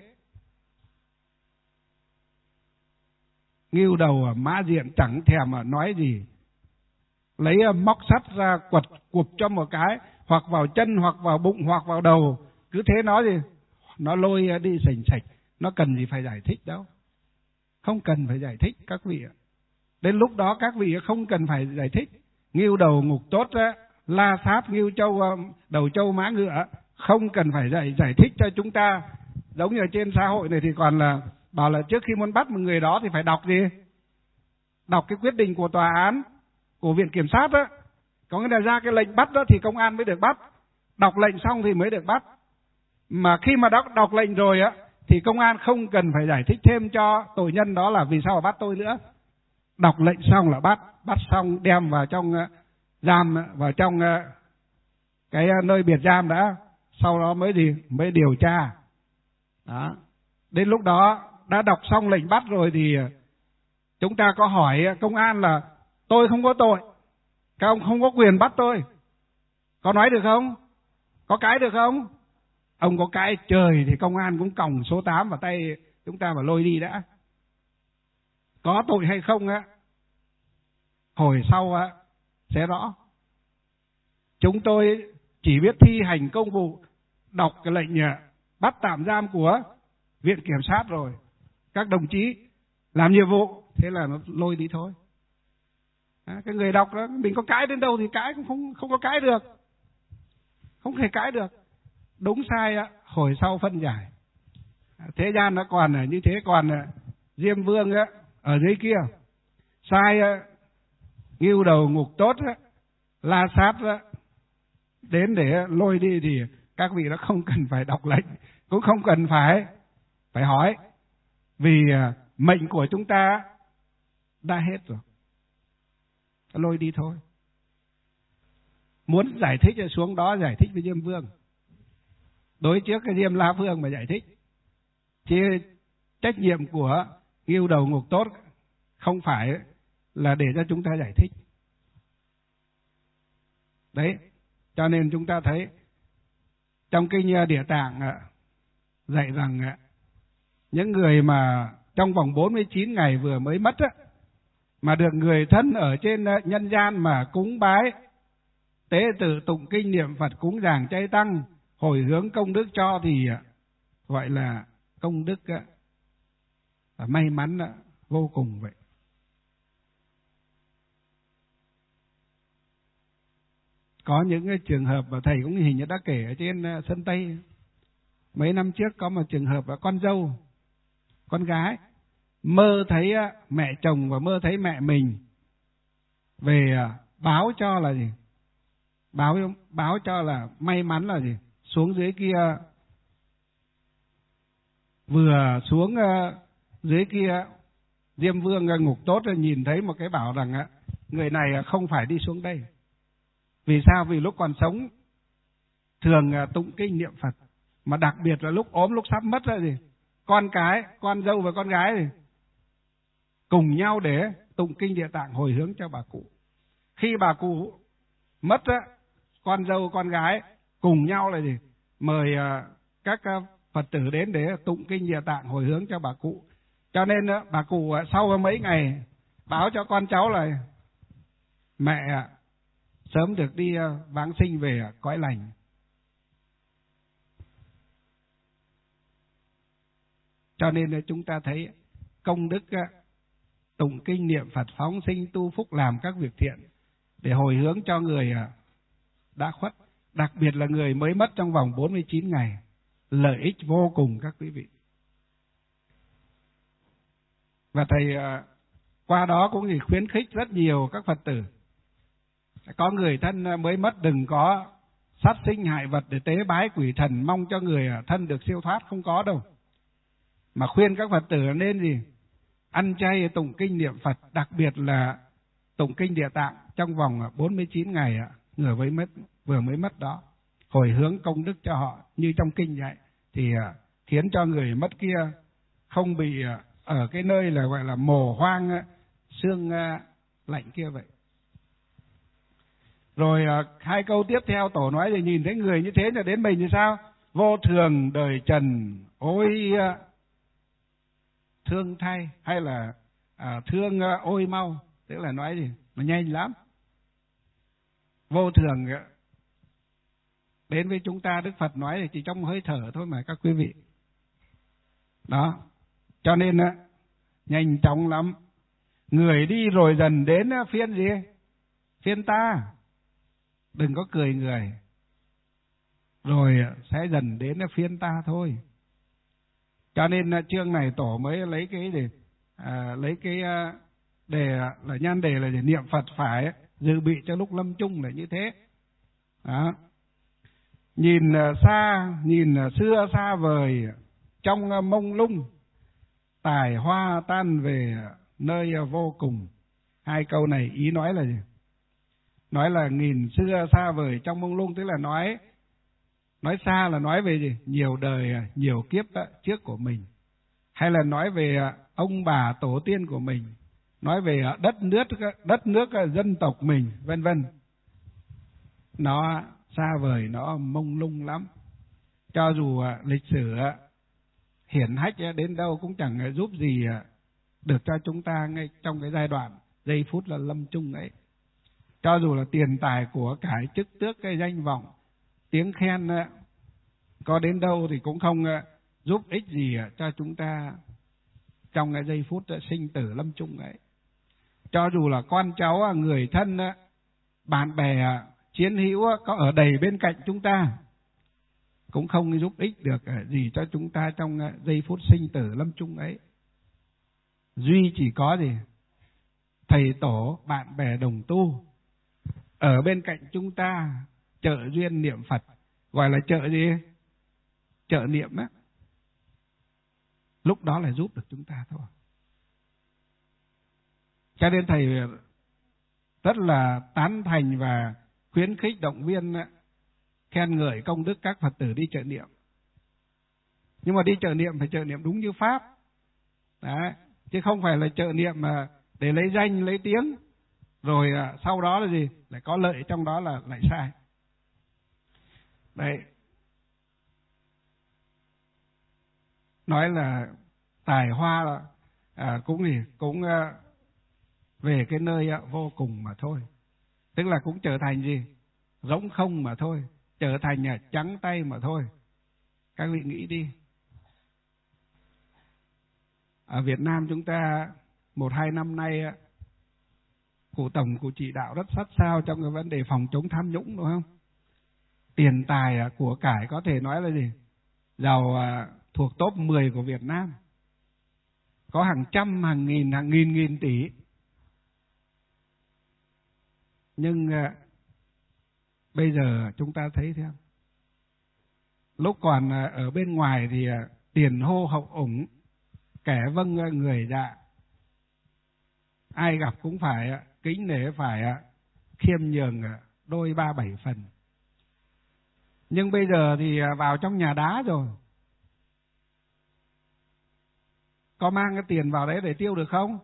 Ngưu đầu mã diện chẳng thèm nói gì, lấy móc sắt ra quật cụp cho một cái, hoặc vào chân, hoặc vào bụng, hoặc vào đầu, cứ thế nói gì nó lôi đi sành sạch. Nó cần gì phải giải thích đâu, không cần phải giải thích các vị ạ. Đến lúc đó các vị không cần phải giải thích. Ngưu đầu ngục tốt la sát ngưu châu, đầu châu mã ngựa, không cần phải giải thích cho chúng ta. Giống như ở trên xã hội này thì còn là bảo là trước khi muốn bắt một người đó thì phải đọc gì? Đọc cái quyết định của tòa án, của viện kiểm sát đó. Có nghĩa là ra cái lệnh bắt đó thì công an mới được bắt. Đọc lệnh xong thì mới được bắt. Mà khi mà đọc lệnh rồi thì công an không cần phải giải thích thêm cho tội nhân đó là vì sao mà bắt tôi nữa. Đọc lệnh xong là bắt xong đem vào trong giam, vào trong cái nơi biệt giam đã, sau đó mới điều tra. Đó. Đến lúc đó đã đọc xong lệnh bắt rồi thì chúng ta có hỏi công an là tôi không có tội, các ông không có quyền bắt tôi, có nói được không? Có cãi được không? Ông có cãi trời thì công an cũng còng số 8 vào tay chúng ta mà lôi đi đã. Có tội hay không hồi sau sẽ rõ. Chúng tôi chỉ biết thi hành công vụ, đọc cái lệnh bắt tạm giam của viện kiểm sát rồi, các đồng chí làm nhiệm vụ, thế là nó lôi đi thôi. Cái người đọc đó, mình có cãi đến đâu thì cãi cũng không có cãi được, không thể cãi được. Đúng sai hồi sau phân giải. Thế gian nó còn như thế, còn Diêm Vương ở dưới kia sai ngưu đầu ngục tốt la sát đến để lôi đi thì các vị nó không cần phải đọc lệnh, cũng không cần phải hỏi, vì mệnh của chúng ta đã hết rồi, lôi đi thôi. Muốn giải thích xuống đó giải thích với Diêm Vương, đối trước cái Diêm La Vương mà giải thích, chứ trách nhiệm của ngưu đầu ngục tốt không phải là để cho chúng ta giải thích. Đấy, cho nên chúng ta thấy trong kinh Địa Tạng dạy rằng những người mà trong vòng 49 ngày vừa mới mất mà được người thân ở trên nhân gian mà cúng bái, tế tự, tụng kinh niệm Phật, cúng dường chay tăng, hồi hướng công đức cho thì gọi là công đức may mắn vô cùng vậy. Có những cái trường hợp mà thầy cũng hình như đã kể ở trên sân Tây mấy năm trước, có một trường hợp là con dâu, con gái mơ thấy mẹ chồng và mơ thấy mẹ mình về báo cho là gì? Báo cho là may mắn là gì? Xuống dưới kia, vừa xuống dưới kia Diêm Vương ngục tốt rồi nhìn thấy một cái bảo rằng người này không phải đi xuống đây. Vì sao? Vì lúc còn sống thường tụng kinh niệm Phật, mà đặc biệt là lúc ốm, lúc sắp mất là gì? Con dâu và con gái thì cùng nhau để tụng kinh Địa Tạng hồi hướng cho bà cụ. Khi bà cụ mất con dâu con gái cùng nhau là gì? Mời các Phật tử đến để tụng kinh Địa Tạng hồi hướng cho bà cụ. Cho nên bà cụ sau mấy ngày báo cho con cháu là mẹ sớm được đi vãng sinh về cõi lành. Cho nên chúng ta thấy công đức tụng kinh niệm Phật, phóng sinh tu phúc, làm các việc thiện để hồi hướng cho người đã khuất, đặc biệt là người mới mất trong vòng 49 ngày, lợi ích vô cùng các quý vị. Và thầy qua đó cũng thì khuyến khích rất nhiều các Phật tử, có người thân mới mất đừng có sát sinh hại vật để tế bái quỷ thần mong cho người thân được siêu thoát, không có đâu. Mà khuyên các Phật tử nên gì? Ăn chay tụng kinh niệm Phật, đặc biệt là tụng kinh Địa Tạng trong vòng 49 ngày người vừa mới mất đó, hồi hướng công đức cho họ như trong kinh dạy, thì khiến cho người mất kia không bị ở cái nơi là gọi là mồ hoang xương lạnh kia vậy. Rồi hai câu tiếp theo Tổ nói thì nhìn thấy người như thế là đến mình thì sao? Vô thường đời trần ôi thương thay, hay là thương ôi mau, tức là nói gì mà nhanh lắm. Vô thường đến với chúng ta, Đức Phật nói thì chỉ trong hơi thở thôi mà các quý vị. Đó, cho nên nhanh chóng lắm. Người đi rồi dần đến phiên gì? Phiên ta. Đừng có cười người. Rồi sẽ dần đến phiên ta thôi. Cho nên chương này Tổ mới lấy cái để lấy cái đề là nhan đề là để niệm Phật phải dự bị cho lúc lâm chung là như thế. Đó. Nhìn xa, nhìn xưa xa vời, trong mông lung, tài hoa tan về nơi vô cùng. Hai câu này ý nói là gì? Nói là nghìn xưa xa vời trong mông lung, tức là nói xa là nói về gì? Nhiều đời, nhiều kiếp trước của mình. Hay là nói về ông bà tổ tiên của mình, nói về đất nước dân tộc mình, vân vân. Nó xa vời, nó mông lung lắm. Cho dù lịch sử hiển hách đến đâu cũng chẳng giúp gì được cho chúng ta ngay trong cái giai đoạn giây phút là lâm chung ấy. Cho dù là tiền tài của cải, chức tước, cái danh vọng, tiếng khen có đến đâu thì cũng không giúp ích gì cho chúng ta trong cái giây phút sinh tử lâm chung ấy. Cho dù là con cháu, người thân, bạn bè, chiến hữu có ở đầy bên cạnh chúng ta, cũng không giúp ích được gì cho chúng ta trong giây phút sinh tử lâm chung ấy. Duy chỉ có gì? Thầy tổ, bạn bè đồng tu ở bên cạnh chúng ta, trợ duyên niệm Phật, gọi là trợ gì? Trợ niệm á. Lúc đó là giúp được chúng ta thôi. Cho nên thầy rất là tán thành và khuyến khích động viên khen ngợi công đức các Phật tử đi trợ niệm. Nhưng mà đi trợ niệm phải trợ niệm đúng như Pháp. Đấy. Chứ không phải là trợ niệm mà để lấy danh, lấy tiếng, rồi sau đó là gì? Lại có lợi trong đó là lại sai. Đấy. Nói là tài hoa cũng về cái nơi vô cùng mà thôi. Tức là cũng trở thành gì? Rỗng không mà thôi. Trở thành trắng tay mà thôi. Các vị nghĩ đi. Ở Việt Nam chúng ta 1-2 năm nay cụ Tổng, cụ chỉ đạo rất sát sao trong cái vấn đề phòng chống tham nhũng, đúng không? Tiền tài của cải có thể nói là gì? Giàu thuộc top 10 của Việt Nam. có hàng trăm, hàng nghìn tỷ. Nhưng bây giờ chúng ta thấy thế không? Lúc còn ở bên ngoài thì tiền hô hậu ủng, kẻ vâng người dạ, ai gặp cũng phải kính nể, phải khiêm nhường đôi ba bảy phần. Nhưng bây giờ thì vào trong nhà đá rồi, có mang cái tiền vào đấy để tiêu được không?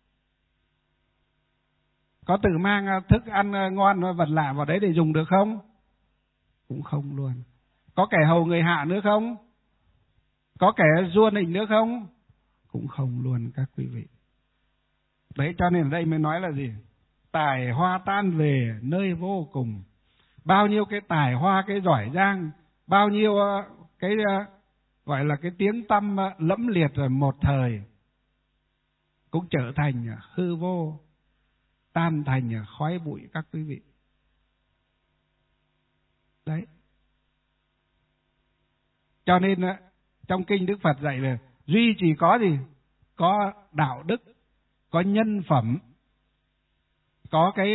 Có tự mang thức ăn ngon vật lạ vào đấy để dùng được không? Cũng không luôn. Có kẻ hầu người hạ nữa không? Có kẻ vua nịnh nữa không? Cũng không luôn các quý vị. Đấy, cho nên ở đây mới nói là gì? Tài hoa tan về nơi vô cùng. Bao nhiêu cái tài hoa, cái giỏi giang, bao nhiêu cái gọi là cái tiếng tăm lẫm liệt rồi một thời cũng trở thành hư vô, tan thành khói bụi các quý vị. Đấy. Cho nên trong kinh Đức Phật dạy là duy chỉ có gì? Có đạo đức, có nhân phẩm, có cái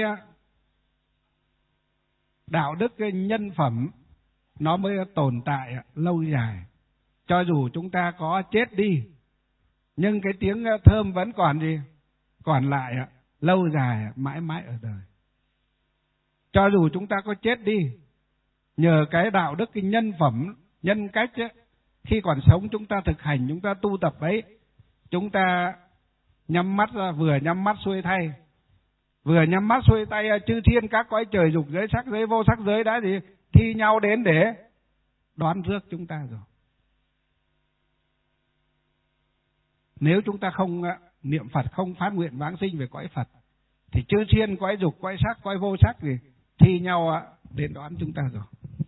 đạo đức, cái nhân phẩm nó mới tồn tại lâu dài. Cho dù chúng ta có chết đi, nhưng cái tiếng thơm vẫn còn gì? Còn lại lâu dài, mãi mãi ở đời. Cho dù chúng ta có chết đi, nhờ cái đạo đức, cái nhân phẩm, nhân cách ấy, khi còn sống chúng ta thực hành, chúng ta tu tập ấy, chúng ta nhắm mắt ra, vừa nhắm mắt xuôi tay, vừa nhắm mắt xuôi tay, chư thiên các cõi trời dục giới sắc giới vô sắc giới đã gì? Thi nhau đến để đoán rước chúng ta rồi. Nếu chúng ta không niệm Phật, không phát nguyện vãng sinh về cõi Phật, thì chư thiên cõi dục, cõi sắc, cõi vô sắc gì thi nhau đến đoán chúng ta rồi.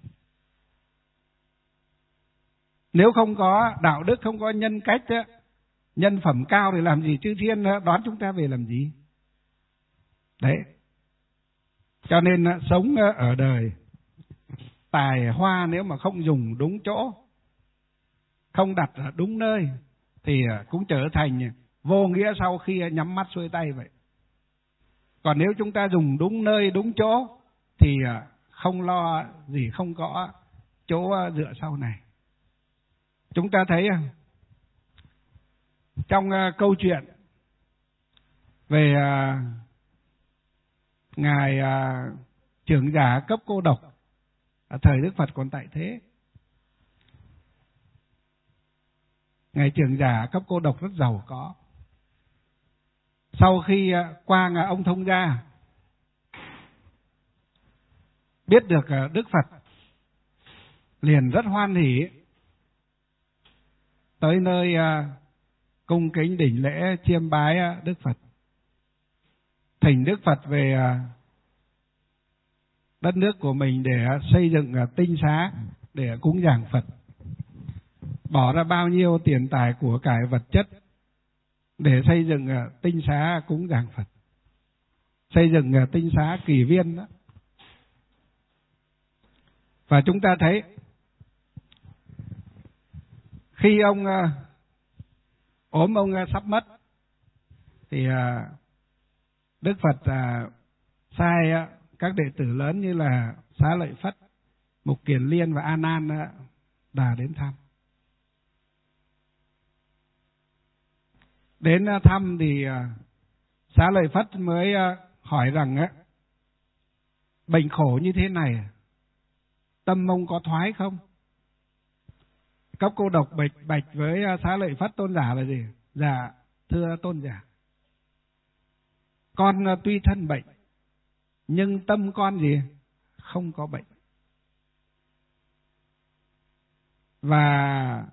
Nếu không có đạo đức, không có nhân cách, nhân phẩm cao thì làm gì chư thiên đoán chúng ta về làm gì? Đấy. Cho nên sống ở đời, tài hoa nếu mà không dùng đúng chỗ, không đặt ở đúng nơi, thì cũng trở thành vô nghĩa sau khi nhắm mắt xuôi tay vậy. Còn nếu chúng ta dùng đúng nơi, đúng chỗ, thì không lo gì, không có chỗ dựa sau này. Chúng ta thấy trong câu chuyện về Ngài trưởng giả cấp cô độc thời Đức Phật còn tại thế. Ngài trưởng giả cấp cô độc rất giàu có. Sau khi qua ông thông gia, biết được Đức Phật, liền rất hoan hỉ tới nơi cung kính đảnh lễ chiêm bái Đức Phật, thỉnh Đức Phật về đất nước của mình để xây dựng tinh xá để cúng dường Phật, bỏ ra bao nhiêu tiền tài của cải vật chất để xây dựng tinh xá cúng dường Phật, xây dựng tinh xá Kỳ Viên đó. Và chúng ta thấy khi ông ốm, ông sắp mất, thì Đức Phật sai các đệ tử lớn như là Xá Lợi Phất, Mục Kiền Liên và A Nan đã đến thăm. Đến thăm thì Xá Lợi Phất mới hỏi rằng bệnh khổ như thế này, tâm ông có thoái không? Cấp cô độc bạch với Xá Lợi Phất tôn giả là gì? Dạ, thưa tôn giả, con tuy thân bệnh, nhưng tâm con gì? Không có bệnh. Và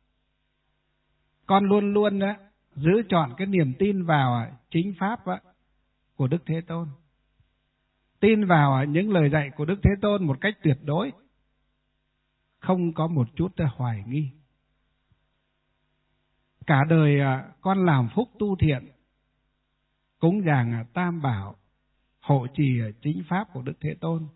con luôn luôn giữ chọn cái niềm tin vào chính pháp của Đức Thế Tôn, tin vào những lời dạy của Đức Thế Tôn một cách tuyệt đối, không có một chút hoài nghi. Cả đời con làm phúc tu thiện, cúng dường Tam Bảo, hộ trì chính pháp của Đức Thế Tôn.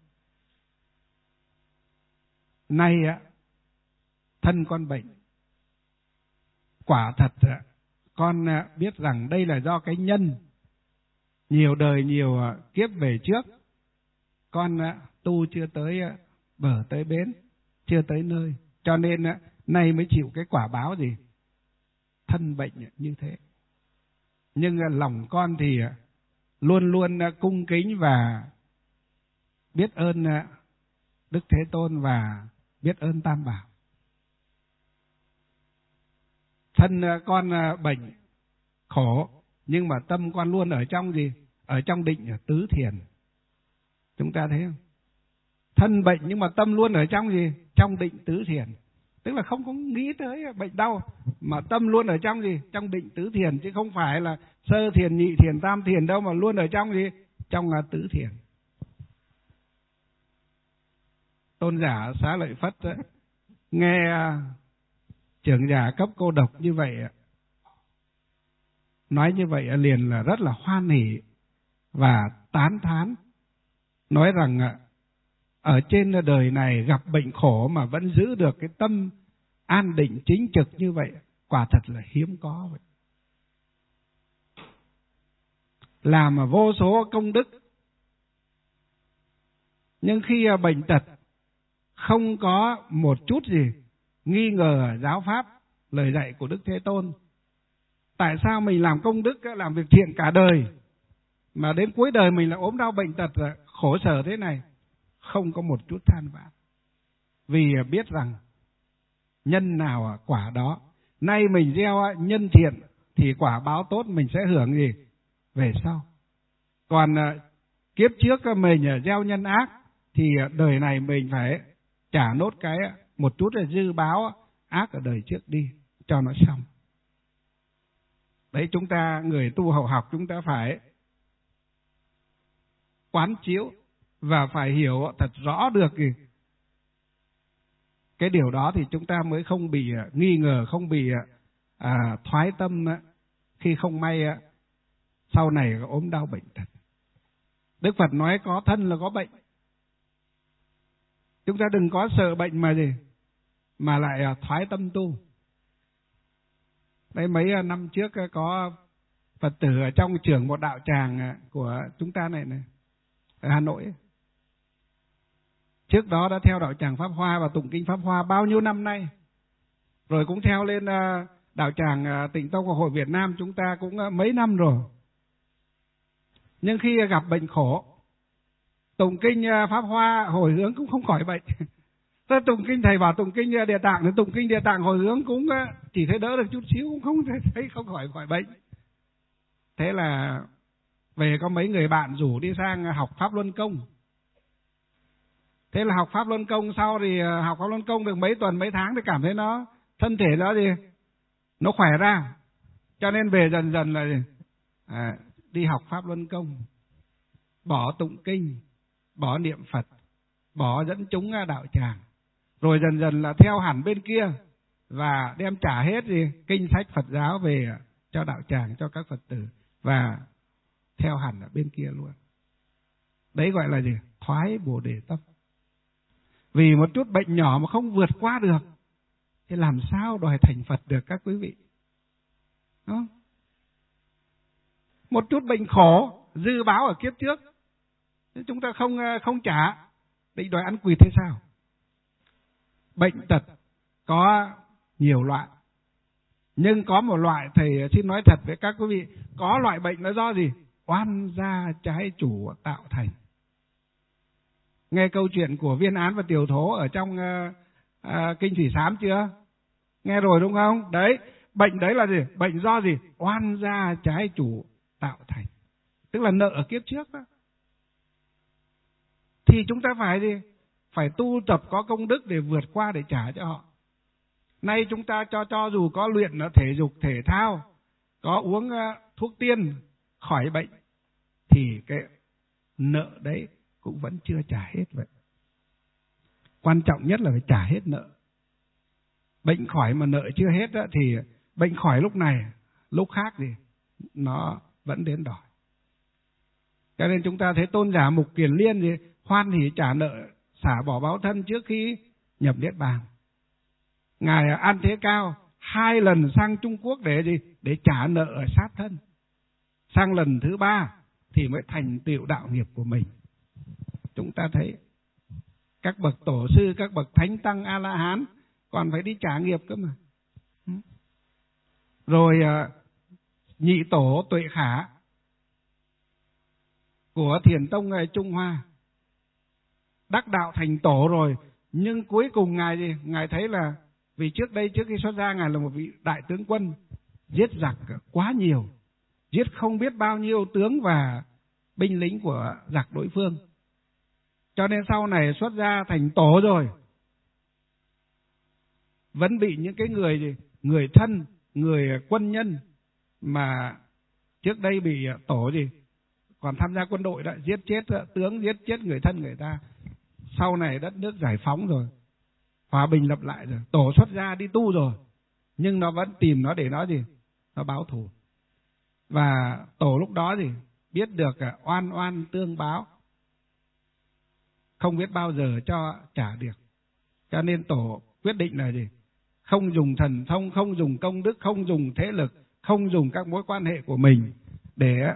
Nay thân con bệnh, quả thật con biết rằng đây là do cái nhân nhiều đời nhiều kiếp về trước con tu chưa tới bờ tới bến, chưa tới nơi, cho nên nay mới chịu cái quả báo gì thân bệnh như thế. Nhưng lòng con thì luôn luôn cung kính và biết ơn Đức Thế Tôn và biết ơn Tam Bảo. Thân con bệnh khổ, nhưng mà tâm con luôn ở trong gì? Ở trong định tứ thiền. Chúng ta thấy không? Thân bệnh nhưng mà tâm luôn ở trong gì? Trong định tứ thiền. Tức là không có nghĩ tới bệnh đau, mà tâm luôn ở trong gì? Trong định tứ thiền, chứ không phải là sơ thiền, nhị thiền, tam thiền đâu, mà luôn ở trong gì? Trong tứ thiền. Tôn giả Xá Lợi Phất nghe trưởng giả cấp cô độc như vậy, nói như vậy liền là rất là hoan hỉ và tán thán, nói rằng ở trên đời này gặp bệnh khổ mà vẫn giữ được cái tâm an định chính trực như vậy, quả thật là hiếm có vậy. Làm mà vô số công đức, nhưng khi bệnh tật không có một chút gì nghi ngờ giáo pháp, lời dạy của Đức Thế Tôn. Tại sao mình làm công đức, làm việc thiện cả đời, mà đến cuối đời mình lại ốm đau bệnh tật, khổ sở thế này? Không có một chút than vãn. Vì biết rằng nhân nào quả đó. Nay mình gieo nhân thiện thì quả báo tốt mình sẽ hưởng gì về sau. Còn kiếp trước mình gieo nhân ác thì đời này mình phải trả nốt cái một chút là dư báo ác ở đời trước đi cho nó xong. Đấy, chúng ta người tu hậu học chúng ta phải quán chiếu và phải hiểu thật rõ được cái điều đó, thì chúng ta mới không bị nghi ngờ, không bị thoái tâm khi không may sau này ốm đau bệnh tật. Đức Phật nói có thân là có bệnh. Chúng ta đừng có sợ bệnh mà gì, mà lại thoái tâm tu. Đấy, mấy năm trước có Phật tử ở trong trưởng một đạo tràng của chúng ta này ở Hà Nội. Trước đó đã theo đạo tràng Pháp Hoa và tụng kinh Pháp Hoa bao nhiêu năm nay, rồi cũng theo lên đạo tràng Tịnh Tông của Hội Việt Nam chúng ta cũng mấy năm rồi. Nhưng khi gặp bệnh khổ, tụng kinh Pháp Hoa hồi hướng cũng không khỏi bệnh. Tụng kinh, thầy bảo tụng kinh Địa Tạng, thì tụng kinh Địa Tạng hồi hướng cũng chỉ thấy đỡ được chút xíu, cũng không thấy không khỏi bệnh. Thế là về có mấy người bạn rủ đi sang học Pháp Luân Công. Thế là học Pháp Luân Công, sau thì học Pháp Luân Công được mấy tuần mấy tháng thì cảm thấy nó thân thể nó gì nó khỏe ra, cho nên về dần dần là đi học Pháp Luân Công, bỏ tụng kinh, bỏ niệm Phật, bỏ dẫn chúng đạo tràng, rồi dần dần là theo hẳn bên kia và đem trả hết kinh sách Phật giáo về cho đạo tràng, cho các Phật tử, và theo hẳn ở bên kia luôn. Đấy gọi là gì? Thoái Bồ Đề tâm. Vì một chút bệnh nhỏ mà không vượt qua được thì làm sao đòi thành Phật được các quý vị? Đúng không? Một chút bệnh khổ dư báo ở kiếp trước, chúng ta không trả, định đòi ăn quỵt thế sao? Bệnh tật có nhiều loại, nhưng có một loại thầy xin nói thật với các quý vị, có loại bệnh nó do gì? Oan gia trái chủ tạo thành. Nghe câu chuyện của Viên Án và Tiều Thố ở trong Kinh Thủy Sám chưa? Nghe rồi đúng không? Đấy, bệnh đấy là gì? Bệnh do gì? Oan gia trái chủ tạo thành. Tức là nợ ở kiếp trước đó. Thì chúng ta phải gì? Phải tu tập có công đức để vượt qua, để trả cho họ. Nay chúng ta cho dù có luyện thể dục thể thao, có uống thuốc tiên khỏi bệnh, thì cái nợ đấy cũng vẫn chưa trả hết vậy. Quan trọng nhất là phải trả hết nợ. Bệnh khỏi mà nợ chưa hết đó, thì bệnh khỏi lúc này, lúc khác thì nó vẫn đến đòi. Cho nên chúng ta thấy Tôn giả Mục Kiền Liên thì hoan hỉ trả nợ, xả bỏ báo thân trước khi nhập Niết Bàn. Ngài An Thế Cao 2 lần sang Trung Quốc để gì? Để trả nợ ở sát thân. Sang lần thứ 3 thì mới thành tựu đạo nghiệp của mình. Chúng ta thấy các bậc tổ sư, các bậc thánh tăng A-la-hán còn phải đi trả nghiệp cơ mà. Rồi nhị tổ Tuệ Khả của Thiền Tông Trung Hoa đắc đạo thành tổ rồi, nhưng cuối cùng ngài gì? Ngài thấy là vì trước đây, trước khi xuất gia, ngài là một vị đại tướng quân, giết giặc quá nhiều, giết không biết bao nhiêu tướng và binh lính của giặc đối phương. Cho nên sau này xuất gia thành tổ rồi, vẫn bị những cái người gì? Người thân, người quân nhân mà trước đây bị tổ gì? Còn tham gia quân đội đã giết chết tướng, giết chết người thân người ta. Sau này đất nước giải phóng rồi, hòa bình lập lại rồi, tổ xuất gia đi tu rồi, nhưng nó vẫn tìm nó để nó gì? Nó báo thù. Và tổ lúc đó gì? Biết được oan oan tương báo, không biết bao giờ cho trả được. Cho nên tổ quyết định là gì? Không dùng thần thông, không dùng công đức, không dùng thế lực, không dùng các mối quan hệ của mình để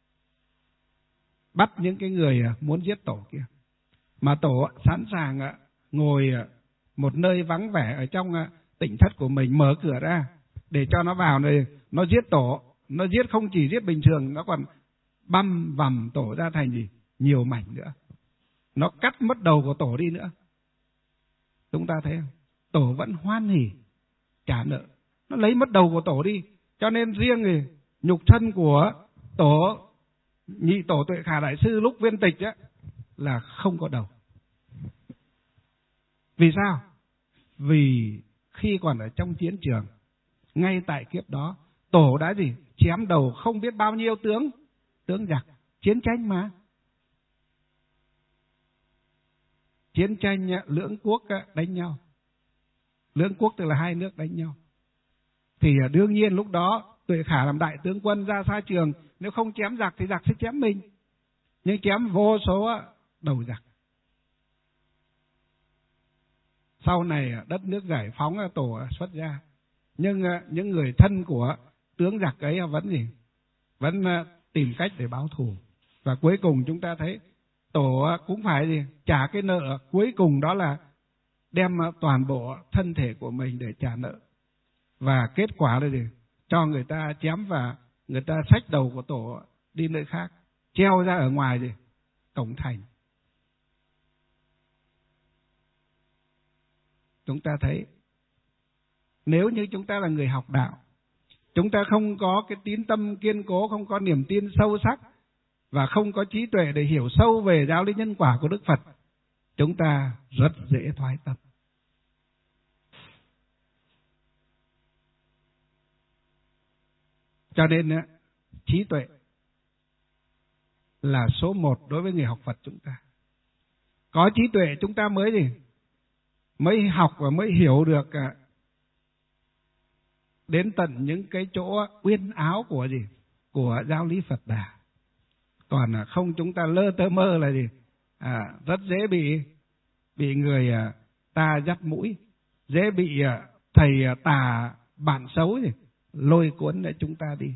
bắt những cái người muốn giết tổ kia. Mà tổ sẵn sàng ngồi một nơi vắng vẻ ở trong tỉnh thất của mình, mở cửa ra để cho nó vào này, nó giết tổ. Nó giết không chỉ giết bình thường, nó còn băm vằm tổ ra thành gì? Nhiều mảnh nữa. Nó cắt mất đầu của tổ đi nữa. Chúng ta thấy không? Tổ vẫn hoan hỉ trả nợ. Nó lấy mất đầu của tổ đi. Cho nên riêng thì nhục thân của tổ nhị tổ Tuệ Khả đại sư lúc viên tịch á, là không có đầu. Vì sao? Vì khi còn ở trong chiến trường, ngay tại kiếp đó, tổ đã gì? Chém đầu không biết bao nhiêu tướng giặc. Chiến tranh mà. Chiến tranh lưỡng quốc đánh nhau. Lưỡng quốc tức là 2 nước đánh nhau. Thì đương nhiên lúc đó Tuệ Khả làm đại tướng quân ra xa trường, nếu không chém giặc thì giặc sẽ chém mình. Nhưng chém vô số đầu giặc. Sau này đất nước giải phóng, tổ xuất gia. Nhưng những người thân của tướng giặc ấy vẫn gì? Vẫn tìm cách để báo thù. Và cuối cùng chúng ta thấy tổ cũng phải gì? Trả cái nợ cuối cùng, đó là đem toàn bộ thân thể của mình để trả nợ. Và kết quả là gì? Cho người ta chém và người ta xách đầu của tổ đi nơi khác, treo ra ở ngoài gì? Cổng thành. Chúng ta thấy nếu như chúng ta là người học đạo, chúng ta không có cái tín tâm kiên cố, không có niềm tin sâu sắc và không có trí tuệ để hiểu sâu về giáo lý nhân quả của Đức Phật, chúng ta rất dễ thoái tâm. Cho nên trí tuệ là số 1 đối với người học Phật chúng ta. Có trí tuệ chúng ta mới gì? Mới học và mới hiểu được đến tận những cái chỗ uyên áo của gì? Của giáo lý Phật Đà. Còn không chúng ta lơ tơ mơ là gì? Rất dễ bị người ta dắt mũi, dễ bị thầy tà bạn xấu gì? Lôi cuốn để chúng ta đi.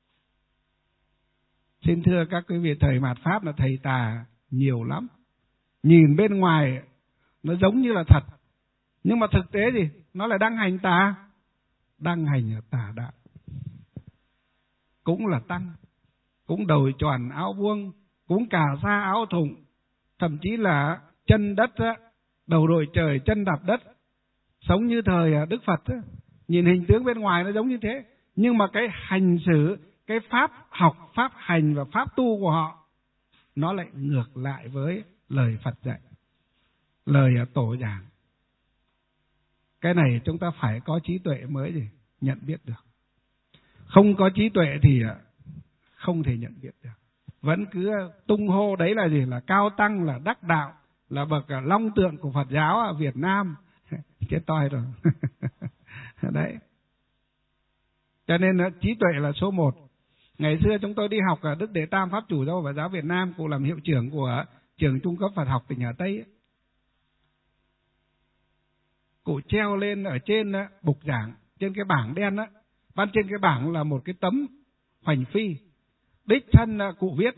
Xin thưa các quý vị, thời mạt Pháp là thầy tà nhiều lắm. Nhìn bên ngoài nó giống như là thật, nhưng mà thực tế gì? Nó lại đang hành tà. Đang hành tà đạo. Cũng là tăng, cũng đầu tròn áo buông, cũng cà sa áo thụng, thậm chí là chân đất, đầu đội trời chân đạp đất, sống như thời Đức Phật. Nhìn hình tướng bên ngoài nó giống như thế, nhưng mà cái hành xử, cái pháp học, pháp hành và pháp tu của họ, nó lại ngược lại với lời Phật dạy, lời tổ giảng. Cái này chúng ta phải có trí tuệ mới để nhận biết được. Không có trí tuệ thì không thể nhận biết được. Vẫn cứ tung hô đấy là gì? Là cao tăng, là đắc đạo, là bậc long tượng của Phật giáo ở Việt Nam. Chết toi rồi. Đấy. Cho nên trí tuệ là số 1. Ngày xưa chúng tôi đi học Đức Đệ Tam Pháp Chủ Giáo và Giáo Việt Nam, cụ làm hiệu trưởng của trường trung cấp Phật học tỉnh Hà Tây ấy. Cụ treo lên ở trên bục giảng trên cái bảng đen á, ban trên cái bảng là một cái tấm hoành phi, đích thân cụ viết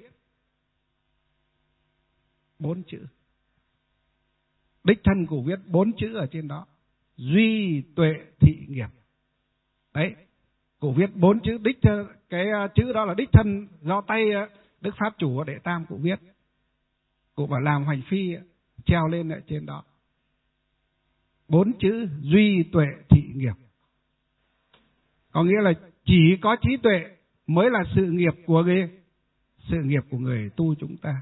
4 chữ. Đích thân cụ viết 4 chữ ở trên đó: duy tuệ thị nghiệp. Đấy, cụ viết 4 chữ, cái chữ đó là đích thân do tay Đức Pháp Chủ Đệ Tam cụ viết. Cụ bảo làm hoành phi treo lên ở trên đó 4 chữ duy tuệ thị nghiệp. Có nghĩa là chỉ có trí tuệ mới là sự nghiệp của người tu chúng ta.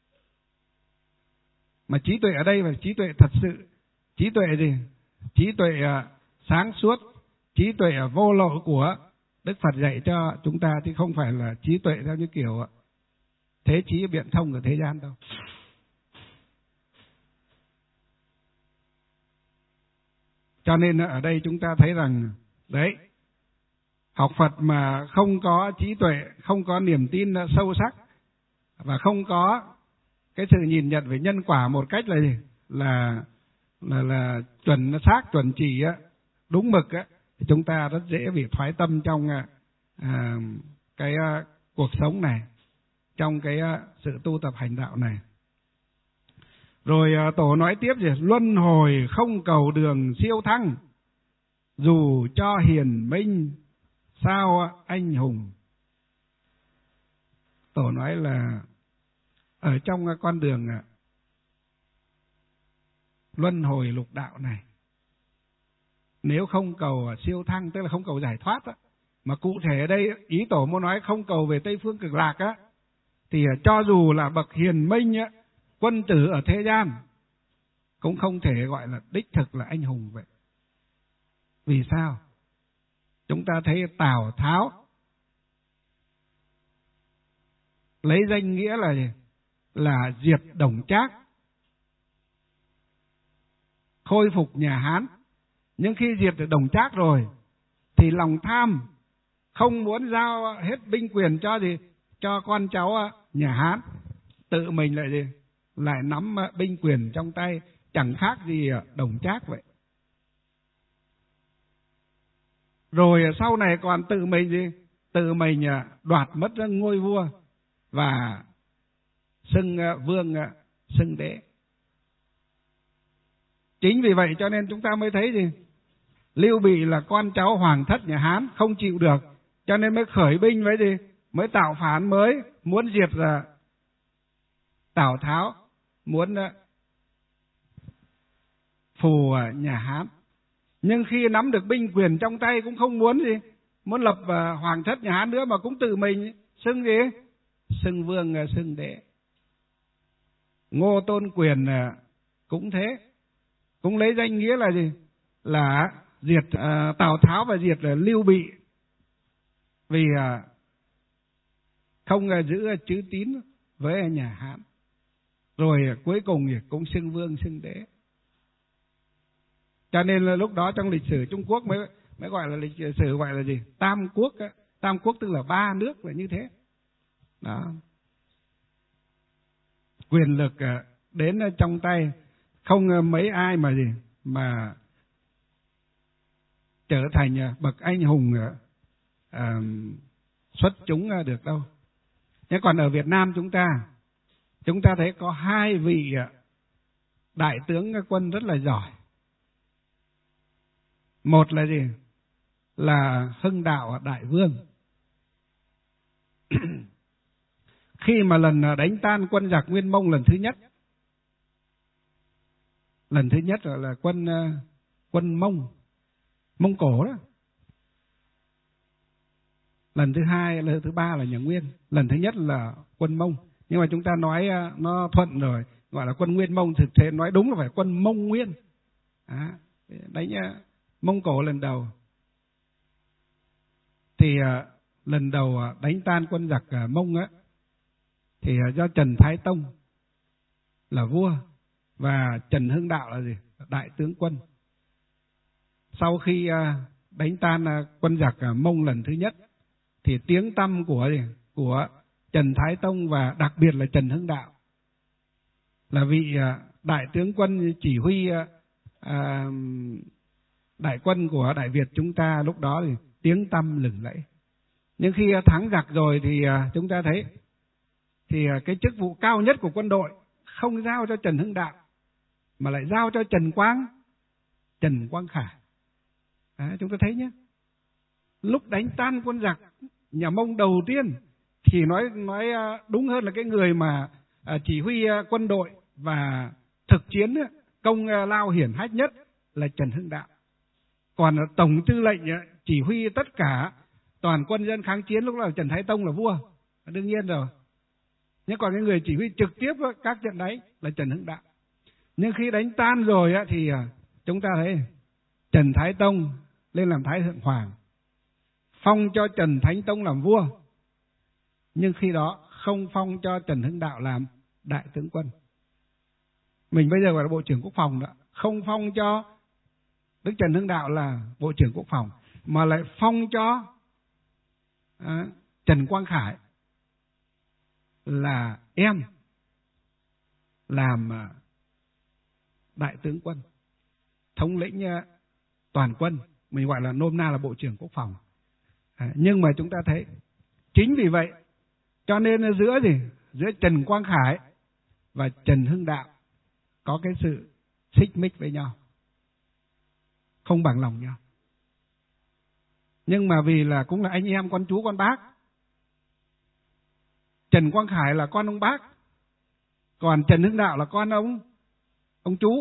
Mà trí tuệ ở đây là trí tuệ thật sự. Trí tuệ gì? Trí tuệ sáng suốt, trí tuệ vô lậu của Đức Phật dạy cho chúng ta, chứ không phải là trí tuệ theo như kiểu thế trí biện thông của thế gian đâu. Cho nên ở đây chúng ta thấy rằng đấy, học Phật mà không có trí tuệ, không có niềm tin sâu sắc và không có cái sự nhìn nhận về nhân quả một cách là gì? Là chuẩn xác, chuẩn chỉ, đúng mực á, thì chúng ta rất dễ bị thoái tâm trong cái cuộc sống này, trong cái sự tu tập hành đạo này. Rồi Tổ nói tiếp gì? Luân hồi không cầu đường siêu thăng, dù cho hiền minh sao anh hùng. Tổ nói là ở trong con đường luân hồi lục đạo này, nếu không cầu siêu thăng, tức là không cầu giải thoát á, mà cụ thể ở đây ý Tổ muốn nói không cầu về Tây Phương Cực Lạc á, thì cho dù là bậc hiền minh á, quân tử ở thế gian cũng không thể gọi là đích thực là anh hùng vậy. Vì sao? Chúng ta thấy Tào Tháo lấy danh nghĩa là gì? Là diệt Đổng Trác, khôi phục nhà Hán. Nhưng khi diệt được Đổng Trác rồi thì lòng tham, không muốn giao hết binh quyền cho gì? Cho con cháu nhà Hán, tự mình lại gì? Lại nắm binh quyền trong tay, chẳng khác gì Đổng Trác vậy. Rồi sau này còn tự mình gì? Tự mình đoạt mất ngôi vua và xưng vương, xưng đế. Chính vì vậy cho nên chúng ta mới thấy gì? Lưu Bị là con cháu hoàng thất nhà Hán, không chịu được, cho nên mới khởi binh với gì? Mới tạo phản, mới muốn diệt Tào Tháo, muốn phù nhà Hán. Nhưng khi nắm được binh quyền trong tay cũng không muốn gì? Muốn lập hoàng thất nhà Hán nữa, mà cũng tự mình xưng gì? Xưng vương, xưng đế. Ngô Tôn Quyền cũng thế, cũng lấy danh nghĩa là gì? Là diệt Tào Tháo và diệt Lưu Bị, vì không giữ chữ tín với nhà Hán. Rồi cuối cùng cũng xưng vương, xưng đế. Cho nên là lúc đó trong lịch sử Trung Quốc mới gọi là lịch sử gọi là gì? Tam quốc. Tam quốc tức là 3 nước là như thế. Đó. Quyền lực đến trong tay, không mấy ai mà gì? Mà trở thành bậc anh hùng xuất chúng được đâu. Nhưng còn ở Việt Nam chúng ta thấy có 2 vị đại tướng quân rất là giỏi. Một là gì? Là Hưng Đạo Đại Vương. Khi mà lần đánh tan quân giặc Nguyên Mông lần thứ nhất gọi là quân Mông Cổ đó. Lần thứ hai, lần thứ ba là nhà Nguyên. Lần thứ nhất là quân Mông. Nhưng mà chúng ta nói nó thuận rồi, gọi là quân Nguyên Mông. Thực tế nói đúng là phải quân Mông Nguyên. Đánh Mông Cổ lần đầu. Thì lần đầu đánh tan quân giặc Mông á, thì do Trần Thái Tông là vua và Trần Hưng Đạo là gì? Đại tướng quân. Sau khi đánh tan quân giặc Mông lần thứ nhất, thì tiếng tăm của Trần Thái Tông và đặc biệt là Trần Hưng Đạo là vị đại tướng quân chỉ huy đại quân của Đại Việt chúng ta lúc đó thì tiếng tăm lừng lẫy. Nhưng khi thắng giặc rồi thì chúng ta thấy thì cái chức vụ cao nhất của quân đội không giao cho Trần Hưng Đạo mà lại giao cho Trần Quang Khải. Chúng ta thấy nhé, lúc đánh tan quân giặc nhà Mông đầu tiên thì nói đúng hơn là cái người mà chỉ huy quân đội và thực chiến công lao hiển hách nhất là Trần Hưng Đạo. Còn tổng tư lệnh chỉ huy tất cả toàn quân dân kháng chiến lúc nào Trần Thái Tông là vua, đương nhiên rồi. Nhưng còn cái người chỉ huy trực tiếp các trận đấy là Trần Hưng Đạo. Nhưng khi đánh tan rồi thì chúng ta thấy Trần Thái Tông lên làm Thái Thượng Hoàng, phong cho Trần Thánh Tông làm vua, nhưng khi đó không phong cho Trần Hưng Đạo làm đại tướng quân. Mình bây giờ gọi là Bộ trưởng Quốc phòng đó, không phong cho Đức Trần Hưng Đạo là Bộ trưởng Quốc phòng, mà lại phong cho Trần Quang Khải là em làm đại tướng quân, thống lĩnh toàn quân, mình gọi là nôm na là Bộ trưởng Quốc phòng. Nhưng mà chúng ta thấy chính vì vậy cho nên giữa Trần Quang Khải và Trần Hưng Đạo có cái sự xích mích với nhau, không bằng lòng nhau. Nhưng mà vì là cũng là anh em, con chú con bác, Trần Quang Khải là con ông bác, còn Trần Hưng Đạo là con ông chú.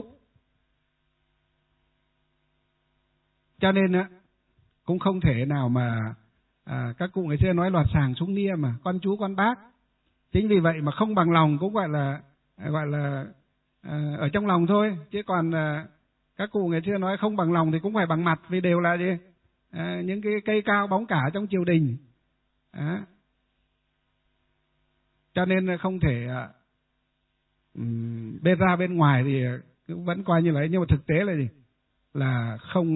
Cho nên cũng không thể nào mà các cụ ngày xưa nói loạt sàng súng nia mà con chú con bác. Chính vì vậy mà không bằng lòng cũng gọi là ở trong lòng thôi, chứ còn các cụ ngày xưa nói không bằng lòng thì cũng phải bằng mặt, vì đều là gì? Những cái cây cao bóng cả trong triều đình. Cho nên không thể bên ra bên ngoài thì cũng vẫn coi như là, nhưng mà thực tế là gì? Là không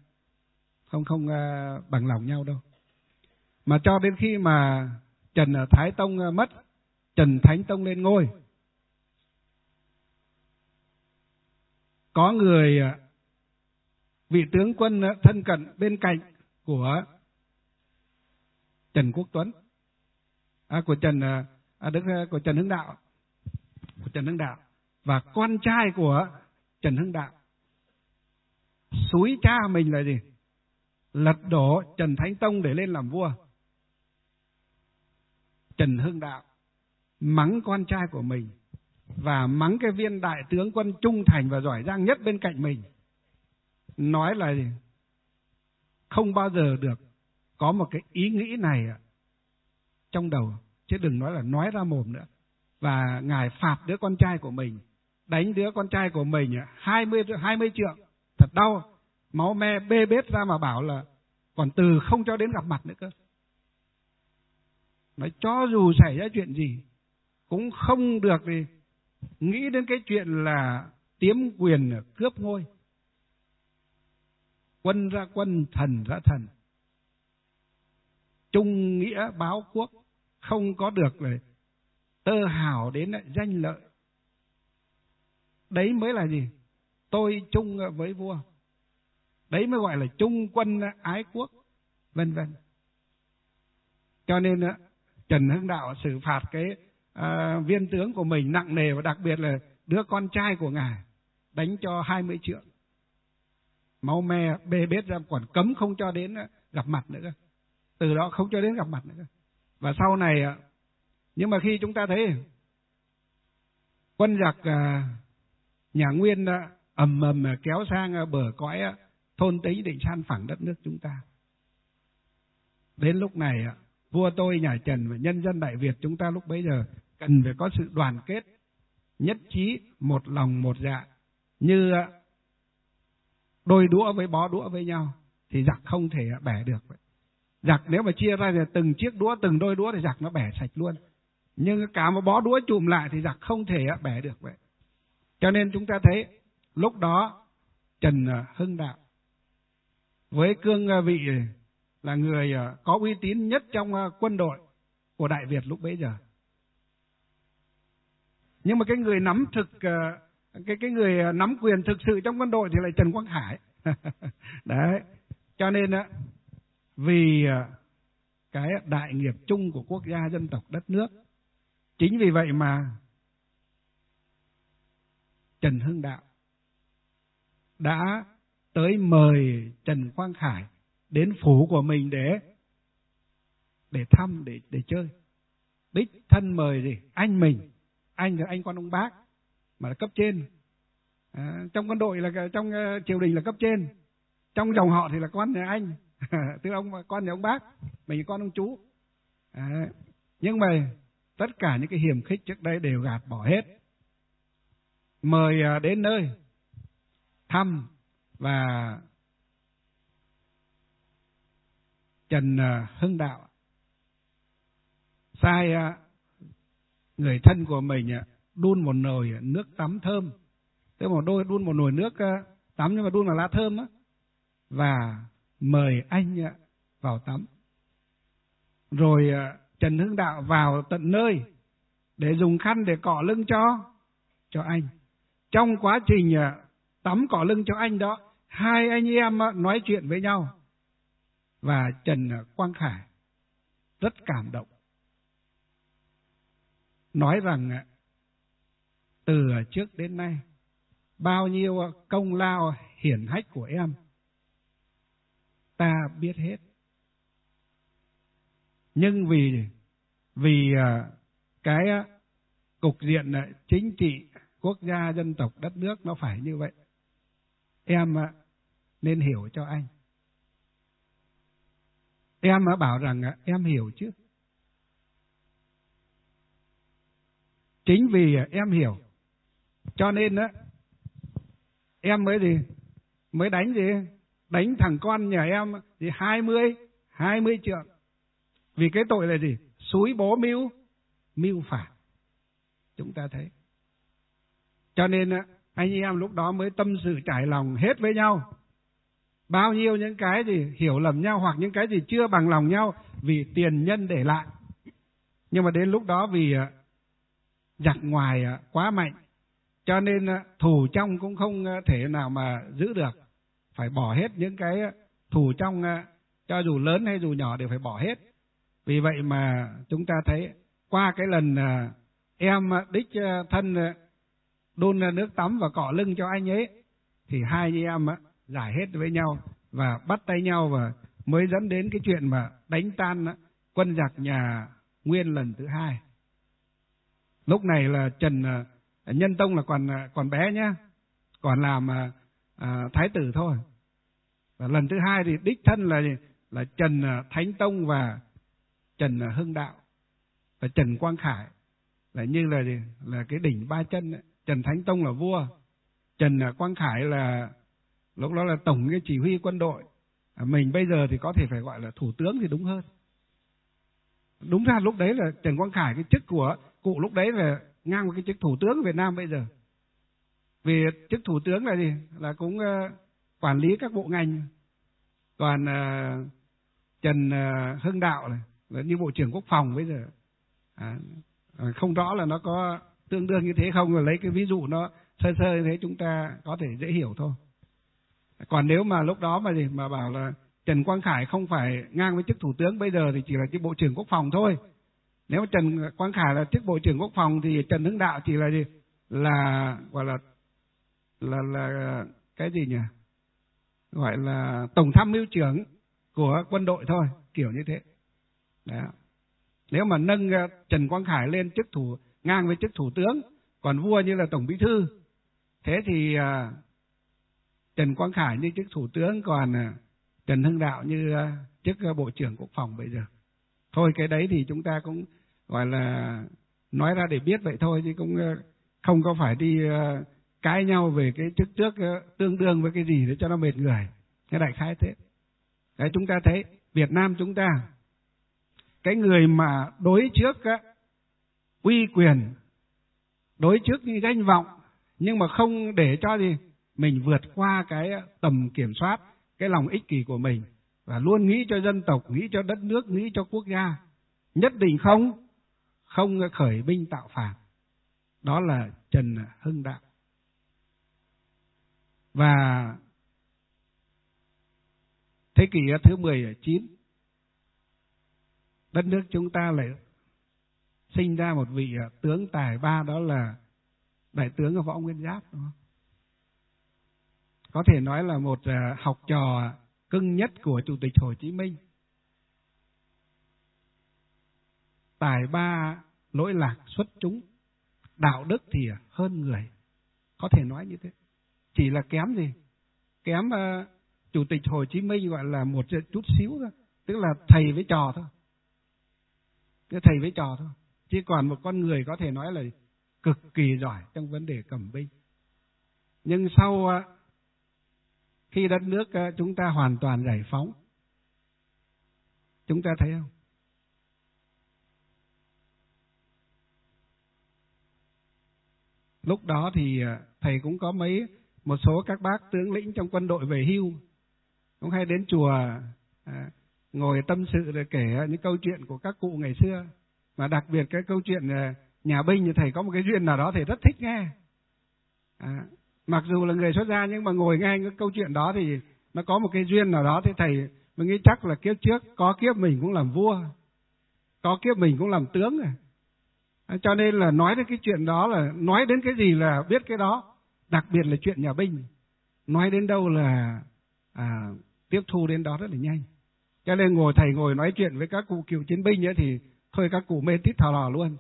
bằng lòng nhau đâu. Mà cho đến khi mà Trần Thái Tông mất, Trần Thánh Tông lên ngôi, có người vị tướng quân thân cận bên cạnh của Trần Quốc Tuấn, của Trần Hưng Đạo, và con trai của Trần Hưng Đạo xúi cha mình là gì? Lật đổ Trần Thánh Tông để lên làm vua. Trần Hưng Đạo mắng con trai của mình và mắng cái viên đại tướng quân trung thành và giỏi giang nhất bên cạnh mình, nói là gì? Không bao giờ được có một cái ý nghĩ này trong đầu, chứ đừng nói là nói ra mồm nữa. Và ngài phạt đứa con trai của mình, đánh đứa con trai của mình 20 trượng, thật đau, máu me bê bết ra, mà bảo là còn từ không cho đến gặp mặt nữa cơ. Nói cho dù xảy ra chuyện gì cũng không được gì nghĩ đến cái chuyện là tiếm quyền cướp ngôi. Quân ra quân, thần ra thần, trung nghĩa báo quốc, không có được là tơ hào đến danh lợi. Đấy mới là gì? Tôi chung với vua. Đấy mới gọi là trung quân ái quốc, vân vân. Cho nên Trần Hưng Đạo xử phạt cái viên tướng của mình nặng nề, và đặc biệt là đứa con trai của ngài đánh cho 20 trượng, máu me bê bết ra, còn cấm không cho đến gặp mặt nữa. Từ đó không cho đến gặp mặt nữa. Và sau này, nhưng mà khi chúng ta thấy quân giặc nhà Nguyên ầm ầm kéo sang bờ cõi thôn tính định san phẳng đất nước chúng ta, đến lúc này vua tôi nhà Trần và nhân dân Đại Việt chúng ta lúc bấy giờ cần phải có sự đoàn kết, nhất trí, một lòng một dạ, như đôi đũa với bó đũa với nhau thì giặc không thể bẻ được. Giặc nếu mà chia ra từng chiếc đũa, từng đôi đũa thì giặc nó bẻ sạch luôn. Nhưng cả một bó đũa chụm lại thì giặc không thể bẻ được vậy. Cho nên chúng ta thấy lúc đó Trần Hưng Đạo với cương vị là người có uy tín nhất trong quân đội của Đại Việt lúc bấy giờ. Nhưng mà cái người nắm quyền thực sự trong quân đội thì lại Trần Quang Khải. Đấy, cho nên vì cái đại nghiệp chung của quốc gia, dân tộc, đất nước, chính vì vậy mà Trần Hưng Đạo đã tới mời Trần Quang Khải đến phủ của mình để thăm, để chơi. Đích thân mời gì? Anh mình, anh là anh con ông Bác, mà là cấp trên. Trong quân đội là trong triều đình là cấp trên, trong dòng họ thì là con nhà anh, tức ông con nhà ông Bác, mình là con ông chú. Nhưng mà tất cả những cái hiềm khích trước đây đều gạt bỏ hết, mời đến nơi thăm. Và Trần Hưng Đạo sai người thân của mình đun một nồi nước tắm thơm, tức là đun một nồi nước tắm nhưng mà đun là lá thơm á, và mời anh vào tắm. Rồi Trần Hưng Đạo vào tận nơi để dùng khăn để cọ lưng cho anh. Trong quá trình tắm cọ lưng cho anh đó, hai anh em nói chuyện với nhau, và Trần Quang Khải rất cảm động, nói rằng từ trước đến nay bao nhiêu công lao hiển hách của em ta biết hết, nhưng vì cái cục diện chính trị quốc gia, dân tộc, đất nước nó phải như vậy, em nên hiểu cho anh. Em bảo rằng em hiểu chứ. Chính vì em hiểu cho nên em mới đánh thằng con nhà em thì 20 trượng. Vì cái tội là gì? Xúi bố mưu phản. Chúng ta thấy. Cho nên anh em lúc đó mới tâm sự trải lòng hết với nhau. Bao nhiêu những cái gì hiểu lầm nhau, hoặc những cái gì chưa bằng lòng nhau vì tiền nhân để lại. Nhưng mà đến lúc đó vì giặc ngoài quá mạnh, cho nên thù trong cũng không thể nào mà giữ được. Phải bỏ hết những cái thù trong, cho dù lớn hay dù nhỏ đều phải bỏ hết. Vì vậy mà chúng ta thấy qua cái lần em đích thân đun nước tắm và cọ lưng cho anh ấy, thì hai anh em giải hết với nhau và bắt tay nhau, và mới dẫn đến cái chuyện mà đánh tan quân giặc nhà Nguyên lần thứ hai. Lúc này là Trần Nhân Tông là còn bé nhá, còn làm thái tử thôi. Và lần thứ hai thì đích thân là Trần Thánh Tông và Trần Hưng Đạo và Trần Quang Khải là như là cái đỉnh ba chân ấy. Trần Thánh Tông là vua, Trần Quang Khải là lúc đó là tổng cái chỉ huy quân đội. Mình bây giờ thì có thể phải gọi là thủ tướng thì đúng hơn. Đúng ra lúc đấy là Trần Quang Khải, cái chức của cụ lúc đấy là ngang với cái chức thủ tướng Việt Nam bây giờ. Vì chức thủ tướng là gì? Là cũng quản lý các bộ ngành. Còn Trần Hưng Đạo này là như bộ trưởng quốc phòng bây giờ. Không rõ là nó có tương đương như thế không, rồi lấy cái ví dụ nó sơ sơ như thế chúng ta có thể dễ hiểu thôi. Còn nếu mà lúc đó mà bảo là Trần Quang Khải không phải ngang với chức thủ tướng bây giờ thì chỉ là chức bộ trưởng quốc phòng thôi. Nếu Trần Quang Khải là chức bộ trưởng quốc phòng thì Trần Hưng Đạo chỉ là gì? Là gọi là cái gì nhỉ? Gọi là tổng tham mưu trưởng của quân đội thôi, kiểu như thế. Đó. Nếu mà nâng Trần Quang Khải lên ngang với chức thủ tướng, còn vua như là tổng bí thư, thế thì Trần Quang Khải như chức thủ tướng, còn Trần Hưng Đạo như chức bộ trưởng quốc phòng bây giờ. Thôi cái đấy thì chúng ta cũng gọi là nói ra để biết vậy thôi, chứ cũng không có phải đi cãi nhau về cái chức tước tương đương với cái gì để cho nó mệt người. Cái đại khái thế. Đấy, chúng ta thấy Việt Nam chúng ta, cái người mà đối trước uy quyền, đối trước như danh vọng, nhưng mà không để cho mình vượt qua cái tầm kiểm soát, cái lòng ích kỷ của mình, và luôn nghĩ cho dân tộc, nghĩ cho đất nước, nghĩ cho quốc gia, nhất định không khởi binh tạo phản. Đó là Trần Hưng Đạo. Và thế kỷ thứ 19, đất nước chúng ta lại sinh ra một vị tướng tài ba, đó là đại tướng Võ Nguyên Giáp, đúng không? Có thể nói là một học trò cưng nhất của Chủ tịch Hồ Chí Minh. Tài ba, lỗi lạc xuất chúng, đạo đức thì hơn người, có thể nói như thế. Chỉ là kém gì? Kém Chủ tịch Hồ Chí Minh gọi là một chút xíu thôi, tức là thầy với trò thôi. Cái thầy với trò thôi. Chứ còn một con người có thể nói là cực kỳ giỏi trong vấn đề cầm binh. Nhưng sau khi đất nước chúng ta hoàn toàn giải phóng, chúng ta thấy không? Lúc đó thì thầy cũng có một số các bác tướng lĩnh trong quân đội về hưu, cũng hay đến chùa ngồi tâm sự để kể những câu chuyện của các cụ ngày xưa. Mà đặc biệt cái câu chuyện nhà binh thì thầy có một cái duyên nào đó thầy rất thích nghe. Mặc dù là người xuất gia nhưng mà ngồi nghe cái câu chuyện đó thì nó có một cái duyên nào đó, thì thầy mới nghĩ chắc là kiếp trước có kiếp mình cũng làm vua, có kiếp mình cũng làm tướng rồi. Cho nên là nói đến cái chuyện đó là nói đến cái gì là biết cái đó, đặc biệt là chuyện nhà binh. Nói đến đâu là tiếp thu đến đó rất là nhanh. Cho nên thầy ngồi nói chuyện với các cụ cựu chiến binh ấy thì thôi các cụ mê tít thò lò luôn.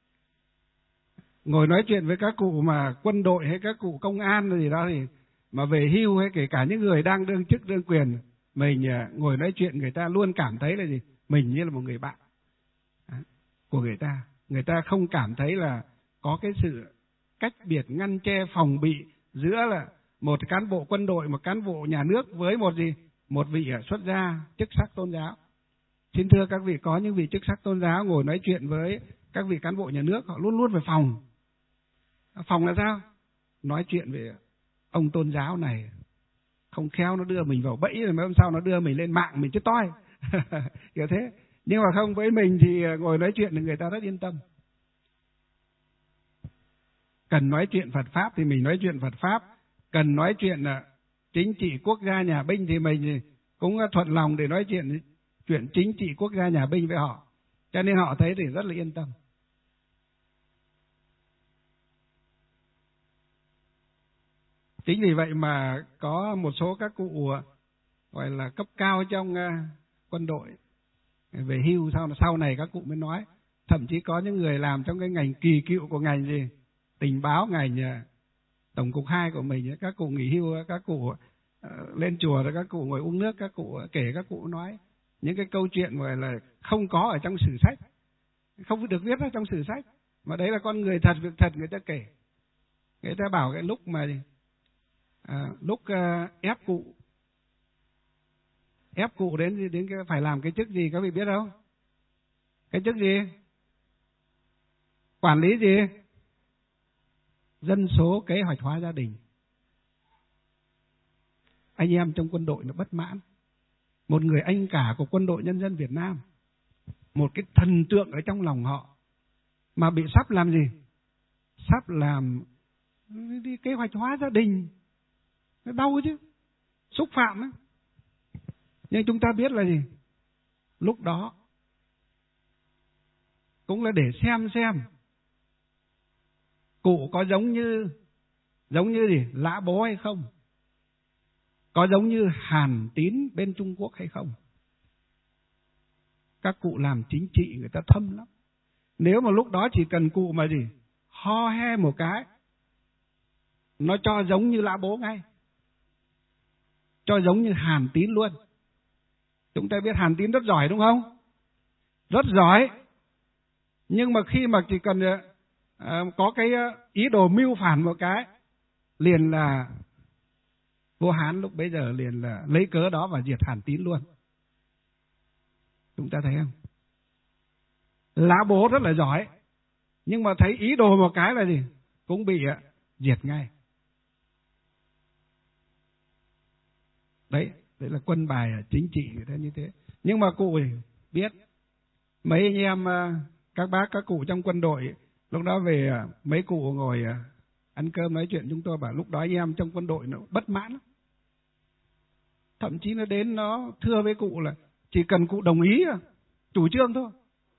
Ngồi nói chuyện với các cụ mà quân đội hay các cụ công an gì đó thì mà về hưu hay kể cả những người đang đương chức đương quyền, mình ngồi nói chuyện người ta luôn cảm thấy là gì? Mình như là một người bạn của người ta. Người ta không cảm thấy là có cái sự cách biệt ngăn che phòng bị giữa là một cán bộ quân đội, một cán bộ nhà nước với một vị xuất gia chức sắc tôn giáo. Xin thưa các vị, có những vị chức sắc tôn giáo ngồi nói chuyện với các vị cán bộ nhà nước, họ luôn luôn phải phòng. Phòng là sao? Nói chuyện về ông tôn giáo này không khéo nó đưa mình vào bẫy, rồi mấy hôm sau nó đưa mình lên mạng mình chết toi. Kiểu thế. Nhưng mà không, với mình thì ngồi nói chuyện thì người ta rất yên tâm. Cần nói chuyện Phật Pháp thì mình nói chuyện Phật Pháp. Cần nói chuyện chính trị quốc gia nhà binh thì mình cũng thuận lòng để nói chuyện chính trị quốc gia nhà binh với họ. Cho nên họ thấy thì rất là yên tâm. Chính vì vậy mà có một số các cụ gọi là cấp cao trong quân đội về hưu, sau này các cụ mới nói. Thậm chí có những người làm trong cái ngành kỳ cựu của ngành gì? Tình báo, ngành Tổng cục 2 của mình, các cụ nghỉ hưu, các cụ lên chùa rồi các cụ ngồi uống nước, các cụ kể, các cụ nói những cái câu chuyện gọi là không có ở trong sử sách, không được viết ở trong sử sách, mà đấy là con người thật, việc thật người ta kể. Người ta bảo cái lúc mà lúc ép cụ đến cái phải làm cái chức gì, các vị biết không? Cái chức gì? Quản lý gì? Dân số kế hoạch hóa gia đình. Anh em trong quân đội nó bất mãn. Một người anh cả của quân đội nhân dân Việt Nam, một cái thần tượng ở trong lòng họ, mà bị sắp làm gì? Sắp làm đi kế hoạch hóa gia đình. Nó đau chứ, xúc phạm ấy. Nhưng chúng ta biết là gì? Lúc đó cũng là để xem cụ có giống như gì? Lã Bố hay không? Có giống như Hàn Tín bên Trung Quốc hay không? Các cụ làm chính trị người ta thâm lắm. Nếu mà lúc đó chỉ cần cụ mà gì? Ho he một cái, nó cho giống như Lã Bố ngay. Cho giống như Hàn Tín luôn. Chúng ta biết Hàn Tín rất giỏi đúng không? Rất giỏi. Nhưng mà khi mà chỉ cần có cái ý đồ mưu phản một cái, liền là vua Hán lúc bấy giờ liền là lấy cớ đó và diệt Hàn Tín luôn. Chúng ta thấy không? Lã Bố rất là giỏi, nhưng mà thấy ý đồ một cái là gì? Cũng bị diệt ngay. Đấy là quân bài chính trị người ta như thế. Nhưng mà cụ thì biết, mấy anh em các bác các cụ trong quân đội lúc đó về, mấy cụ ngồi ăn cơm nói chuyện, chúng tôi bảo lúc đó anh em trong quân đội nó bất mãn lắm. Thậm chí nó đến nó thưa với cụ là chỉ cần cụ đồng ý chủ trương thôi,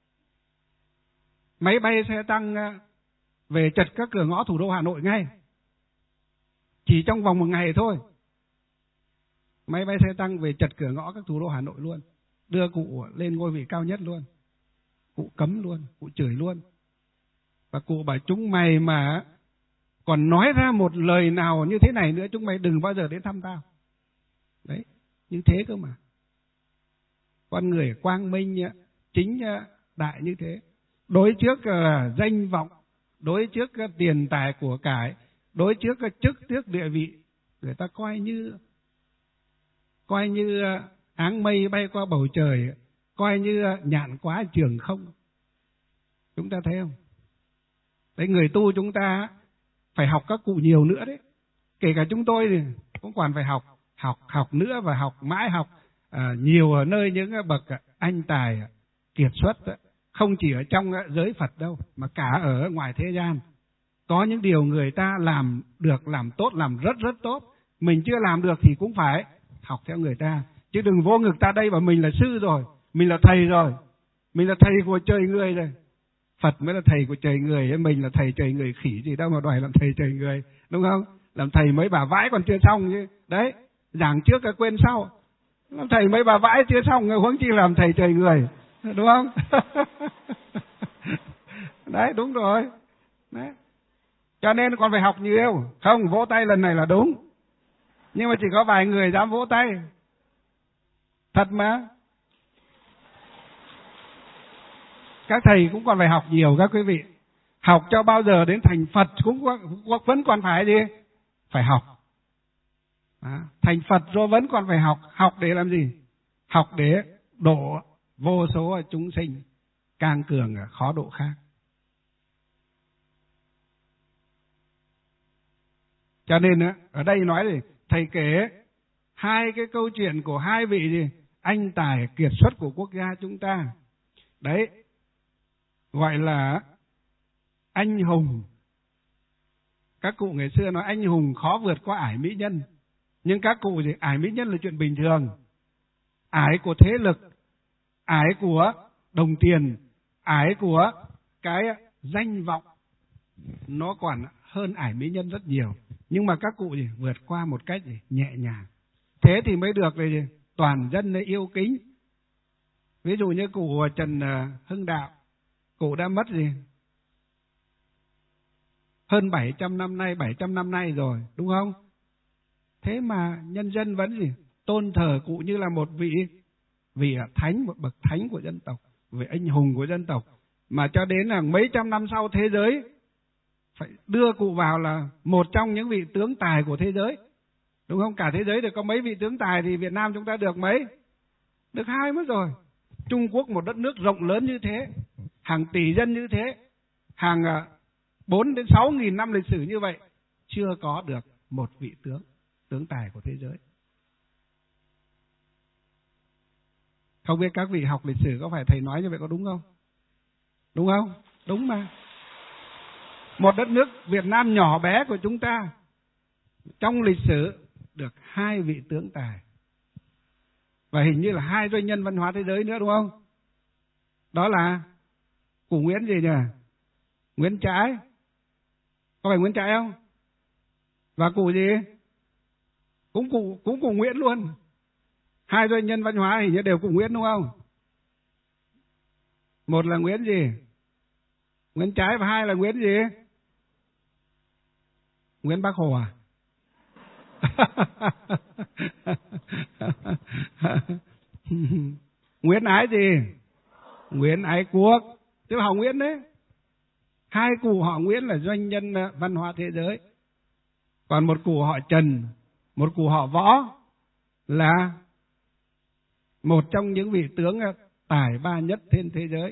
máy bay xe tăng về chật các cửa ngõ thủ đô Hà Nội ngay. Chỉ trong vòng 1 ngày thôi, máy bay xe tăng về chật cửa ngõ các thủ đô Hà Nội luôn, đưa cụ lên ngôi vị cao nhất luôn. Cụ cấm luôn, cụ chửi luôn. Và cụ bảo chúng mày mà còn nói ra một lời nào như thế này nữa, chúng mày đừng bao giờ đến thăm tao. Đấy, như thế cơ mà. Con người quang minh, chính đại như thế. Đối trước danh vọng, đối trước tiền tài của cải, đối trước chức tước địa vị, người ta coi như áng mây bay qua bầu trời, coi như nhạn quá trường không. Chúng ta thấy không? Đấy, người tu chúng ta phải học các cụ nhiều nữa đấy. Kể cả chúng tôi thì cũng còn phải học nữa, và học mãi học nhiều ở nơi những bậc anh tài kiệt xuất, không chỉ ở trong giới Phật đâu, mà cả ở ngoài thế gian. Có những điều người ta làm được, làm tốt, làm rất rất tốt. Mình chưa làm được thì cũng phải học theo người ta. Chứ đừng vô ngực ta đây bảo mình là sư rồi, mình là thầy rồi, mình là thầy của trời người rồi. Phật mới là thầy của trời người, mình là thầy trời người khỉ gì đâu mà đòi làm thầy trời người, đúng không? Làm thầy mấy bà vãi còn chưa xong chứ. Đấy, giảng trước cái quên sau. Làm thầy mấy bà vãi chưa xong, huống chi làm thầy trời người, đúng không? Đấy, đúng rồi. Đấy. Cho nên còn phải học nhiều. Không, vỗ tay lần này là đúng, nhưng mà chỉ có vài người dám vỗ tay. Thật mà. Các thầy cũng còn phải học nhiều các quý vị. Học cho bao giờ đến thành Phật cũng vẫn còn phải gì? Phải học. Thành Phật rồi vẫn còn phải học. Học để làm gì? Học để độ vô số chúng sinh càng cường khó độ khác. Cho nên ở đây nói thì thầy kể 2 cái câu chuyện của 2 vị gì? Anh tài kiệt xuất của quốc gia chúng ta. Đấy, gọi là anh hùng. Các cụ ngày xưa nói anh hùng khó vượt qua ải mỹ nhân. Nhưng các cụ thì ải mỹ nhân là chuyện bình thường. Ải của thế lực, ải của đồng tiền, ải của cái danh vọng, nó còn hơn ải mỹ nhân rất nhiều. Nhưng mà các cụ thì vượt qua một cách nhẹ nhàng. Thế thì mới được là toàn dân yêu kính. Ví dụ như cụ Trần Hưng Đạo, cụ đã mất hơn 700 năm nay rồi, đúng không? Thế mà nhân dân vẫn tôn thờ cụ như là một vị thánh, một bậc thánh của dân tộc, vị anh hùng của dân tộc. Mà cho đến là mấy trăm năm sau, thế giới phải đưa cụ vào là một trong những vị tướng tài của thế giới, đúng không? Cả thế giới được có mấy vị tướng tài thì Việt Nam chúng ta được mấy? Được 2 mất rồi. Trung Quốc một đất nước rộng lớn như thế, hàng tỷ dân như thế, hàng 4 đến 6 nghìn năm lịch sử như vậy, chưa có được một vị tướng tài của thế giới. Không biết các vị học lịch sử có phải thầy nói như vậy có đúng không? Đúng không? Đúng mà. Một đất nước Việt Nam nhỏ bé của chúng ta, trong lịch sử được 2 vị tướng tài. Và hình như là 2 doanh nhân văn hóa thế giới nữa, đúng không? Đó là cụ Nguyễn gì nhỉ? Nguyễn Trãi. Có phải Nguyễn Trãi không? Và cụ gì? Cũng cụ Nguyễn luôn. 2 doanh nhân văn hóa hình như đều cụ Nguyễn, đúng không? Một là Nguyễn gì? Nguyễn Trãi, và 2 là Nguyễn gì? Nguyễn Bác Hồ à? Nguyễn Ái gì? Nguyễn Ái Quốc. Tức là họ Nguyễn đấy. 2 cụ họ Nguyễn là doanh nhân văn hóa thế giới. Còn một cụ họ Trần, một cụ họ Võ là một trong những vị tướng tài ba nhất trên thế giới.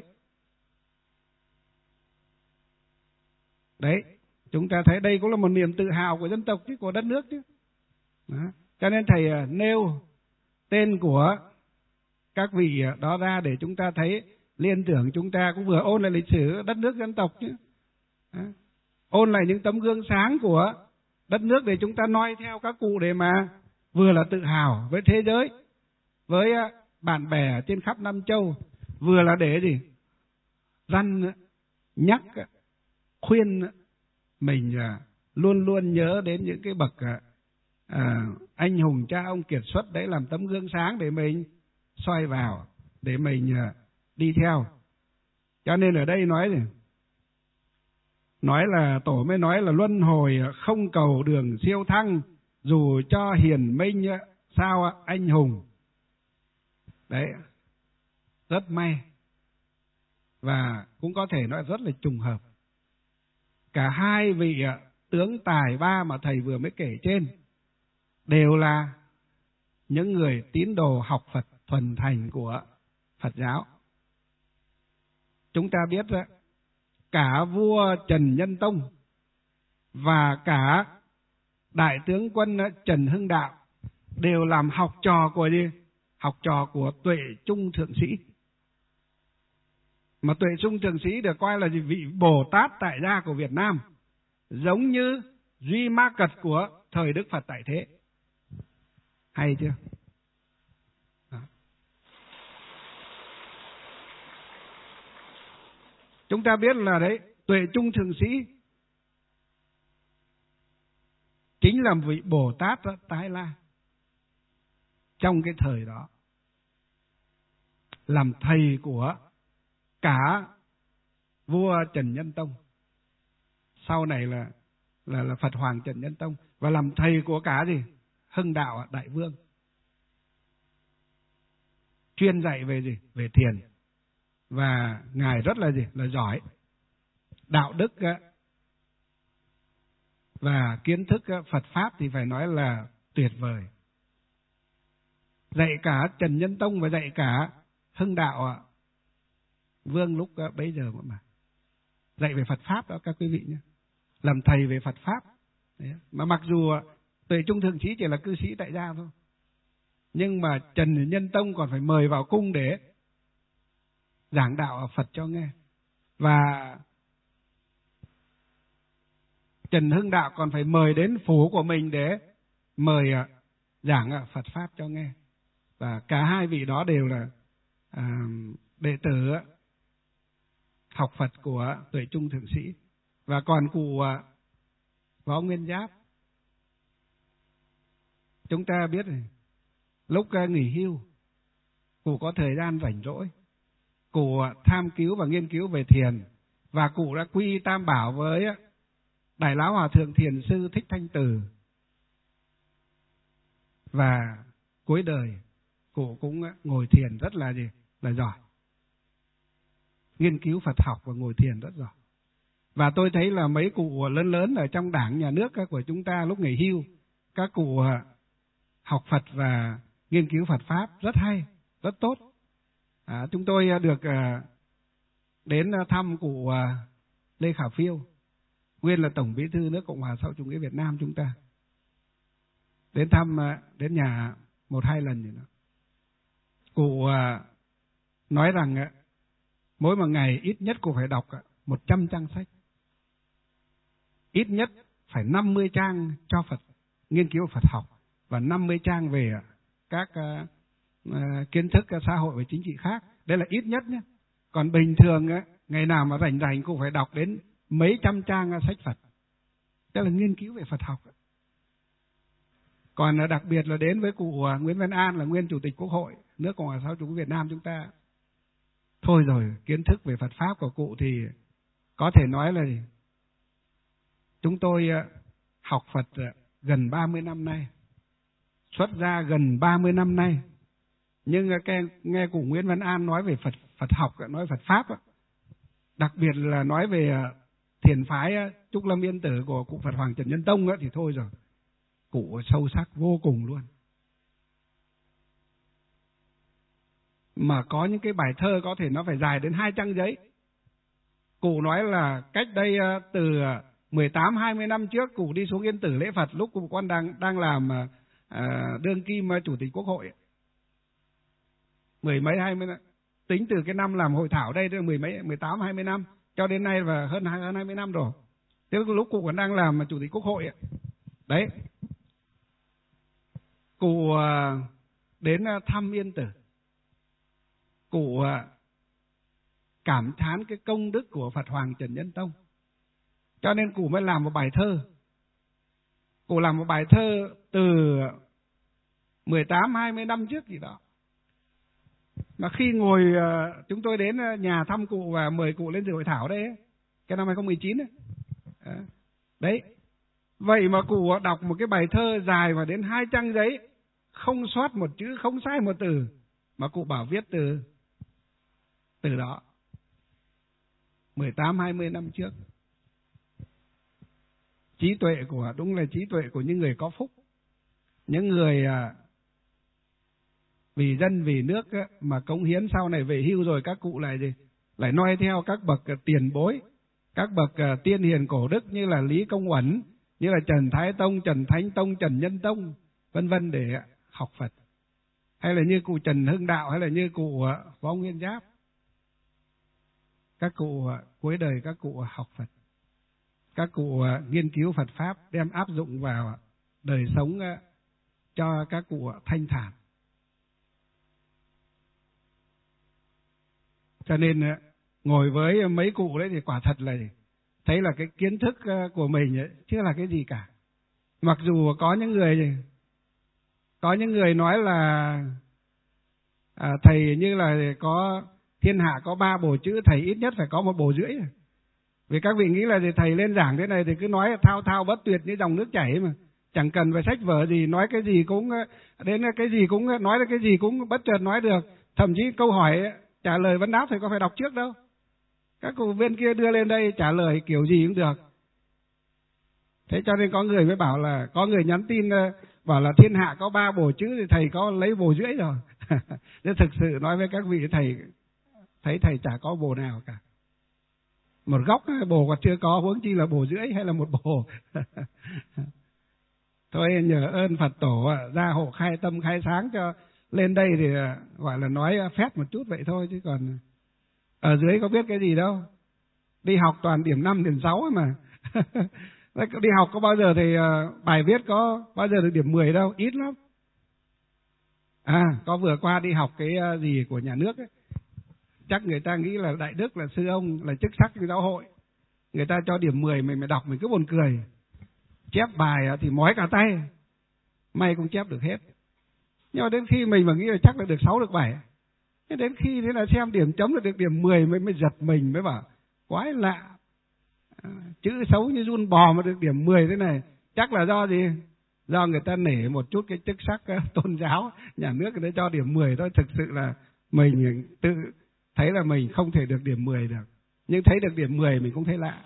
Đấy, chúng ta thấy đây cũng là một niềm tự hào của dân tộc chứ, của đất nước chứ. Đó. Cho nên thầy nêu tên của các vị đó ra để chúng ta thấy, liên tưởng chúng ta cũng vừa ôn lại lịch sử đất nước dân tộc chứ. Đó. Ôn lại những tấm gương sáng của đất nước để chúng ta noi theo các cụ để mà vừa là tự hào với thế giới, với bạn bè trên khắp năm châu, vừa là để gì? Răn nhắc, khuyên mình luôn luôn nhớ đến những cái bậc anh hùng cha ông kiệt xuất đấy, làm tấm gương sáng để mình soi vào, để mình đi theo. Cho nên ở đây nói là tổ mới nói là luân hồi không cầu đường siêu thăng, dù cho hiền minh sao anh hùng. Đấy, rất may và cũng có thể nói rất là trùng hợp. Cả hai vị tướng tài ba mà thầy vừa mới kể trên đều là những người tín đồ học Phật thuần thành của Phật giáo. Chúng ta biết cả vua Trần Nhân Tông và cả đại tướng quân Trần Hưng Đạo đều làm học trò của gì? Học trò của Tuệ Trung Thượng Sĩ. Mà Tuệ Trung Thượng Sĩ được coi là vị Bồ Tát tại gia của Việt Nam, giống như Duy Ma Cật của thời Đức Phật tại thế. Hay chưa? Đó. Chúng ta biết là đấy, Tuệ Trung Thượng Sĩ chính là vị Bồ Tát Tái La trong cái thời đó, làm thầy của cả vua Trần Nhân Tông, sau này là Phật Hoàng Trần Nhân Tông, và làm thầy của cả gì? Hưng Đạo Đại Vương, chuyên dạy về gì? Về thiền. Và ngài rất là gì? Là giỏi, đạo đức và kiến thức Phật pháp thì phải nói là tuyệt vời. Dạy cả Trần Nhân Tông và dạy cả Hưng Đạo Vương lúc bấy giờ mà dạy về Phật pháp đó các quý vị nhé, làm thầy về Phật pháp. Đấy. Mà mặc dù Tuệ Trung Thượng Sĩ chỉ là cư sĩ tại gia thôi, nhưng mà Trần Nhân Tông còn phải mời vào cung để giảng đạo Phật cho nghe, và Trần Hưng Đạo còn phải mời đến phủ của mình để mời giảng Phật pháp cho nghe. Và cả hai vị đó đều là đệ tử học Phật của Tuệ Trung Thượng Sĩ. Và còn cụ Võ Nguyên Giáp, chúng ta biết này, lúc nghỉ hưu, cụ có thời gian rảnh rỗi, cụ tham cứu và nghiên cứu về thiền, và cụ đã quy tam bảo với Đại Lão Hòa Thượng Thiền Sư Thích Thanh Từ. Và cuối đời cụ cũng ngồi thiền rất là gì? Là giỏi, nghiên cứu Phật học và ngồi thiền rất giỏi. Và tôi thấy là mấy cụ lớn lớn ở trong Đảng, Nhà nước của chúng ta lúc nghỉ hưu, các cụ học Phật và nghiên cứu Phật pháp rất hay, rất tốt. Chúng tôi được đến thăm cụ Lê Khả Phiêu, nguyên là Tổng Bí thư nước Cộng hòa xã hội chủ nghĩa Việt Nam chúng ta. Đến thăm, đến nhà 1-2 lần rồi đó. Cụ nói rằng mỗi một ngày ít nhất cụ phải đọc 100 trang sách. Ít nhất phải 50 trang cho Phật, nghiên cứu Phật học, và 50 trang về các kiến thức xã hội và chính trị khác. Đây là ít nhất nhé. Còn bình thường ngày nào mà rảnh rảnh cũng phải đọc đến mấy trăm trang sách Phật. Đó là nghiên cứu về Phật học. Còn đặc biệt là đến với cụ Nguyễn Văn An, là nguyên Chủ tịch Quốc hội nước Cộng hòa xã hội chủ nghĩa Việt Nam chúng ta. Thôi rồi, kiến thức về Phật pháp của cụ thì có thể nói là chúng tôi học Phật gần 30 năm nay, xuất gia gần 30 năm nay. Nhưng nghe cụ Nguyễn Văn An nói về Phật học, nói Phật pháp, đặc biệt là nói về thiền phái Trúc Lâm Yên Tử của cụ Phật Hoàng Trần Nhân Tông thì thôi rồi, cụ sâu sắc vô cùng luôn. Mà có những cái bài thơ có thể nó phải dài đến 2 trang giấy. Cụ nói là cách đây từ 18-20 năm trước, cụ đi xuống Yên Tử lễ Phật lúc cụ con đang làm đương kim Chủ tịch Quốc hội. 10 mấy 20 năm. Tính từ cái năm làm hội thảo đây, 18-20 năm cho đến nay và hơn 20 năm rồi. Thế lúc cụ còn đang làm Chủ tịch Quốc hội đấy. Cụ đến thăm Yên Tử, cụ cảm thán cái công đức của Phật Hoàng Trần Nhân Tông, cho nên cụ mới làm một bài thơ. Cụ làm một bài thơ từ 18-20 năm trước gì đó. Mà khi ngồi chúng tôi đến nhà thăm cụ và mời cụ lên dự hội thảo đấy, cái năm 2019 ấy. Đấy. Vậy mà cụ đọc một cái bài thơ dài mà đến 2 trang giấy, không sót một chữ, không sai một từ, mà cụ bảo viết từ đó 18-20 năm trước. Trí tuệ đúng là trí tuệ của những người có phúc, những người vì dân vì nước mà cống hiến, sau này về hưu rồi các cụ lại noi theo các bậc tiền bối, các bậc tiên hiền cổ đức như là Lý Công Uẩn, như là Trần Thái Tông, Trần Thánh Tông, Trần Nhân Tông, vân vân để học Phật. Hay là như cụ Trần Hưng Đạo, hay là như cụ Võ Nguyên Giáp. Các cụ cuối đời các cụ học Phật, các cụ nghiên cứu Phật Pháp, đem áp dụng vào đời sống cho các cụ thanh thản. Cho nên ngồi với mấy cụ đấy thì quả thật là thấy là cái kiến thức của mình ấy, chưa là cái gì cả. Mặc dù có những người nói là thầy như là có thiên hạ có 3 bộ chữ, thầy ít nhất phải có 1,5 bộ. Vì các vị nghĩ là thầy lên giảng thế này thì cứ nói thao thao bất tuyệt như dòng nước chảy mà, chẳng cần phải sách vở gì, nói cái gì cũng đến cái gì cũng nói cái gì cũng bất chợt nói được. Thậm chí câu hỏi trả lời vấn đáp thì có phải đọc trước đâu. Các cụ bên kia đưa lên đây trả lời kiểu gì cũng được. Thế cho nên có người mới bảo là, có người nhắn tin bảo là thiên hạ có 3 bộ chữ thì thầy có lấy 1,5 bộ rồi. Nên thực sự nói với các vị, thầy thấy thầy chả có bộ nào cả. Một góc bộ còn chưa có, huống chi là 1,5 bộ hay là 1 bộ. Thôi nhờ ơn Phật tổ gia hộ khai tâm khai sáng cho lên đây thì gọi là nói phép một chút vậy thôi, chứ còn ở dưới có biết cái gì đâu. Đi học toàn điểm 5, điểm 6 mà. Đi học có bao giờ thì bài viết có bao giờ được điểm 10 đâu, ít lắm. Có vừa qua đi học cái gì của nhà nước ấy. Chắc người ta nghĩ là đại đức, là sư ông, là chức sắc giáo hội. Người ta cho điểm 10, mình đọc mình cứ buồn cười. Chép bài thì mói cả tay, may cũng chép được hết. Nhưng mà đến khi mình mà nghĩ là chắc là được 6, được 7. Thế đến khi thế là xem điểm chấm là được điểm 10 mới giật mình, mới bảo quái lạ. Chữ xấu như giun bò mà được điểm 10 thế này, chắc là do gì? Do người ta nể một chút cái chức sắc tôn giáo, nhà nước người ta cho điểm 10 thôi. Thực sự là mình tự thấy là mình không thể được điểm 10 được. Nhưng thấy được điểm 10 mình cũng thấy lạ.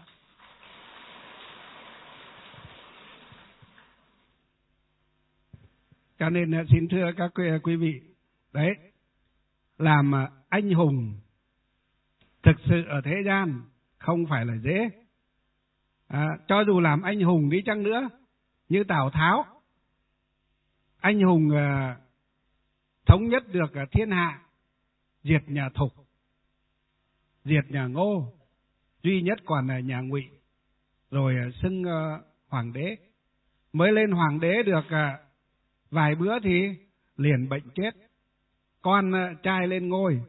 Cho nên xin thưa các quý vị, đấy, làm anh hùng thực sự ở thế gian không phải là dễ. Cho dù làm anh hùng đi chăng nữa, như Tào Tháo, anh hùng thống nhất được thiên hạ, diệt nhà Thục, diệt nhà Ngô, duy nhất còn là nhà Ngụy, rồi xưng hoàng đế. Mới lên hoàng đế được vài bữa thì liền bệnh chết. Con trai lên ngôi,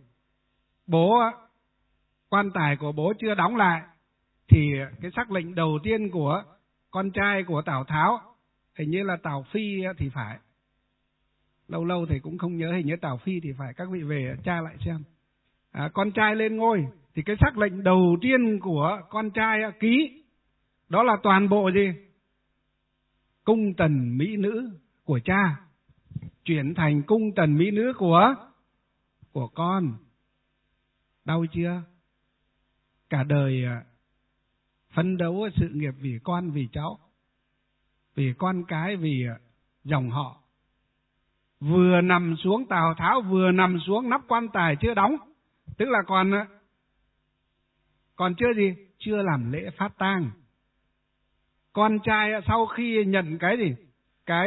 quan tài của bố chưa đóng lại, thì cái sắc lệnh đầu tiên của con trai của Tào Tháo, hình như là Tào Phi thì phải, lâu thì cũng không nhớ, hình như Tào Phi thì phải, các vị về tra lại xem. Con trai lên ngôi thì cái sắc lệnh đầu tiên của con trai ký, đó là toàn bộ gì? Cung tần mỹ nữ của cha chuyển thành cung tần mỹ nữ của con. Đau chưa? Cả đời phấn đấu sự nghiệp vì con, vì cháu, vì con cái, vì dòng họ. Vừa nằm xuống, Tào Tháo vừa nằm xuống, nắp quan tài chưa đóng, tức là còn chưa gì? Chưa làm lễ phát tang. Con trai sau khi nhận cái gì? Cái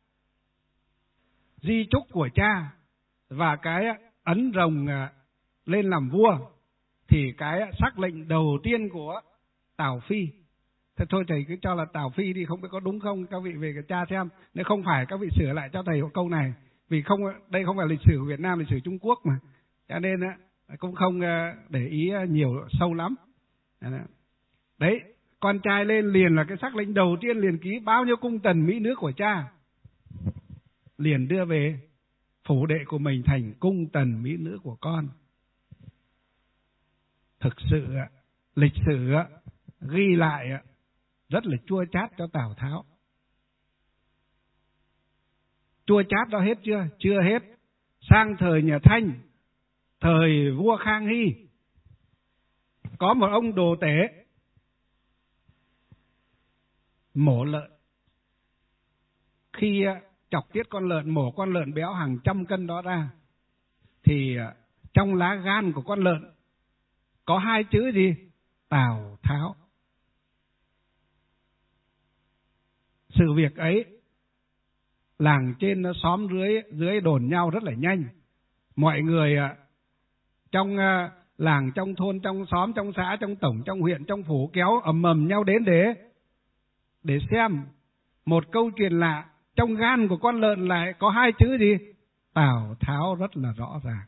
di chúc của cha và cái ấn rồng lên làm vua, thì cái sắc lệnh đầu tiên của Tào Phi Thế thôi thầy cứ cho là Tào Phi đi, không biết có đúng không, các vị về tra xem. Nếu không phải các vị sửa lại cho thầy câu này, vì không, đây không phải lịch sử của Việt Nam, lịch sử Trung Quốc mà, cho nên cũng không để ý nhiều sâu lắm. Đấy, con trai lên liền là cái sắc lệnh đầu tiên, liền ký bao nhiêu cung tần mỹ nữ của cha, liền đưa về phủ đệ của mình thành cung tần mỹ nữ của con. Thực sự lịch sử ghi lại rất là chua chát cho Tào Tháo. Chua chát đó hết chưa? Chưa hết. Sang thời nhà Thanh, thời vua Khang Hy, có một ông đồ tể mổ lợn. Khi chọc tiết con lợn, mổ con lợn béo hàng trăm cân đó ra, thì trong lá gan của con lợn có hai chữ gì? Tào Tháo. Sự việc ấy làng trên xóm dưới đồn nhau rất là nhanh. Mọi người trong làng, trong thôn, trong xóm, trong xã, trong tổng, trong huyện, trong phủ kéo ầm ầm nhau đến để xem một câu chuyện lạ. Trong gan của con lợn lại có hai chữ gì? Tào Tháo, rất là rõ ràng.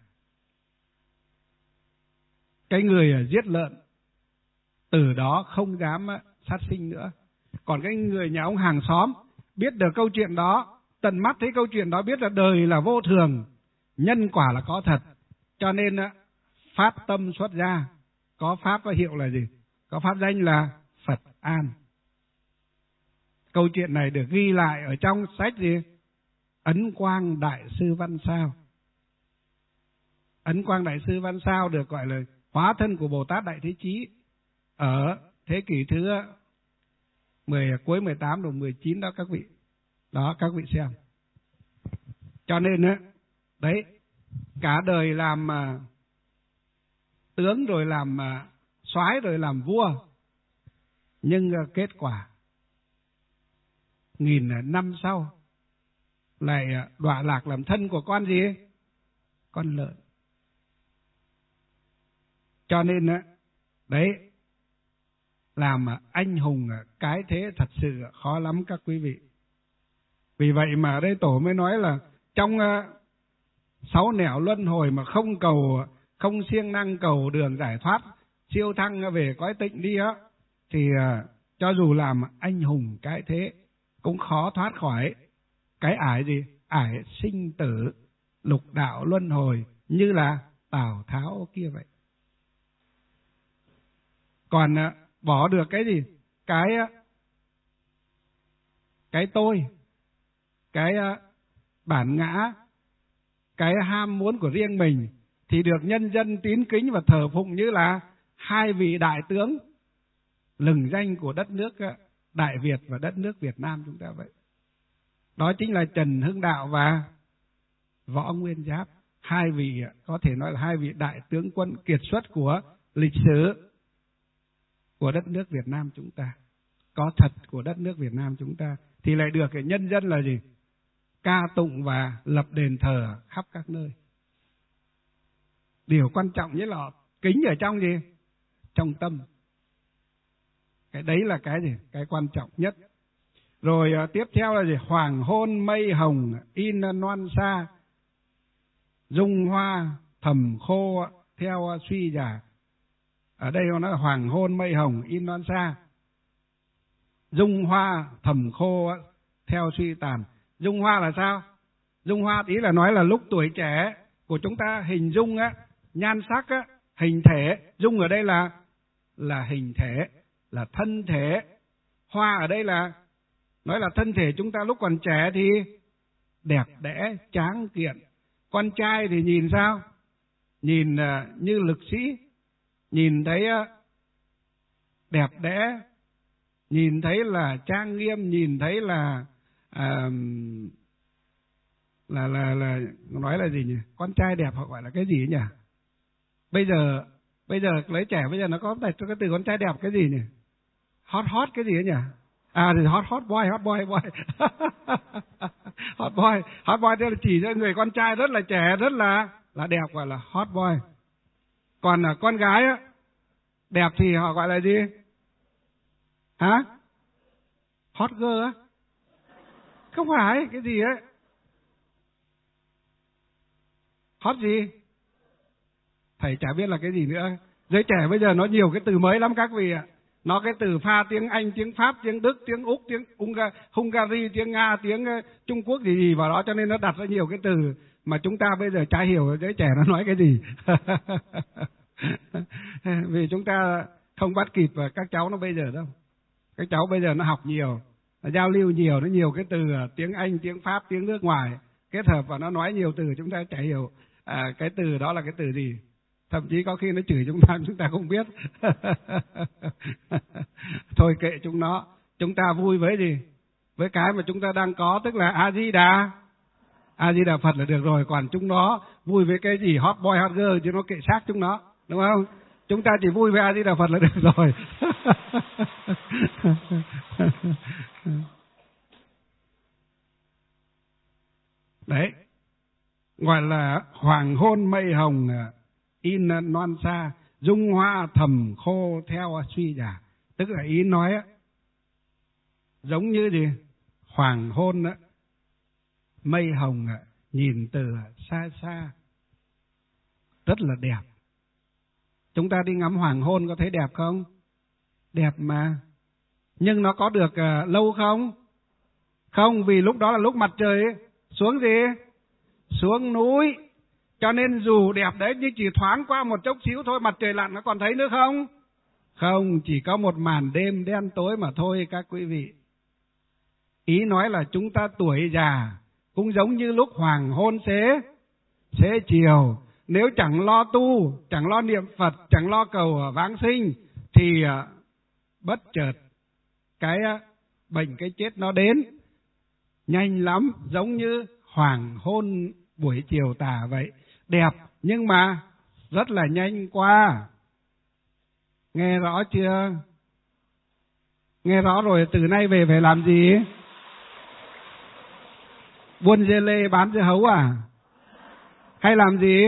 Cái người giết lợn từ đó không dám sát sinh nữa. Còn cái người nhà ông hàng xóm biết được câu chuyện đó, tận mắt thấy câu chuyện đó, biết là đời là vô thường, nhân quả là có thật, cho nên phát tâm xuất gia. Có pháp và hiệu là gì? Có pháp danh là Phật An. Câu chuyện này được ghi lại ở trong sách gì? Ấn Quang Đại Sư Văn Sao. Ấn Quang Đại Sư Văn Sao được gọi là hóa thân của Bồ Tát Đại Thế Chí ở thế kỷ thứ cuối 18 đầu 19 đó các vị. Đó, các vị xem. Cho nên đấy, cả đời làm tướng, rồi làm soái, rồi làm vua, nhưng kết quả 1000 năm sau lại đọa lạc làm thân của con gì? Con lợn. Cho nên đấy, làm anh hùng cái thế thật sự khó lắm các quý vị. Vì vậy mà đây Tổ mới nói là trong 6 nẻo luân hồi mà không siêng năng cầu đường giải thoát, siêu thăng về cõi tịnh đi á, thì cho dù làm anh hùng cái thế cũng khó thoát khỏi cái ải gì? Ải sinh tử, lục đạo luân hồi, như là Tào Tháo kia vậy. Còn bỏ được cái gì? Cái tôi, cái bản ngã, cái ham muốn của riêng mình, thì được nhân dân tín kính và thờ phụng như là hai vị đại tướng lừng danh của đất nước Đại Việt và đất nước Việt Nam chúng ta vậy. Đó chính là Trần Hưng Đạo và Võ Nguyên Giáp. Hai vị có thể nói là hai vị đại tướng quân kiệt xuất của lịch sử của đất nước Việt Nam chúng ta, có thật của đất nước Việt Nam chúng ta, thì lại được cái nhân dân là gì? Ca tụng và lập đền thờ khắp các nơi. Điều quan trọng nhất là kính ở trong gì? Trong tâm. Cái đấy là cái gì? Cái quan trọng nhất. Rồi tiếp theo là gì? Hoàng hôn mây hồng in non xa, dung hoa thầm khô theo suy già. Ở đây nó là hoàng hôn mây hồng in non xa, dung hoa thầm khô theo suy tàn. Dung hoa là sao? Dung hoa ý là nói là lúc tuổi trẻ của chúng ta hình dung nhan sắc hình thể. Dung ở đây là hình thể, là thân thể. Hoa ở đây là nói là thân thể chúng ta lúc còn trẻ thì đẹp đẽ tráng kiện. Con trai thì nhìn sao? Nhìn như lực sĩ, nhìn thấy đẹp đẽ, nhìn thấy là trang nghiêm, nhìn thấy là nói là gì nhỉ? Con trai đẹp họ gọi là cái gì nhỉ? Bây giờ lấy trẻ bây giờ nó có cái từ con trai đẹp cái gì nhỉ? Hot cái gì ấy nhỉ? Thì hot boy hot boy tức là chỉ cho người con trai rất là trẻ, rất là đẹp, gọi là hot boy. Còn con gái đẹp thì họ gọi là gì? Hả? Hot girl á? Không phải, cái gì ấy? Hot gì? Thầy chả biết là cái gì nữa. Giới trẻ bây giờ nó nhiều cái từ mới lắm các vị ạ. Nó cái từ pha tiếng Anh, tiếng Pháp, tiếng Đức, tiếng Úc, tiếng Hungary, tiếng Nga, tiếng Trung Quốc gì vào đó, cho nên nó đặt ra nhiều cái từ mà chúng ta bây giờ chả hiểu giới trẻ nó nói cái gì. Vì chúng ta không bắt kịp các cháu nó bây giờ đâu. Các cháu bây giờ nó học nhiều, nó giao lưu nhiều, nó nhiều cái từ tiếng Anh, tiếng Pháp, tiếng nước ngoài kết hợp và nó nói nhiều từ chúng ta chả hiểu cái từ đó là cái từ gì. Thậm chí có khi nó chửi chúng ta không biết. Thôi kệ chúng ta vui với gì? Với cái mà chúng ta đang có, tức là A Di Đà Phật là được rồi. Còn chúng nó vui với cái gì hot boy hot girl chứ nó kệ xác chúng nó, đúng không? Chúng ta chỉ vui với A Di Đà Phật là được rồi. Đấy, gọi là hoàng hôn mây hồng in non xa, dung hoa thầm khô theo suy già. Tức là ý nói á, giống như gì? Hoàng hôn á, mây hồng nhìn từ xa xa rất là đẹp. Chúng ta đi ngắm hoàng hôn có thấy đẹp không? Đẹp mà. Nhưng nó có được lâu không? Không, vì lúc đó là lúc mặt trời xuống gì? Xuống núi. Cho nên dù đẹp đấy nhưng chỉ thoáng qua một chốc xíu thôi, mặt trời lặn nó còn thấy nữa không? Không, chỉ có một màn đêm đen tối mà thôi các quý vị. Ý nói là chúng ta tuổi già cũng giống như lúc hoàng hôn xế chiều. Nếu chẳng lo tu, chẳng lo niệm Phật, chẳng lo cầu vãng sinh thì bất chợt cái bệnh cái chết nó đến nhanh lắm, giống như hoàng hôn buổi chiều tà vậy. Đẹp nhưng mà rất là nhanh qua. Nghe rõ chưa? Nghe rõ rồi, từ nay về phải làm gì? Buôn dê lê bán dưa hấu à? Hay làm gì?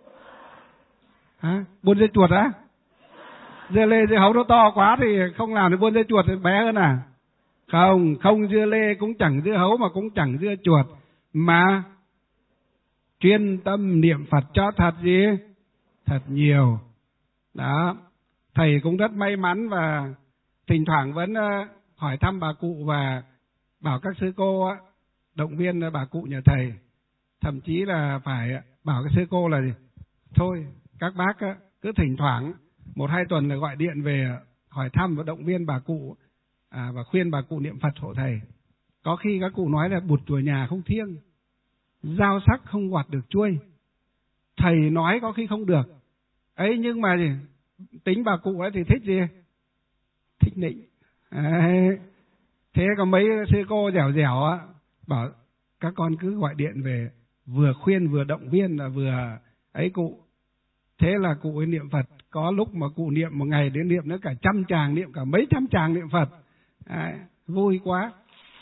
Hả? Buôn dê chuột á? Dưa lê dưa hấu nó to quá thì không làm được, buôn dê chuột thì bé hơn à? Không dưa lê cũng chẳng dưa hấu mà cũng chẳng dưa chuột, mà chuyên tâm niệm Phật cho thật gì? Thật nhiều. Đó, thầy cũng rất may mắn và thỉnh thoảng vẫn hỏi thăm bà cụ và bảo các sư cô động viên bà cụ nhà thầy. Thậm chí là phải bảo các sư cô là gì? Thôi, các bác cứ thỉnh thoảng 1-2 tuần là gọi điện về hỏi thăm và động viên bà cụ và khuyên bà cụ niệm Phật hộ thầy. Có khi các cụ nói là bụt chùa nhà không thiêng, dao sắc không quạt được chuôi. Thầy nói có khi không được ấy, nhưng mà gì? Tính bà cụ ấy thì thích gì? Thích nịnh. Thế có mấy sư cô dẻo á bảo các con cứ gọi điện về, vừa khuyên vừa động viên là vừa ấy cụ. Thế là cụ ấy niệm Phật, có lúc mà cụ niệm một ngày đến niệm nữa cả 100 tràng, niệm cả mấy trăm tràng niệm Phật. Vui quá.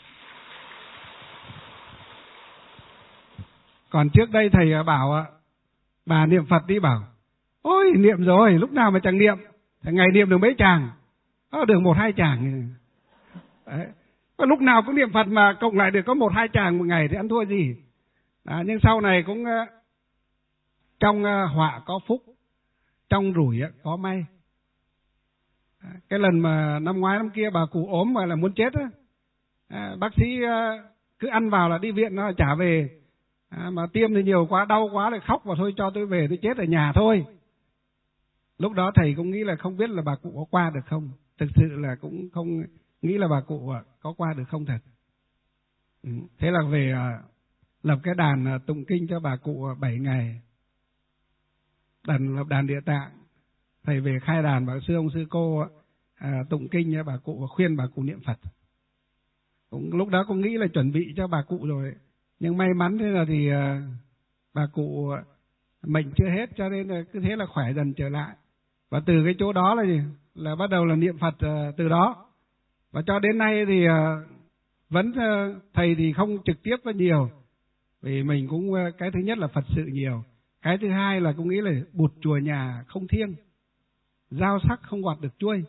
Còn trước đây thầy bảo bà niệm Phật đi, bảo ôi niệm rồi, lúc nào mà chẳng niệm, ngày niệm được mấy tràng, được 1-2 tràng. Đấy. Lúc nào cũng niệm Phật mà cộng lại được có 1-2 tràng một ngày thì ăn thua gì. Nhưng sau này cũng trong họa có phúc, trong rủi có may. Cái lần mà năm ngoái năm kia bà cụ ốm mà là muốn chết á, bác sĩ cứ ăn vào là đi viện nó trả về, mà tiêm thì nhiều quá, đau quá lại khóc và thôi cho tôi về tôi chết ở nhà thôi. Lúc đó thầy cũng nghĩ là không biết là bà cụ có qua được không, thực sự là cũng không nghĩ là bà cụ có qua được không thật. Thế là về lập cái đàn tụng kinh cho bà cụ 7 ngày, lập đàn Địa Tạng. Thầy về khai đàn bảo sư ông sư cô tụng kinh cho bà cụ và khuyên bà cụ niệm Phật. Cũng lúc đó cũng nghĩ là chuẩn bị cho bà cụ rồi, nhưng may mắn thế là thì bà cụ mệnh chưa hết, cho nên là cứ thế là khỏe dần trở lại. Và từ cái chỗ đó là gì? Là bắt đầu là niệm Phật từ đó. Và cho đến nay thì vẫn thầy thì không trực tiếp với nhiều, vì mình cũng cái thứ nhất là Phật sự nhiều, cái thứ hai là cũng nghĩ là bụt chùa nhà không thiêng, dao sắc không quạt được chuôi.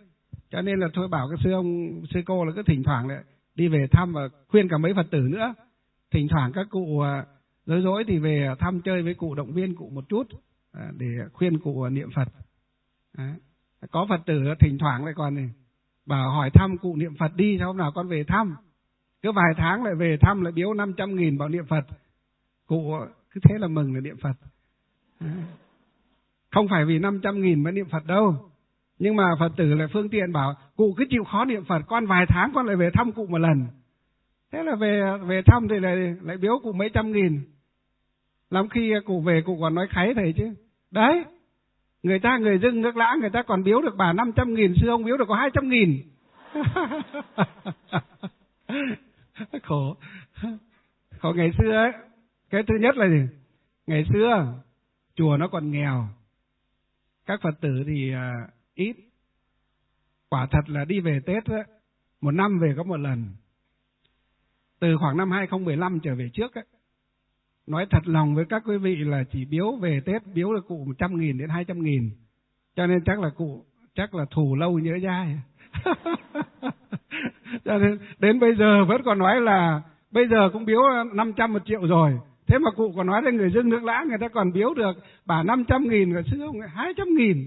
Cho nên là thôi bảo cái sư cô là cứ thỉnh thoảng lại đi về thăm và khuyên cả mấy Phật tử nữa. Thỉnh thoảng các cụ rối rối thì về thăm chơi với cụ, động viên cụ một chút để khuyên cụ niệm Phật. Đấy. Có Phật tử thỉnh thoảng lại còn bảo hỏi thăm cụ niệm Phật đi, sao hôm nào con về thăm. Cứ vài tháng lại về thăm, lại biếu 500.000 bảo niệm Phật. Cụ cứ thế là mừng là niệm Phật. Đấy. Không phải vì 500.000 mới niệm Phật đâu. Nhưng mà Phật tử lại phương tiện bảo cụ cứ chịu khó niệm Phật, con vài tháng con lại về thăm cụ một lần. Thế là về thăm thì lại biếu cụ mấy trăm nghìn. Lắm khi cụ về cụ còn nói kháy thầy chứ. Đấy, người dưng nước Lã người ta còn biếu được bà 500.000, sư ông biếu được có 200.000. Khổ ngày xưa ấy. Cái thứ nhất là gì? Ngày xưa chùa nó còn nghèo, các Phật tử thì ít. Quả thật là đi về Tết ấy, một năm về có một lần. Từ khoảng năm 2015 trở về trước ấy, nói thật lòng với các quý vị là chỉ biếu về Tết biếu được cụ 100.000 đến 200.000. Cho nên chắc là cụ thù lâu nhớ dai. Cho nên đến bây giờ vẫn còn nói là bây giờ cũng biếu 500 1 triệu rồi. Thế mà cụ còn nói đến người dưng nước Lã người ta còn biếu được bà 500.000, rồi sư ông 200.000.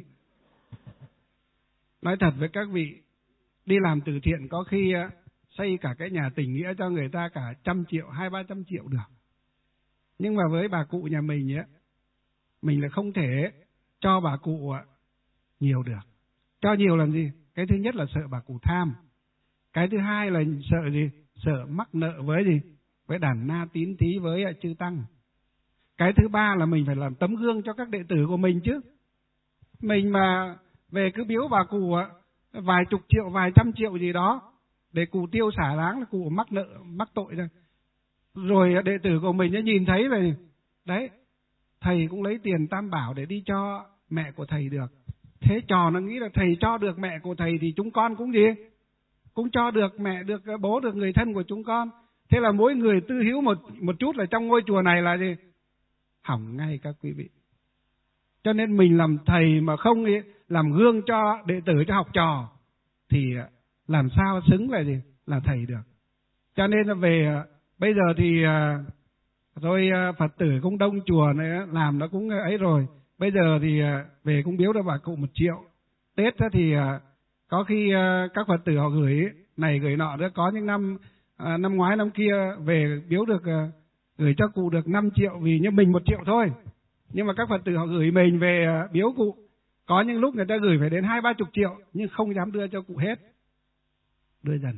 Nói thật với các vị, đi làm từ thiện có khi xây cả cái nhà tình nghĩa cho người ta cả 100 triệu, 200-300 triệu được. Nhưng mà với bà cụ nhà mình ấy, mình là không thể cho bà cụ nhiều được. Cho nhiều làm gì? Cái thứ nhất là sợ bà cụ tham. Cái thứ hai là sợ gì? Sợ mắc nợ với gì? Với đàn na tín thí với chư tăng. Cái thứ ba là mình phải làm tấm gương cho các đệ tử của mình chứ. Mình mà về cứ biếu bà cụ vài chục triệu, vài trăm triệu gì đó để cụ tiêu xả láng là cụ mắc nợ, mắc tội rồi. Rồi đệ tử của mình nó nhìn thấy rồi, đấy, thầy cũng lấy tiền Tam Bảo để đi cho mẹ của thầy được. Thế trò nó nghĩ là thầy cho được mẹ của thầy thì chúng con cũng gì? Cũng cho được mẹ, được bố, được người thân của chúng con. Thế là mỗi người tư hữu một chút là trong ngôi chùa này là gì? Hỏng ngay các quý vị. Cho nên mình làm thầy mà không làm gương cho đệ tử, cho học trò thì làm sao xứng là gì? Là thầy được. Cho nên là về bây giờ thì rồi Phật tử cũng đông chùa này, làm nó cũng ấy rồi. Bây giờ thì về cũng biếu được bà cụ 1 triệu. Tết thì có khi các Phật tử họ gửi này gửi nọ nữa. Có những năm ngoái năm kia về biếu được gửi cho cụ được 5 triệu vì như mình 1 triệu thôi. Nhưng mà các Phật tử họ gửi mình về biếu cụ. Có những lúc người ta gửi phải đến 20-30 triệu nhưng không dám đưa cho cụ hết. Đưa dần.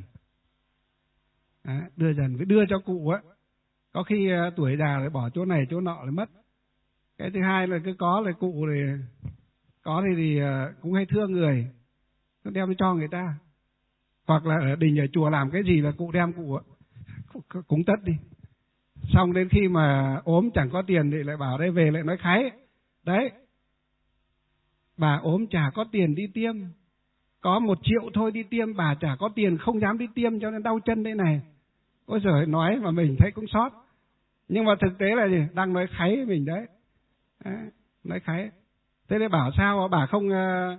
Đưa dần, với đưa cho cụ á. Có khi tuổi già lại bỏ chỗ này chỗ nọ lại mất. Cái thứ hai là cứ có là cụ thì có thì cũng hay thương người, nó đem cho người ta. Hoặc là ở đình ở chùa làm cái gì là cụ đem cụ cúng tất đi. Xong đến khi mà ốm chẳng có tiền thì lại bảo đây về lại nói kháy. Đấy, bà ốm chả có tiền đi tiêm, có 1 triệu thôi đi tiêm, bà chả có tiền không dám đi tiêm cho nên đau chân đây này. Ôi giời, nói mà mình thấy cũng xót. Nhưng mà thực tế là gì? Đang nói kháy mình đấy. Nói kháy. Thế nên bảo sao bà không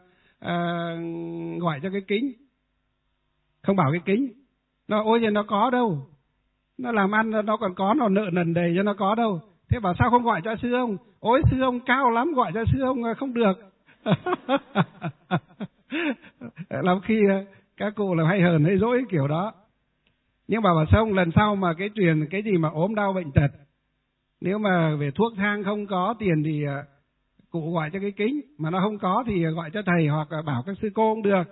gọi cho cái kính. Không bảo cái kính. Nó ôi giờ nó có đâu. Nó làm ăn nó còn có, nó nợ nần đầy cho nó có đâu. Thế bảo sao không gọi cho sư ông? Ôi sư ông cao lắm, gọi cho sư ông không được. Làm khi các cụ là hay hờn hay dỗi kiểu đó. Nhưng bảo xong lần sau mà cái truyền cái gì mà ốm đau bệnh tật, nếu mà về thuốc thang không có tiền thì cụ gọi cho cái kính, mà nó không có thì gọi cho thầy hoặc là bảo các sư cô cũng được.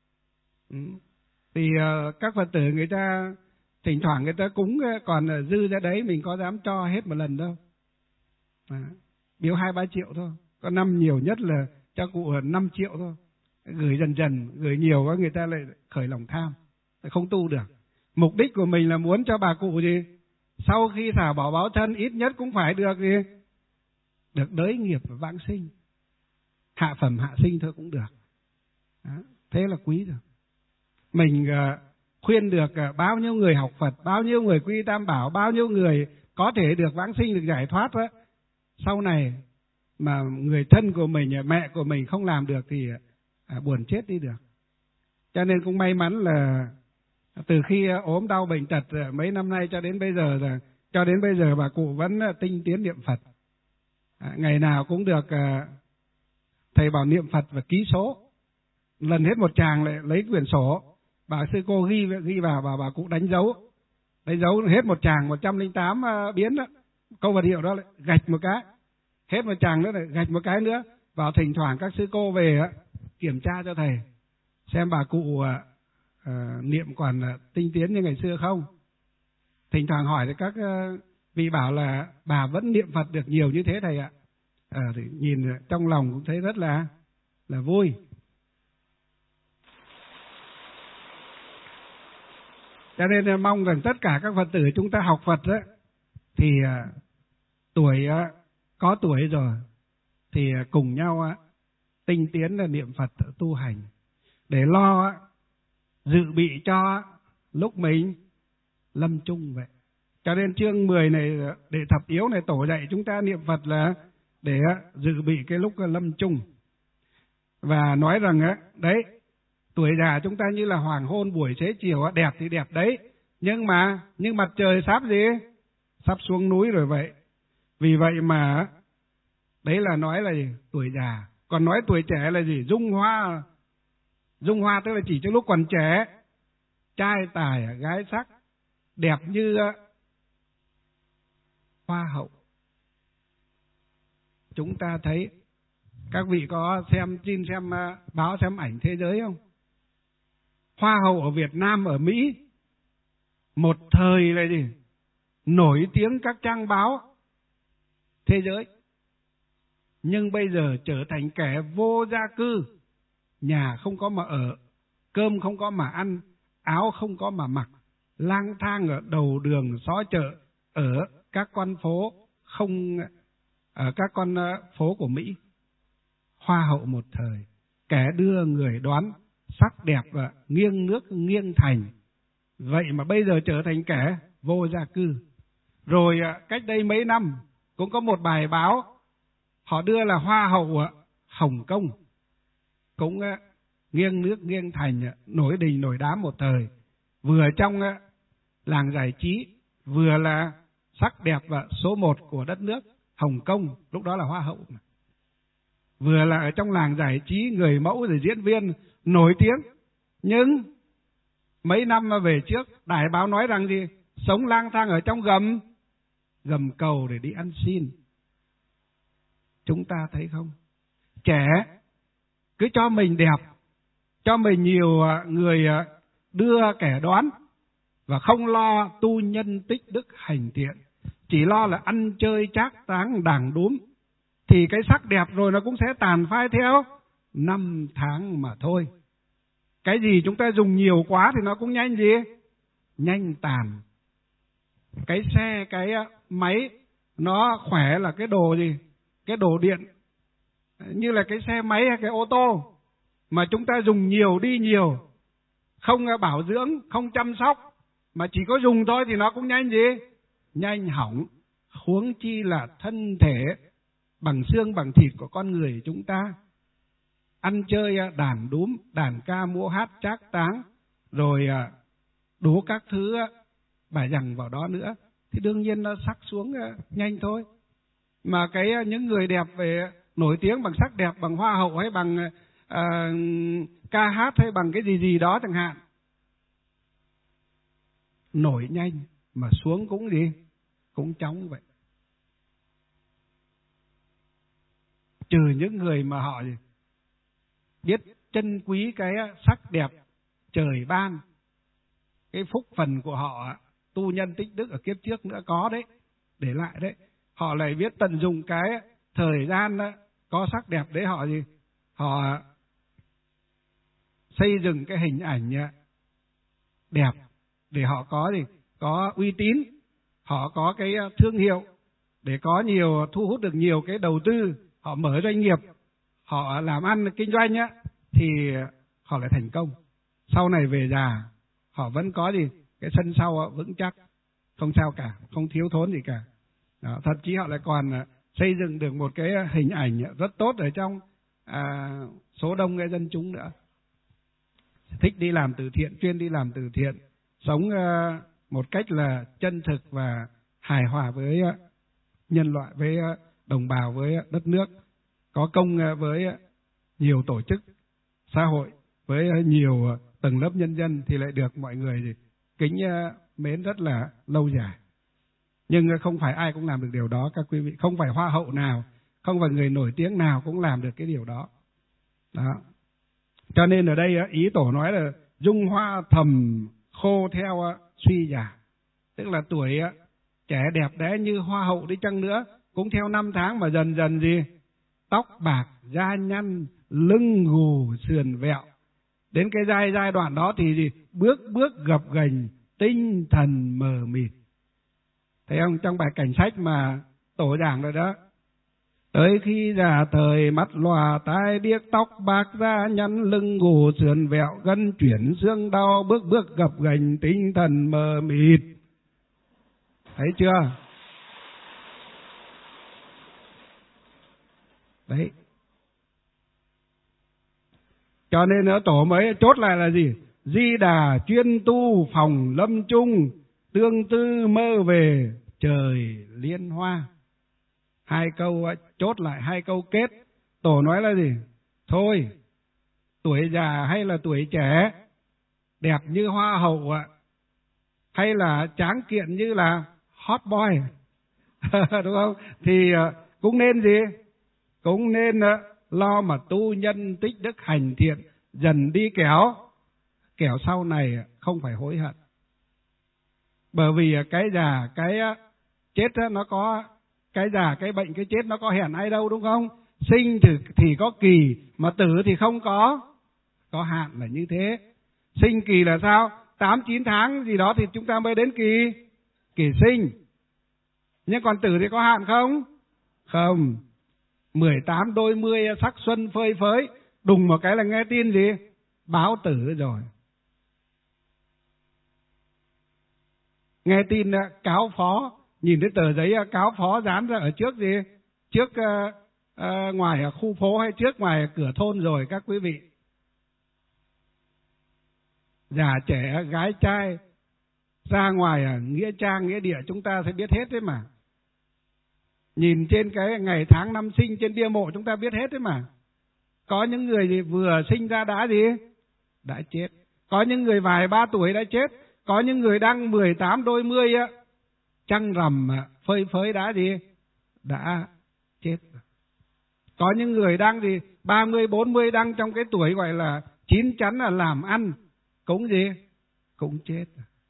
Thì các Phật tử người ta thỉnh thoảng người ta cúng còn dư ra đấy, mình có dám cho hết một lần đâu. Biếu 2-3 triệu thôi, có năm nhiều nhất là cho cụ 5 triệu thôi. Gửi dần dần, gửi nhiều quá người ta lại khởi lòng tham, không tu được. Mục đích của mình là muốn cho bà cụ gì? Sau khi xả bỏ báo thân ít nhất cũng phải được gì? Được đới nghiệp và vãng sinh. Hạ phẩm hạ sinh thôi cũng được. Đó, thế là quý rồi. Mình khuyên được bao nhiêu người học Phật, bao nhiêu người quy Tam Bảo, bao nhiêu người có thể được vãng sinh, được giải thoát đó. Sau này mà người thân của mình, mẹ của mình không làm được thì buồn chết đi được. Cho nên cũng may mắn là từ khi ốm đau bệnh tật mấy năm nay cho đến bây giờ bà cụ vẫn tinh tiến niệm Phật. Ngày nào cũng được thầy bảo niệm Phật và ký số. Lần hết một tràng lại lấy quyển sổ, bà sư cô ghi vào và bà cụ đánh dấu hết một tràng 108 biến đó, câu vật hiệu đó lại gạch một cái, hết một tràng nữa lại gạch một cái nữa. Vào thỉnh thoảng các sư cô về kiểm tra cho thầy xem bà cụ niệm còn tinh tiến như ngày xưa không. Thỉnh thoảng hỏi thì các vị bảo là bà vẫn niệm Phật được nhiều như thế thầy ạ. Thì nhìn trong lòng cũng thấy rất là vui. Cho nên mong rằng tất cả các Phật tử chúng ta học Phật đó, thì tuổi có tuổi rồi thì cùng nhau tinh tiến là niệm Phật tu hành để lo dự bị cho lúc mình lâm chung vậy. Cho nên chương 10 này để thập yếu này tổ dạy chúng ta niệm Phật là để dự bị cái lúc lâm chung. Và nói rằng đấy, tuổi già chúng ta như là hoàng hôn buổi xế chiều, đẹp thì đẹp đấy, nhưng mặt trời sắp xuống núi rồi vậy. Vì vậy mà đấy là nói là gì? Tuổi già. Còn nói tuổi trẻ là gì? Dung hoa tức là chỉ cho lúc còn trẻ, trai tài gái sắc, đẹp như hoa hậu. Chúng ta thấy, các vị có xem báo xem ảnh thế giới không? Hoa hậu ở Việt Nam, ở Mỹ một thời là gì? Nổi tiếng các trang báo thế giới. Nhưng bây giờ trở thành kẻ vô gia cư, nhà không có mà ở, cơm không có mà ăn, áo không có mà mặc, lang thang ở đầu đường xó chợ, ở các con phố của Mỹ. Hoa hậu một thời, kẻ đưa người đoán sắc đẹp và nghiêng nước nghiêng thành. Vậy mà bây giờ trở thành kẻ vô gia cư. Rồi cách đây mấy năm cũng có một bài báo họ đưa là hoa hậu Hồng Kông, cũng nghiêng nước nghiêng thành, nổi đình nổi đám một thời, vừa trong làng giải trí, vừa là sắc đẹp và số 1 của đất nước. Hồng Kông lúc đó là hoa hậu, vừa là ở trong làng giải trí, người mẫu rồi diễn viên nổi tiếng. Nhưng mấy năm về trước, đài báo nói rằng gì? Sống lang thang ở trong gầm cầu để đi ăn xin. Chúng ta thấy không? Trẻ cứ cho mình đẹp, cho mình nhiều người đưa kẻ đoán, và không lo tu nhân tích đức hành thiện, chỉ lo là ăn chơi trác táng đảng đúm, thì cái sắc đẹp rồi nó cũng sẽ tàn phai theo năm tháng mà thôi. Cái gì chúng ta dùng nhiều quá thì nó cũng nhanh tàn. Cái xe, cái máy nó khỏe là cái đồ gì? Cái đồ điện, như là cái xe máy hay cái ô tô mà chúng ta dùng nhiều, đi nhiều, không bảo dưỡng, không chăm sóc, mà chỉ có dùng thôi thì nó cũng nhanh hỏng. Huống chi là thân thể bằng xương bằng thịt của con người chúng ta, ăn chơi đàn đúm, đàn ca múa hát trác táng, rồi đủ các thứ bài dằng vào đó nữa, thì đương nhiên nó sắc xuống nhanh thôi. Mà những người đẹp về nổi tiếng bằng sắc đẹp, bằng hoa hậu hay bằng ca hát hay bằng cái gì đó chẳng hạn, nổi nhanh mà xuống cũng chóng vậy. Trừ những người mà họ biết trân quý cái sắc đẹp trời ban, cái phúc phần của họ tu nhân tích đức ở kiếp trước nữa có đấy, để lại đấy. Họ lại biết tận dụng cái thời gian có sắc đẹp đấy, họ xây dựng cái hình ảnh đẹp để họ có uy tín, họ có cái thương hiệu, để có thu hút được nhiều cái đầu tư, họ mở doanh nghiệp, họ làm ăn kinh doanh thì họ lại thành công. Sau này về già họ vẫn có cái sân sau vững chắc, không sao cả, không thiếu thốn gì cả. Đó, thậm chí họ lại còn xây dựng được một cái hình ảnh rất tốt ở trong số đông cái dân chúng nữa. thích đi làm từ thiện, chuyên đi làm từ thiện, sống một cách là chân thực và hài hòa với nhân loại, với đồng bào, với đất nước, có công với nhiều tổ chức xã hội, với nhiều tầng lớp nhân dân, thì lại được mọi người kính mến rất là lâu dài. Nhưng không phải ai cũng làm được điều đó các quý vị, không phải hoa hậu nào, không phải người nổi tiếng nào cũng làm được cái điều đó. Đó. Cho nên ở đây ý Tổ nói là dung hoa thầm khô theo suy già, tức là tuổi trẻ đẹp đẽ như hoa hậu đi chăng nữa cũng theo năm tháng mà dần dần gì, tóc bạc, da nhăn, lưng gù, sườn vẹo. Đến cái giai đoạn đó thì gì, bước bước gập ghềnh, tinh thần mờ mịt. Thấy không, trong bài cảnh sách mà Tổ giảng rồi đó, tới khi già thời mắt lòa tai điếc, tóc bạc da nhăn, lưng gù sườn vẹo, gân chuyển xương đau, bước bước gập ghềnh, tinh thần mờ mịt. Thấy chưa? Đấy. Cho nên Tổ mới chốt lại là gì? Di Đà chuyên tu phòng lâm chung, tương tư mơ về trời liên hoa. Hai câu chốt lại, hai câu kết. Tổ nói là gì? Thôi, tuổi già hay là tuổi trẻ, đẹp như hoa hậu hay là tráng kiện như là hot boy đúng không? Thì cũng nên gì? Cũng nên lo mà tu nhân tích đức hành thiện, dần đi kẻo sau này không phải hối hận. Bởi vì cái già cái chết nó có, cái già cái bệnh cái chết nó có hẹn ai đâu, đúng không? Sinh thì có kỳ, mà tử thì không có hạn, là như thế. Sinh kỳ là sao? 8-9 tháng gì đó thì chúng ta mới đến kỳ sinh. Nhưng còn tử thì có hạn không? Không. 18 đôi mươi sắc xuân phơi phới, đùng một cái là nghe tin gì? Báo tử rồi. Nghe tin cáo phó, nhìn thấy tờ giấy cáo phó dán ra ở trước gì? Trước ngoài khu phố hay trước ngoài cửa thôn rồi các quý vị. Già trẻ gái trai ra ngoài nghĩa trang nghĩa địa chúng ta sẽ biết hết đấy mà. Nhìn trên cái ngày tháng năm sinh trên bia mộ chúng ta biết hết đấy mà. Có những người gì vừa sinh ra đã gì? Đã chết. Có những người vài 3 tuổi đã chết. Có những người đang 18 đôi mươi trăng rằm phơi phới đã gì? Đã chết. Có những người đang gì 30 40 đang trong cái tuổi gọi là chín chắn là làm ăn, cũng gì? Cũng chết.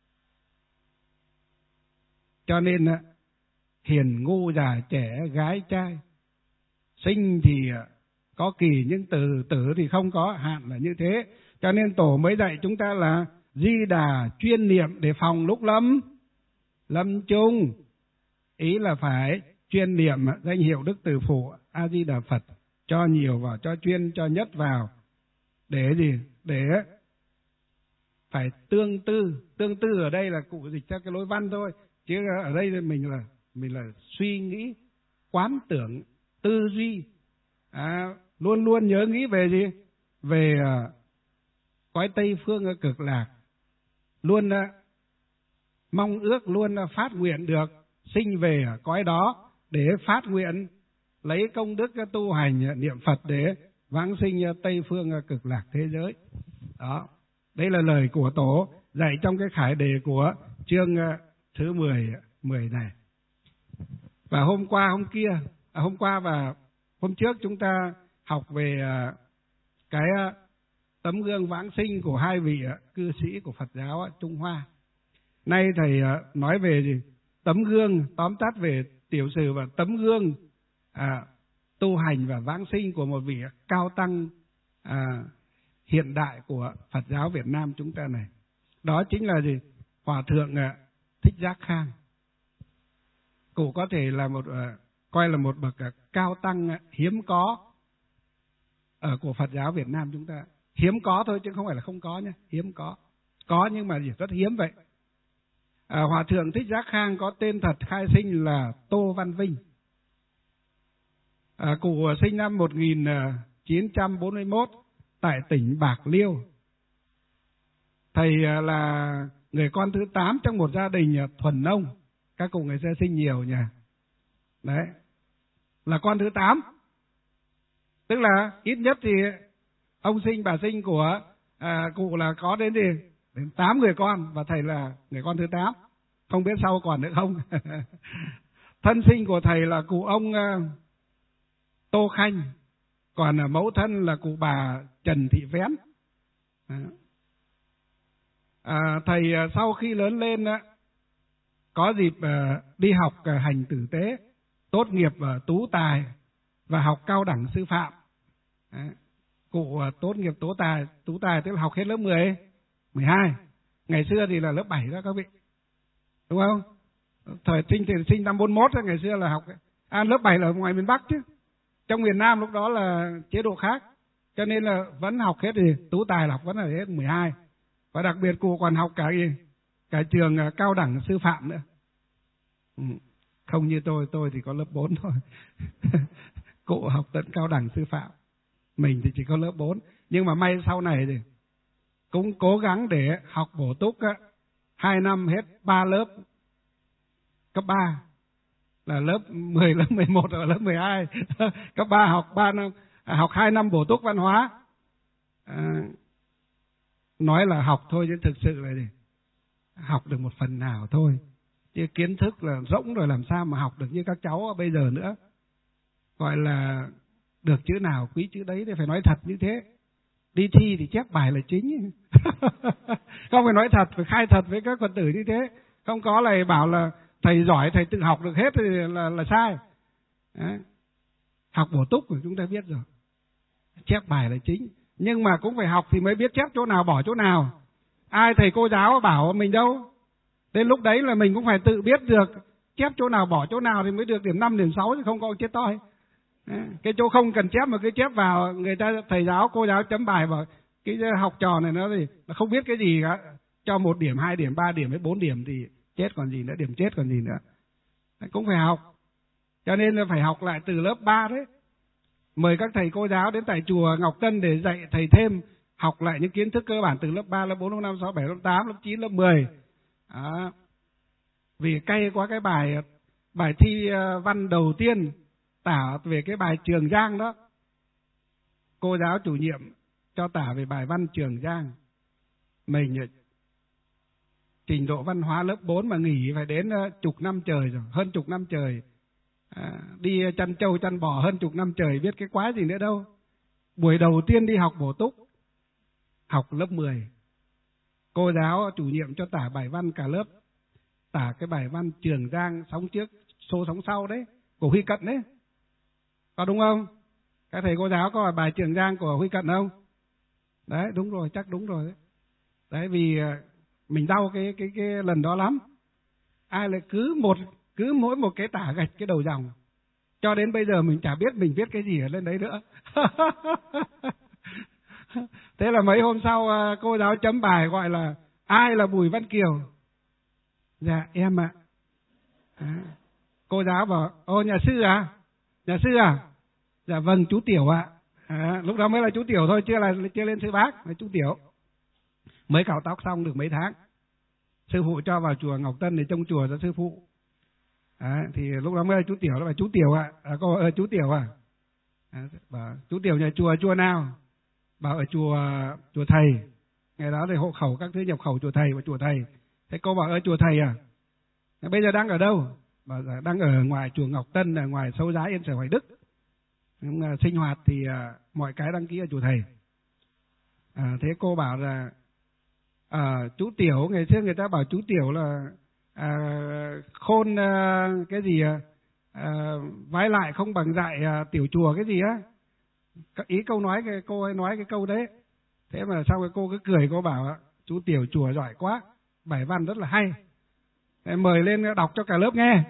Cho nên hiền ngu già trẻ gái trai, sinh thì có kỳ nhưng tử thì không có hạn, là như thế. Cho nên Tổ mới dạy chúng ta là Di Đà chuyên niệm để phòng lúc lâm chung. Ý là phải chuyên niệm danh hiệu Đức Từ Phụ A Di Đà Phật, cho nhiều vào, cho chuyên, cho nhất vào. Để gì? Để phải tương tư ở đây là cụ dịch theo cái lối văn thôi, chứ ở đây mình là suy nghĩ, quán tưởng, tư duy, luôn luôn nhớ nghĩ về gì? Về cõi Tây Phương Cực Lạc, luôn mong ước, luôn phát nguyện được sinh về cõi đó để phát nguyện lấy công đức tu hành niệm Phật để vãng sinh Tây Phương Cực Lạc thế giới. Đó, đây là lời của Tổ dạy trong cái khải đề của chương thứ 10 này. Và hôm qua và hôm trước chúng ta học về cái tấm gương vãng sinh của hai vị cư sĩ của Phật giáo Trung Hoa. Nay thầy nói về gì? Tấm gương, tóm tắt về tiểu sử và tấm gương tu hành và vãng sinh của một vị cao tăng hiện đại của Phật giáo Việt Nam chúng ta này. Đó chính là gì? Hòa thượng Thích Giác Khang. Cụ có thể là coi là một bậc cao tăng hiếm có ở của Phật giáo Việt Nam chúng ta. Hiếm có thôi chứ không phải là không có nhé, hiếm có. Có nhưng mà rất hiếm vậy. Hòa thượng Thích Giác Khang có tên thật khai sinh là Tô Văn Vinh. Cụ sinh năm 1941 tại tỉnh Bạc Liêu. thầy là người con thứ 8 trong một gia đình thuần nông. Các cụ ngày xưa sinh nhiều nhỉ? Đấy, là con thứ 8. Tức là ít nhất thì ông sinh bà sinh của cụ là có đến 8 người con, và thầy là người con thứ 8. Không biết sau còn nữa không. Thân sinh của thầy là cụ ông Tô Khanh, còn mẫu thân là cụ bà Trần Thị Vén. Thầy sau khi lớn lên có dịp đi học hành tử tế, tốt nghiệp tú tài và học cao đẳng sư phạm. Cụ tốt nghiệp tú tài tức là học hết lớp 10, 12. Ngày xưa thì là lớp 7 đó các vị. Đúng không? Thời sinh năm 41 ngày xưa là học lớp 7 là ở ngoài miền Bắc chứ. Trong miền Nam lúc đó là chế độ khác. Cho nên là vẫn học hết thì tú tài là học vẫn là hết 12. Và đặc biệt cụ còn học cả trường cao đẳng sư phạm nữa. Không như tôi thì có lớp 4 thôi. Cụ học tận cao đẳng sư phạm. Mình thì chỉ có lớp 4. Nhưng mà may sau này thì cũng cố gắng để học bổ túc 2 năm hết 3 lớp cấp 3. Là lớp 10, lớp 11 và lớp 12. Cấp 3 học 3 năm, học 2 năm bổ túc văn hóa. Nói là học thôi chứ thực sự là gì? Học được một phần nào thôi. Chứ kiến thức là rỗng rồi, làm sao mà học được như các cháu bây giờ nữa. Gọi là được chữ nào quý chữ đấy, thì phải nói thật như thế. Đi thi thì chép bài là chính. Không, phải nói thật, phải khai thật với các Phật tử như thế. Không có lại bảo là thầy giỏi, thầy tự học được hết thì là sai. Đấy. Học bổ túc của chúng ta biết rồi. Chép bài là chính. Nhưng mà cũng phải học thì mới biết chép chỗ nào bỏ chỗ nào. Ai thầy cô giáo bảo mình đâu. Đến lúc đấy là mình cũng phải tự biết được chép chỗ nào bỏ chỗ nào thì mới được điểm 5, điểm 6 chứ không có chết toi. Cái chỗ không cần chép mà cứ chép vào, người ta thầy giáo cô giáo chấm bài vào cái học trò này nó không biết cái gì cả, cho 1 điểm, 2 điểm, 3 điểm với 4 điểm thì chết còn gì nữa, điểm chết còn gì nữa. Cũng phải học. Cho nên là phải học lại từ lớp 3 đấy. Mời các thầy cô giáo đến tại chùa Ngọc Tân để dạy thầy thêm, học lại những kiến thức cơ bản từ lớp 3, lớp 4, lớp 5, 6, 7, lớp 8, lớp 9, lớp 10. Đó. Vì cay quá cái bài thi văn đầu tiên tả về cái bài Trường Giang đó. Cô giáo chủ nhiệm cho tả về bài văn Trường Giang. Mình trình độ văn hóa lớp 4 mà nghỉ phải đến chục năm trời rồi, hơn chục năm trời. Đi chăn trâu chăn bò hơn chục năm trời, biết cái quái gì nữa đâu. Buổi đầu tiên đi học bổ túc, học lớp 10. Cô giáo chủ nhiệm cho tả bài văn cả lớp, tả cái bài văn Trường Giang sóng trước số sóng sau đấy, của Huy Cận đấy. Có đúng không? Các thầy cô giáo có bài Trường Giang của Huy Cận không? Đấy, đúng rồi, chắc đúng rồi đấy. Đấy, vì mình đau cái lần đó lắm. Ai lại cứ mỗi một cái tả gạch cái đầu dòng. Cho đến bây giờ mình chả biết mình viết cái gì ở lên đấy nữa. Thế là mấy hôm sau cô giáo chấm bài gọi là ai là Bùi Văn Kiều? Dạ em ạ. Cô giáo bảo ô nhà sư à? Nhà sư à? Dạ vâng chú Tiểu ạ. Lúc đó mới là chú Tiểu thôi, chưa lên sư bác, là chú Tiểu. Mới cạo tóc xong được mấy tháng. Sư phụ cho vào chùa Ngọc Tân để trông chùa cho sư phụ. Thì lúc đó mới là chú Tiểu, đó là chú Tiểu ạ. Cô bảo chú Tiểu à? Bảo chú Tiểu nhà chùa nào? Bảo ở chùa thầy. Ngày đó thì hộ khẩu các thứ nhập khẩu chùa thầy và chùa thầy. Thế cô bảo ở chùa thầy à? Bây giờ đang ở đâu? Bảo đang ở ngoài chùa Ngọc Tân, ở ngoài Sâu Giá Yên Sở Hoài Đức. Sinh hoạt thì mọi cái đăng ký ở chùa thầy. Thế cô bảo là chú Tiểu, ngày xưa người ta bảo chú Tiểu là khôn cái gì vái lại không bằng dạy tiểu chùa cái gì á. Ý câu nói cô ấy nói cái câu đấy. Thế mà sau cái cô cứ cười, cô bảo chú Tiểu chùa giỏi quá, bài văn rất là hay. Thế mời lên đọc cho cả lớp nghe.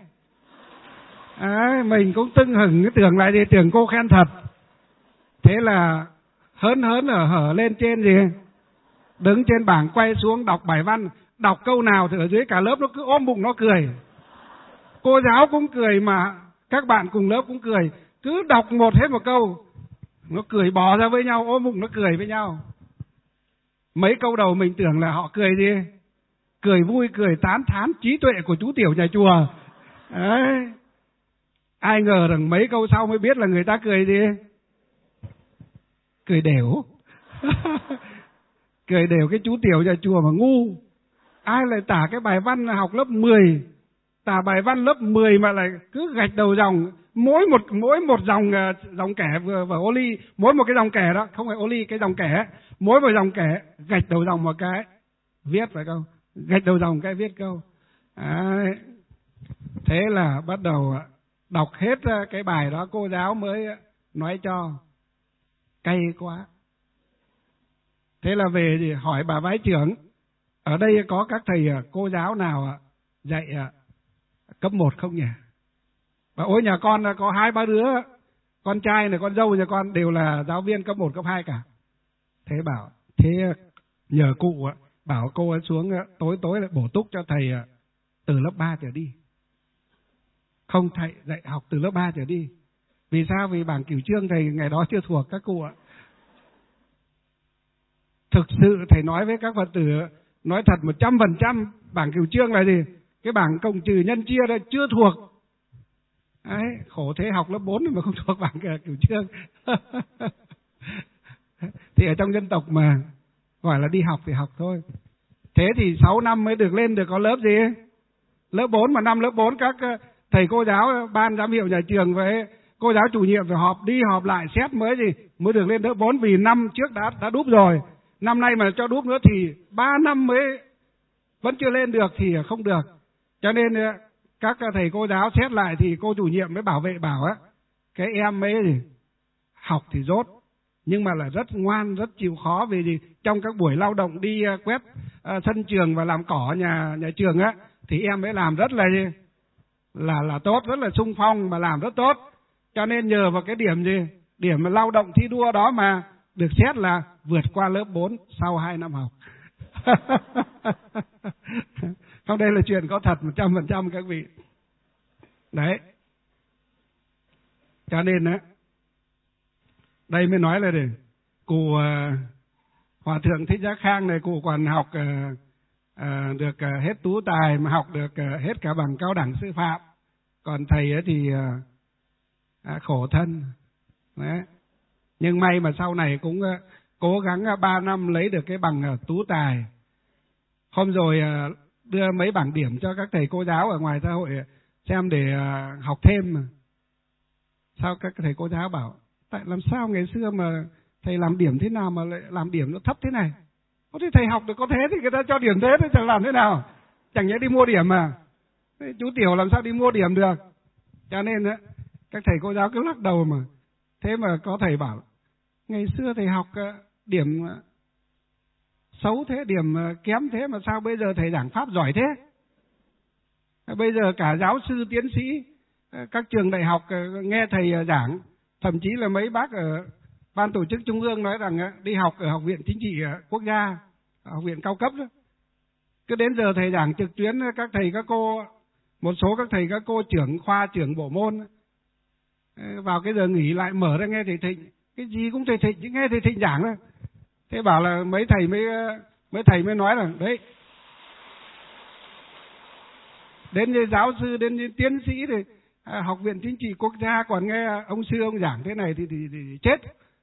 Mình cũng tưng hửng cái tưởng lại thì tưởng cô khen thật. Thế là hớn hở lên trên gì, đứng trên bảng quay xuống đọc bài văn. Đọc câu nào thì ở dưới cả lớp nó cứ ôm bụng nó cười. Cô giáo cũng cười mà các bạn cùng lớp cũng cười. Cứ đọc hết một câu nó cười bò ra với nhau, ôm bụng nó cười với nhau. Mấy câu đầu mình tưởng là họ cười gì? Cười vui, cười tán thán trí tuệ của chú tiểu nhà chùa. Đấy. Ai ngờ rằng mấy câu sau mới biết là người ta cười gì? Cười đểu. Cười đều cái chú tiểu nhà chùa mà ngu. Ai lại tả cái bài văn học lớp 10, tả bài văn lớp 10 mà lại cứ gạch đầu dòng, mỗi một dòng kẻ và ô ly, mỗi một cái dòng kẻ đó, không phải ô ly, cái dòng kẻ, mỗi một dòng kẻ gạch đầu dòng một cái viết phải không? Gạch đầu dòng cái viết câu. Đấy. Thế là bắt đầu đọc hết cái bài đó, cô giáo mới nói cho cay quá. Thế là về thì hỏi bà vái trưởng, ở đây có các thầy cô giáo nào dạy cấp 1 không nhỉ? Bà ôi nhà con có 2-3 đứa, con trai này, con dâu nhà con đều là giáo viên cấp 1, cấp 2 cả. Thế bảo, thế nhờ cụ bảo cô ấy xuống tối lại bổ túc cho thầy từ lớp 3 trở đi. Không, thầy dạy học từ lớp 3 trở đi. Vì sao? Vì bảng cửu chương thầy ngày đó chưa thuộc các cụ ạ. Thực sự thầy nói với các Phật tử, nói thật 100% bảng cửu chương là gì? Cái bảng cộng trừ nhân chia đây chưa thuộc. Đấy, khổ thế, học lớp 4 mà không thuộc bảng cửu chương. Thì ở trong dân tộc mà gọi là đi học thì học thôi. Thế thì 6 năm mới được lên được có lớp gì? Lớp 4, mà năm lớp 4 các thầy cô giáo, ban giám hiệu nhà trường với cô giáo chủ nhiệm phải họp đi họp lại xét mới được lên lớp 4, vì năm trước đã đúp rồi. Năm nay mà cho đúp nữa thì 3 năm mới vẫn chưa lên được thì không được. Cho nên các thầy cô giáo xét lại thì cô chủ nhiệm mới bảo vệ bảo cái em ấy học thì dốt, nhưng mà là rất ngoan, rất chịu khó. Vì gì? Trong các buổi lao động đi quét sân trường và làm cỏ nhà trường thì em ấy làm rất là tốt, rất là sung phong mà làm rất tốt. Cho nên nhờ vào cái điểm điểm mà lao động thi đua đó mà được xét là vượt qua lớp 4 sau 2 năm học. Không, đây là chuyện có thật 100% các vị. Đấy. Cho nên đây mới nói là cụ Hòa thượng Thích Giác Khang này, cụ còn học được hết tú tài, mà học được hết cả bằng cao đẳng sư phạm. Còn thầy ấy thì khổ thân. Đấy. Nhưng may mà sau này cũng cố gắng 3 năm lấy được cái bằng tú tài. Hôm rồi đưa mấy bảng điểm cho các thầy cô giáo ở ngoài xã hội xem để học thêm. Sao các thầy cô giáo bảo, tại làm sao ngày xưa mà thầy làm điểm thế nào mà lại làm điểm nó thấp thế này? Có thể thầy học được có thế thì người ta cho điểm thế, thì chẳng làm thế nào? Chẳng nhẽ đi mua điểm mà. Thế chú tiểu làm sao đi mua điểm được? Cho nên các thầy cô giáo cứ lắc đầu mà. Thế mà có thầy bảo, ngày xưa thầy học điểm xấu thế, điểm kém thế mà sao bây giờ thầy giảng pháp giỏi thế? Bây giờ cả giáo sư tiến sĩ các trường đại học nghe thầy giảng, thậm chí là mấy bác ở ban tổ chức trung ương nói rằng đi học ở Học viện Chính trị Quốc gia, học viện cao cấp đó, cứ đến giờ thầy giảng trực tuyến, các thầy các cô, một số các thầy các cô trưởng khoa, trưởng bộ môn vào cái giờ nghỉ lại mở ra nghe thầy Thịnh, cái gì cũng thầy Thịnh, nghe thầy Thịnh giảng thôi. Thế bảo là mấy thầy mới nói là đấy, đến như giáo sư, đến như tiến sĩ thì Học viện Chính trị Quốc gia còn nghe ông sư ông giảng thế này thì chết.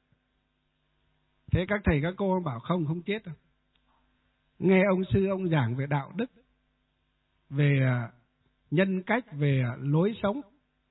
Thế các thầy các cô bảo không chết đâu. Nghe ông sư ông giảng về đạo đức, về nhân cách, về lối sống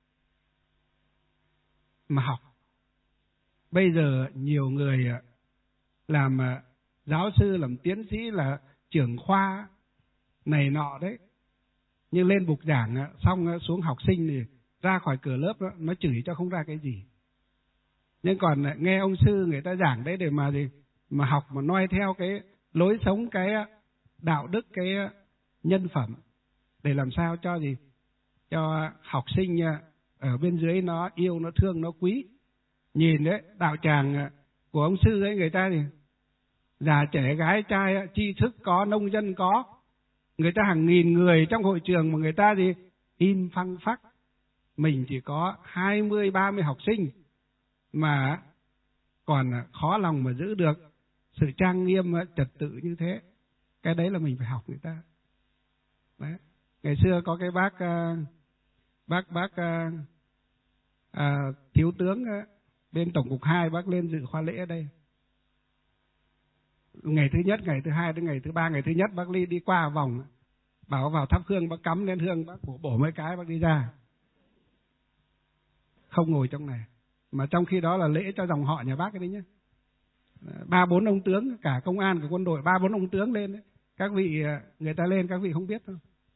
mà học. Bây giờ nhiều người làm giáo sư, làm tiến sĩ, là trưởng khoa này nọ đấy, nhưng lên bục giảng xong xuống học sinh thì ra khỏi cửa lớp đó, nó chửi cho không ra cái gì. Nhưng còn nghe ông sư người ta giảng đấy để mà học, mà noi theo cái lối sống, cái đạo đức, cái nhân phẩm, để làm sao cho học sinh ở bên dưới nó yêu, nó thương, nó quý. Nhìn đấy, đạo tràng của ông sư ấy, người ta thì già trẻ gái trai, tri thức có, nông dân có, người ta hàng nghìn người trong hội trường mà người ta im phăng phắc. Mình chỉ có 20-30 học sinh mà còn khó lòng mà giữ được sự trang nghiêm, trật tự như thế. Cái đấy là mình phải học người ta. Đấy. Ngày xưa có cái bác thiếu tướng bên Tổng cục 2, bác lên dự khóa lễ ở đây. Ngày thứ nhất, ngày thứ hai đến ngày thứ ba, ngày thứ nhất bác đi qua vòng, bảo vào thắp hương, bác cắm lên hương, bác bổ mấy cái, bác đi ra. Không ngồi trong này. Mà trong khi đó là lễ cho dòng họ nhà bác cái đấy nhé. 3-4 ông tướng, cả công an, cả quân đội, 3-4 ông tướng lên đấy. Các vị, người ta lên, các vị không biết đâu.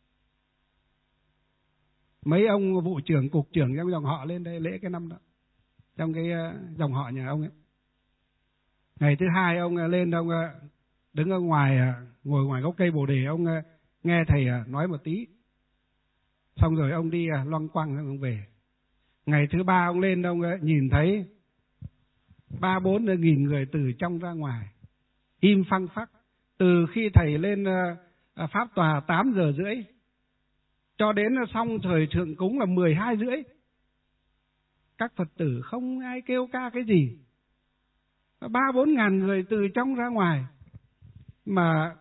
Mấy ông vụ trưởng, cục trưởng trong dòng họ lên đây lễ cái năm đó. Trong cái dòng họ nhà ông ấy. Ngày thứ hai ông lên, ông đứng ở ngoài, ngồi ngoài gốc cây bồ đề, ông nghe thầy nói một tí. Xong rồi ông đi loăng quăng, ông về. Ngày thứ ba ông lên, ông nhìn thấy 3-4 nghìn người từ trong ra ngoài, im phăng phắc. Từ khi thầy lên pháp tòa 8 giờ rưỡi, cho đến xong thời thượng cúng là 12 rưỡi. Các Phật tử không ai kêu ca cái gì. 3-4 ngàn người từ trong ra ngoài. Mà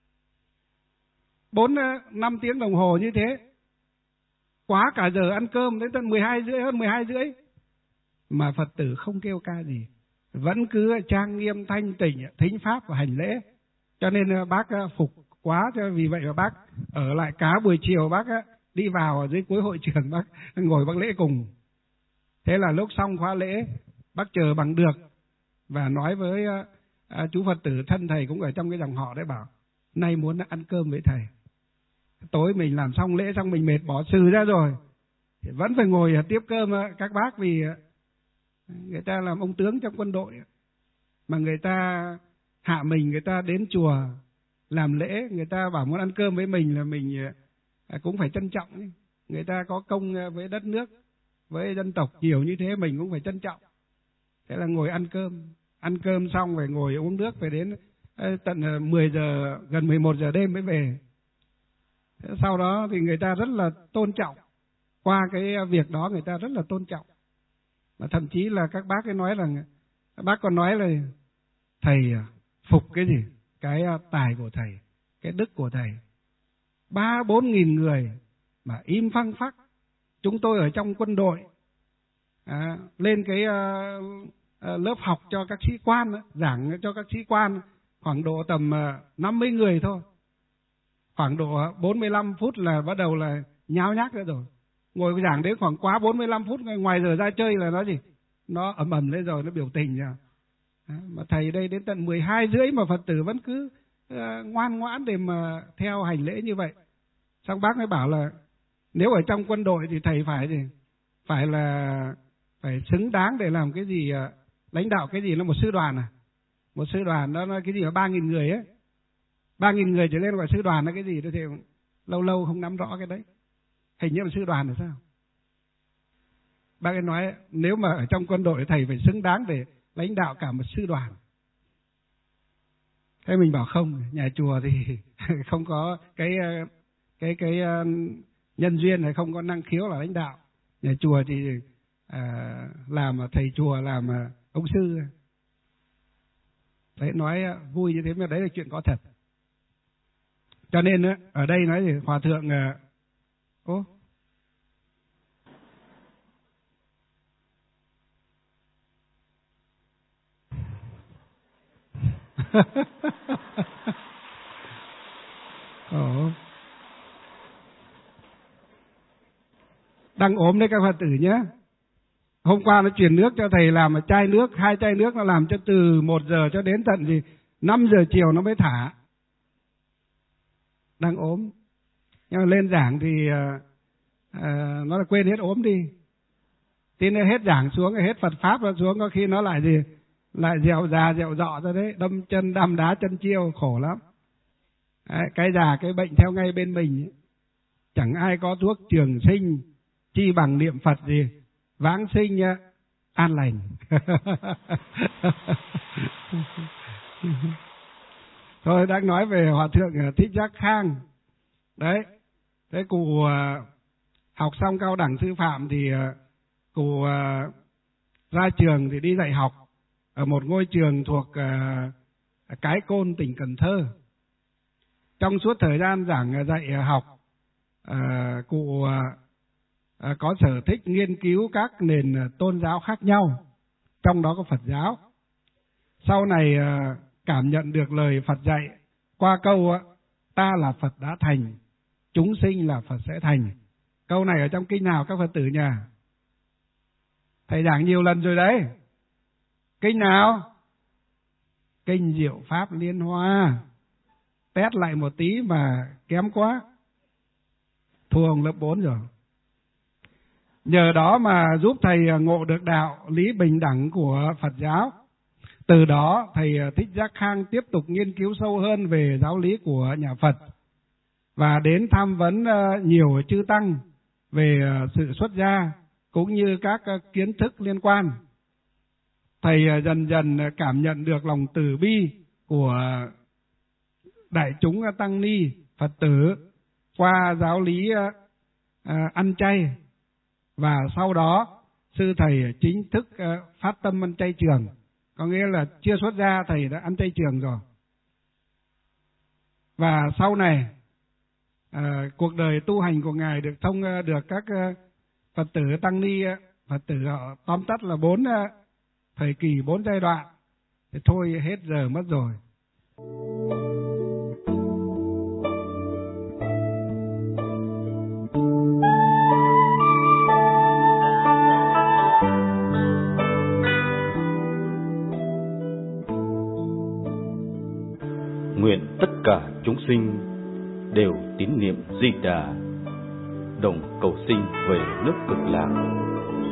4-5 tiếng đồng hồ như thế, quá cả giờ ăn cơm đến tận 12 rưỡi, hơn 12 rưỡi. Mà Phật tử không kêu ca gì, vẫn cứ trang nghiêm thanh tịnh, thính pháp và hành lễ. Cho nên bác phục quá, cho vì vậy mà bác ở lại cả buổi chiều, bác đi vào ở dưới cuối hội trường, bác ngồi bác lễ cùng. Thế là lúc xong khóa lễ, bác chờ bằng được và nói với chú Phật tử thân thầy cũng ở trong cái dòng họ đấy, bảo nay muốn ăn cơm với thầy. Tối mình làm xong lễ xong mình mệt bỏ sự ra rồi, thì vẫn phải ngồi tiếp cơm các bác, vì người ta làm ông tướng trong quân đội mà người ta hạ mình, người ta đến chùa làm lễ, người ta bảo muốn ăn cơm với mình là mình cũng phải trân trọng. Người ta có công với đất nước, với dân tộc nhiều như thế, mình cũng phải trân trọng. Thế là ngồi ăn cơm xong phải ngồi uống nước, phải đến tận 10 giờ, gần 11 giờ đêm mới về. Sau đó thì người ta rất là tôn trọng. Qua cái việc đó người ta rất là tôn trọng. Mà thậm chí là các bác ấy nói rằng, bác còn nói là thầy phục cái gì? Cái tài của thầy, cái đức của thầy. 3-4 nghìn người mà im phăng phắc. Chúng tôi ở trong quân đội lên cái lớp học cho các sĩ quan, giảng cho các sĩ quan khoảng độ tầm 50 người thôi. Khoảng độ 45 phút là bắt đầu là nháo nhác nữa rồi. Ngồi giảng đến khoảng quá 45 phút, ngoài giờ ra chơi là nó gì? Nó ầm lên rồi, nó biểu tình rồi. Mà thầy đây đến tận 12 rưỡi mà Phật tử vẫn cứ ngoan ngoãn để mà theo hành lễ như vậy. Xong bác mới bảo là nếu ở trong quân đội thì thầy phải xứng đáng để làm cái gì, lãnh đạo cái gì, nó một sư đoàn à? Một sư đoàn đó nó cái gì mà 3.000 người ấy. 3.000 người trở lên gọi sư đoàn là cái gì đó thì lâu không nắm rõ cái đấy. Hình như là sư đoàn là sao? Bác ấy nói nếu mà ở trong quân đội thầy phải xứng đáng để lãnh đạo cả một sư đoàn. Thế mình bảo không, nhà chùa thì không có cái nhân duyên này, không có năng khiếu là lãnh đạo. Nhà chùa thì làm thầy chùa, làm ông sư. Đấy, nói vui như thế mà đấy là chuyện có thật. Cho nên ở đây nói thì hòa thượng đang ốm đấy các Phật tử nhé. Hôm qua nó chuyển nước cho thầy làm một chai nước, 2 chai nước, nó làm cho từ 1 giờ cho đến tận 5 giờ chiều nó mới thả. Đang ốm. Nhưng mà lên giảng thì nó là quên hết ốm đi. Thế nên hết giảng xuống, hết Phật Pháp ra xuống, có khi nó lại dẹo già dẹo dọ ra đấy, đâm chân đâm đá chân chiêu, khổ lắm. Đấy, cái già cái bệnh theo ngay bên mình. Chẳng ai có thuốc trường sinh, chi bằng niệm Phật gì, vãng sinh an lành. Thôi đang nói về Hòa thượng Thích Giác Khang. Đấy, thế cụ học xong cao đẳng sư phạm thì cụ ra trường thì đi dạy học ở một ngôi trường thuộc Cái Côn, tỉnh Cần Thơ. Trong suốt thời gian giảng dạy học, cụ có sở thích nghiên cứu các nền tôn giáo khác nhau, trong đó có Phật giáo. Sau này cảm nhận được lời Phật dạy qua câu ta là Phật đã thành, chúng sinh là Phật sẽ thành. Câu này ở trong kinh nào các Phật tử nhỉ? Thầy giảng nhiều lần rồi đấy. Kinh nào? Kinh Diệu Pháp Liên Hoa. Test lại một tí mà kém quá, thua ông lớp 4 rồi. Nhờ đó mà giúp thầy ngộ được đạo lý bình đẳng của Phật giáo. Từ đó thầy Thích Giác Khang tiếp tục nghiên cứu sâu hơn về giáo lý của nhà Phật và đến tham vấn nhiều chư tăng về sự xuất gia cũng như các kiến thức liên quan. Thầy dần dần cảm nhận được lòng từ bi của đại chúng tăng ni Phật tử qua giáo lý ăn chay, và sau đó sư thầy chính thức phát tâm ăn chay trường, có nghĩa là chưa xuất gia thầy đã ăn chay trường rồi. Và sau này cuộc đời tu hành của ngài được thông được các Phật tử tăng ni Phật tử họ tóm tắt là 4 thời kỳ, 4 giai đoạn. Thì thôi hết giờ mất rồi. Nguyện tất cả chúng sinh đều tín niệm Di Đà, đồng cầu sinh về nước Cực Lạc.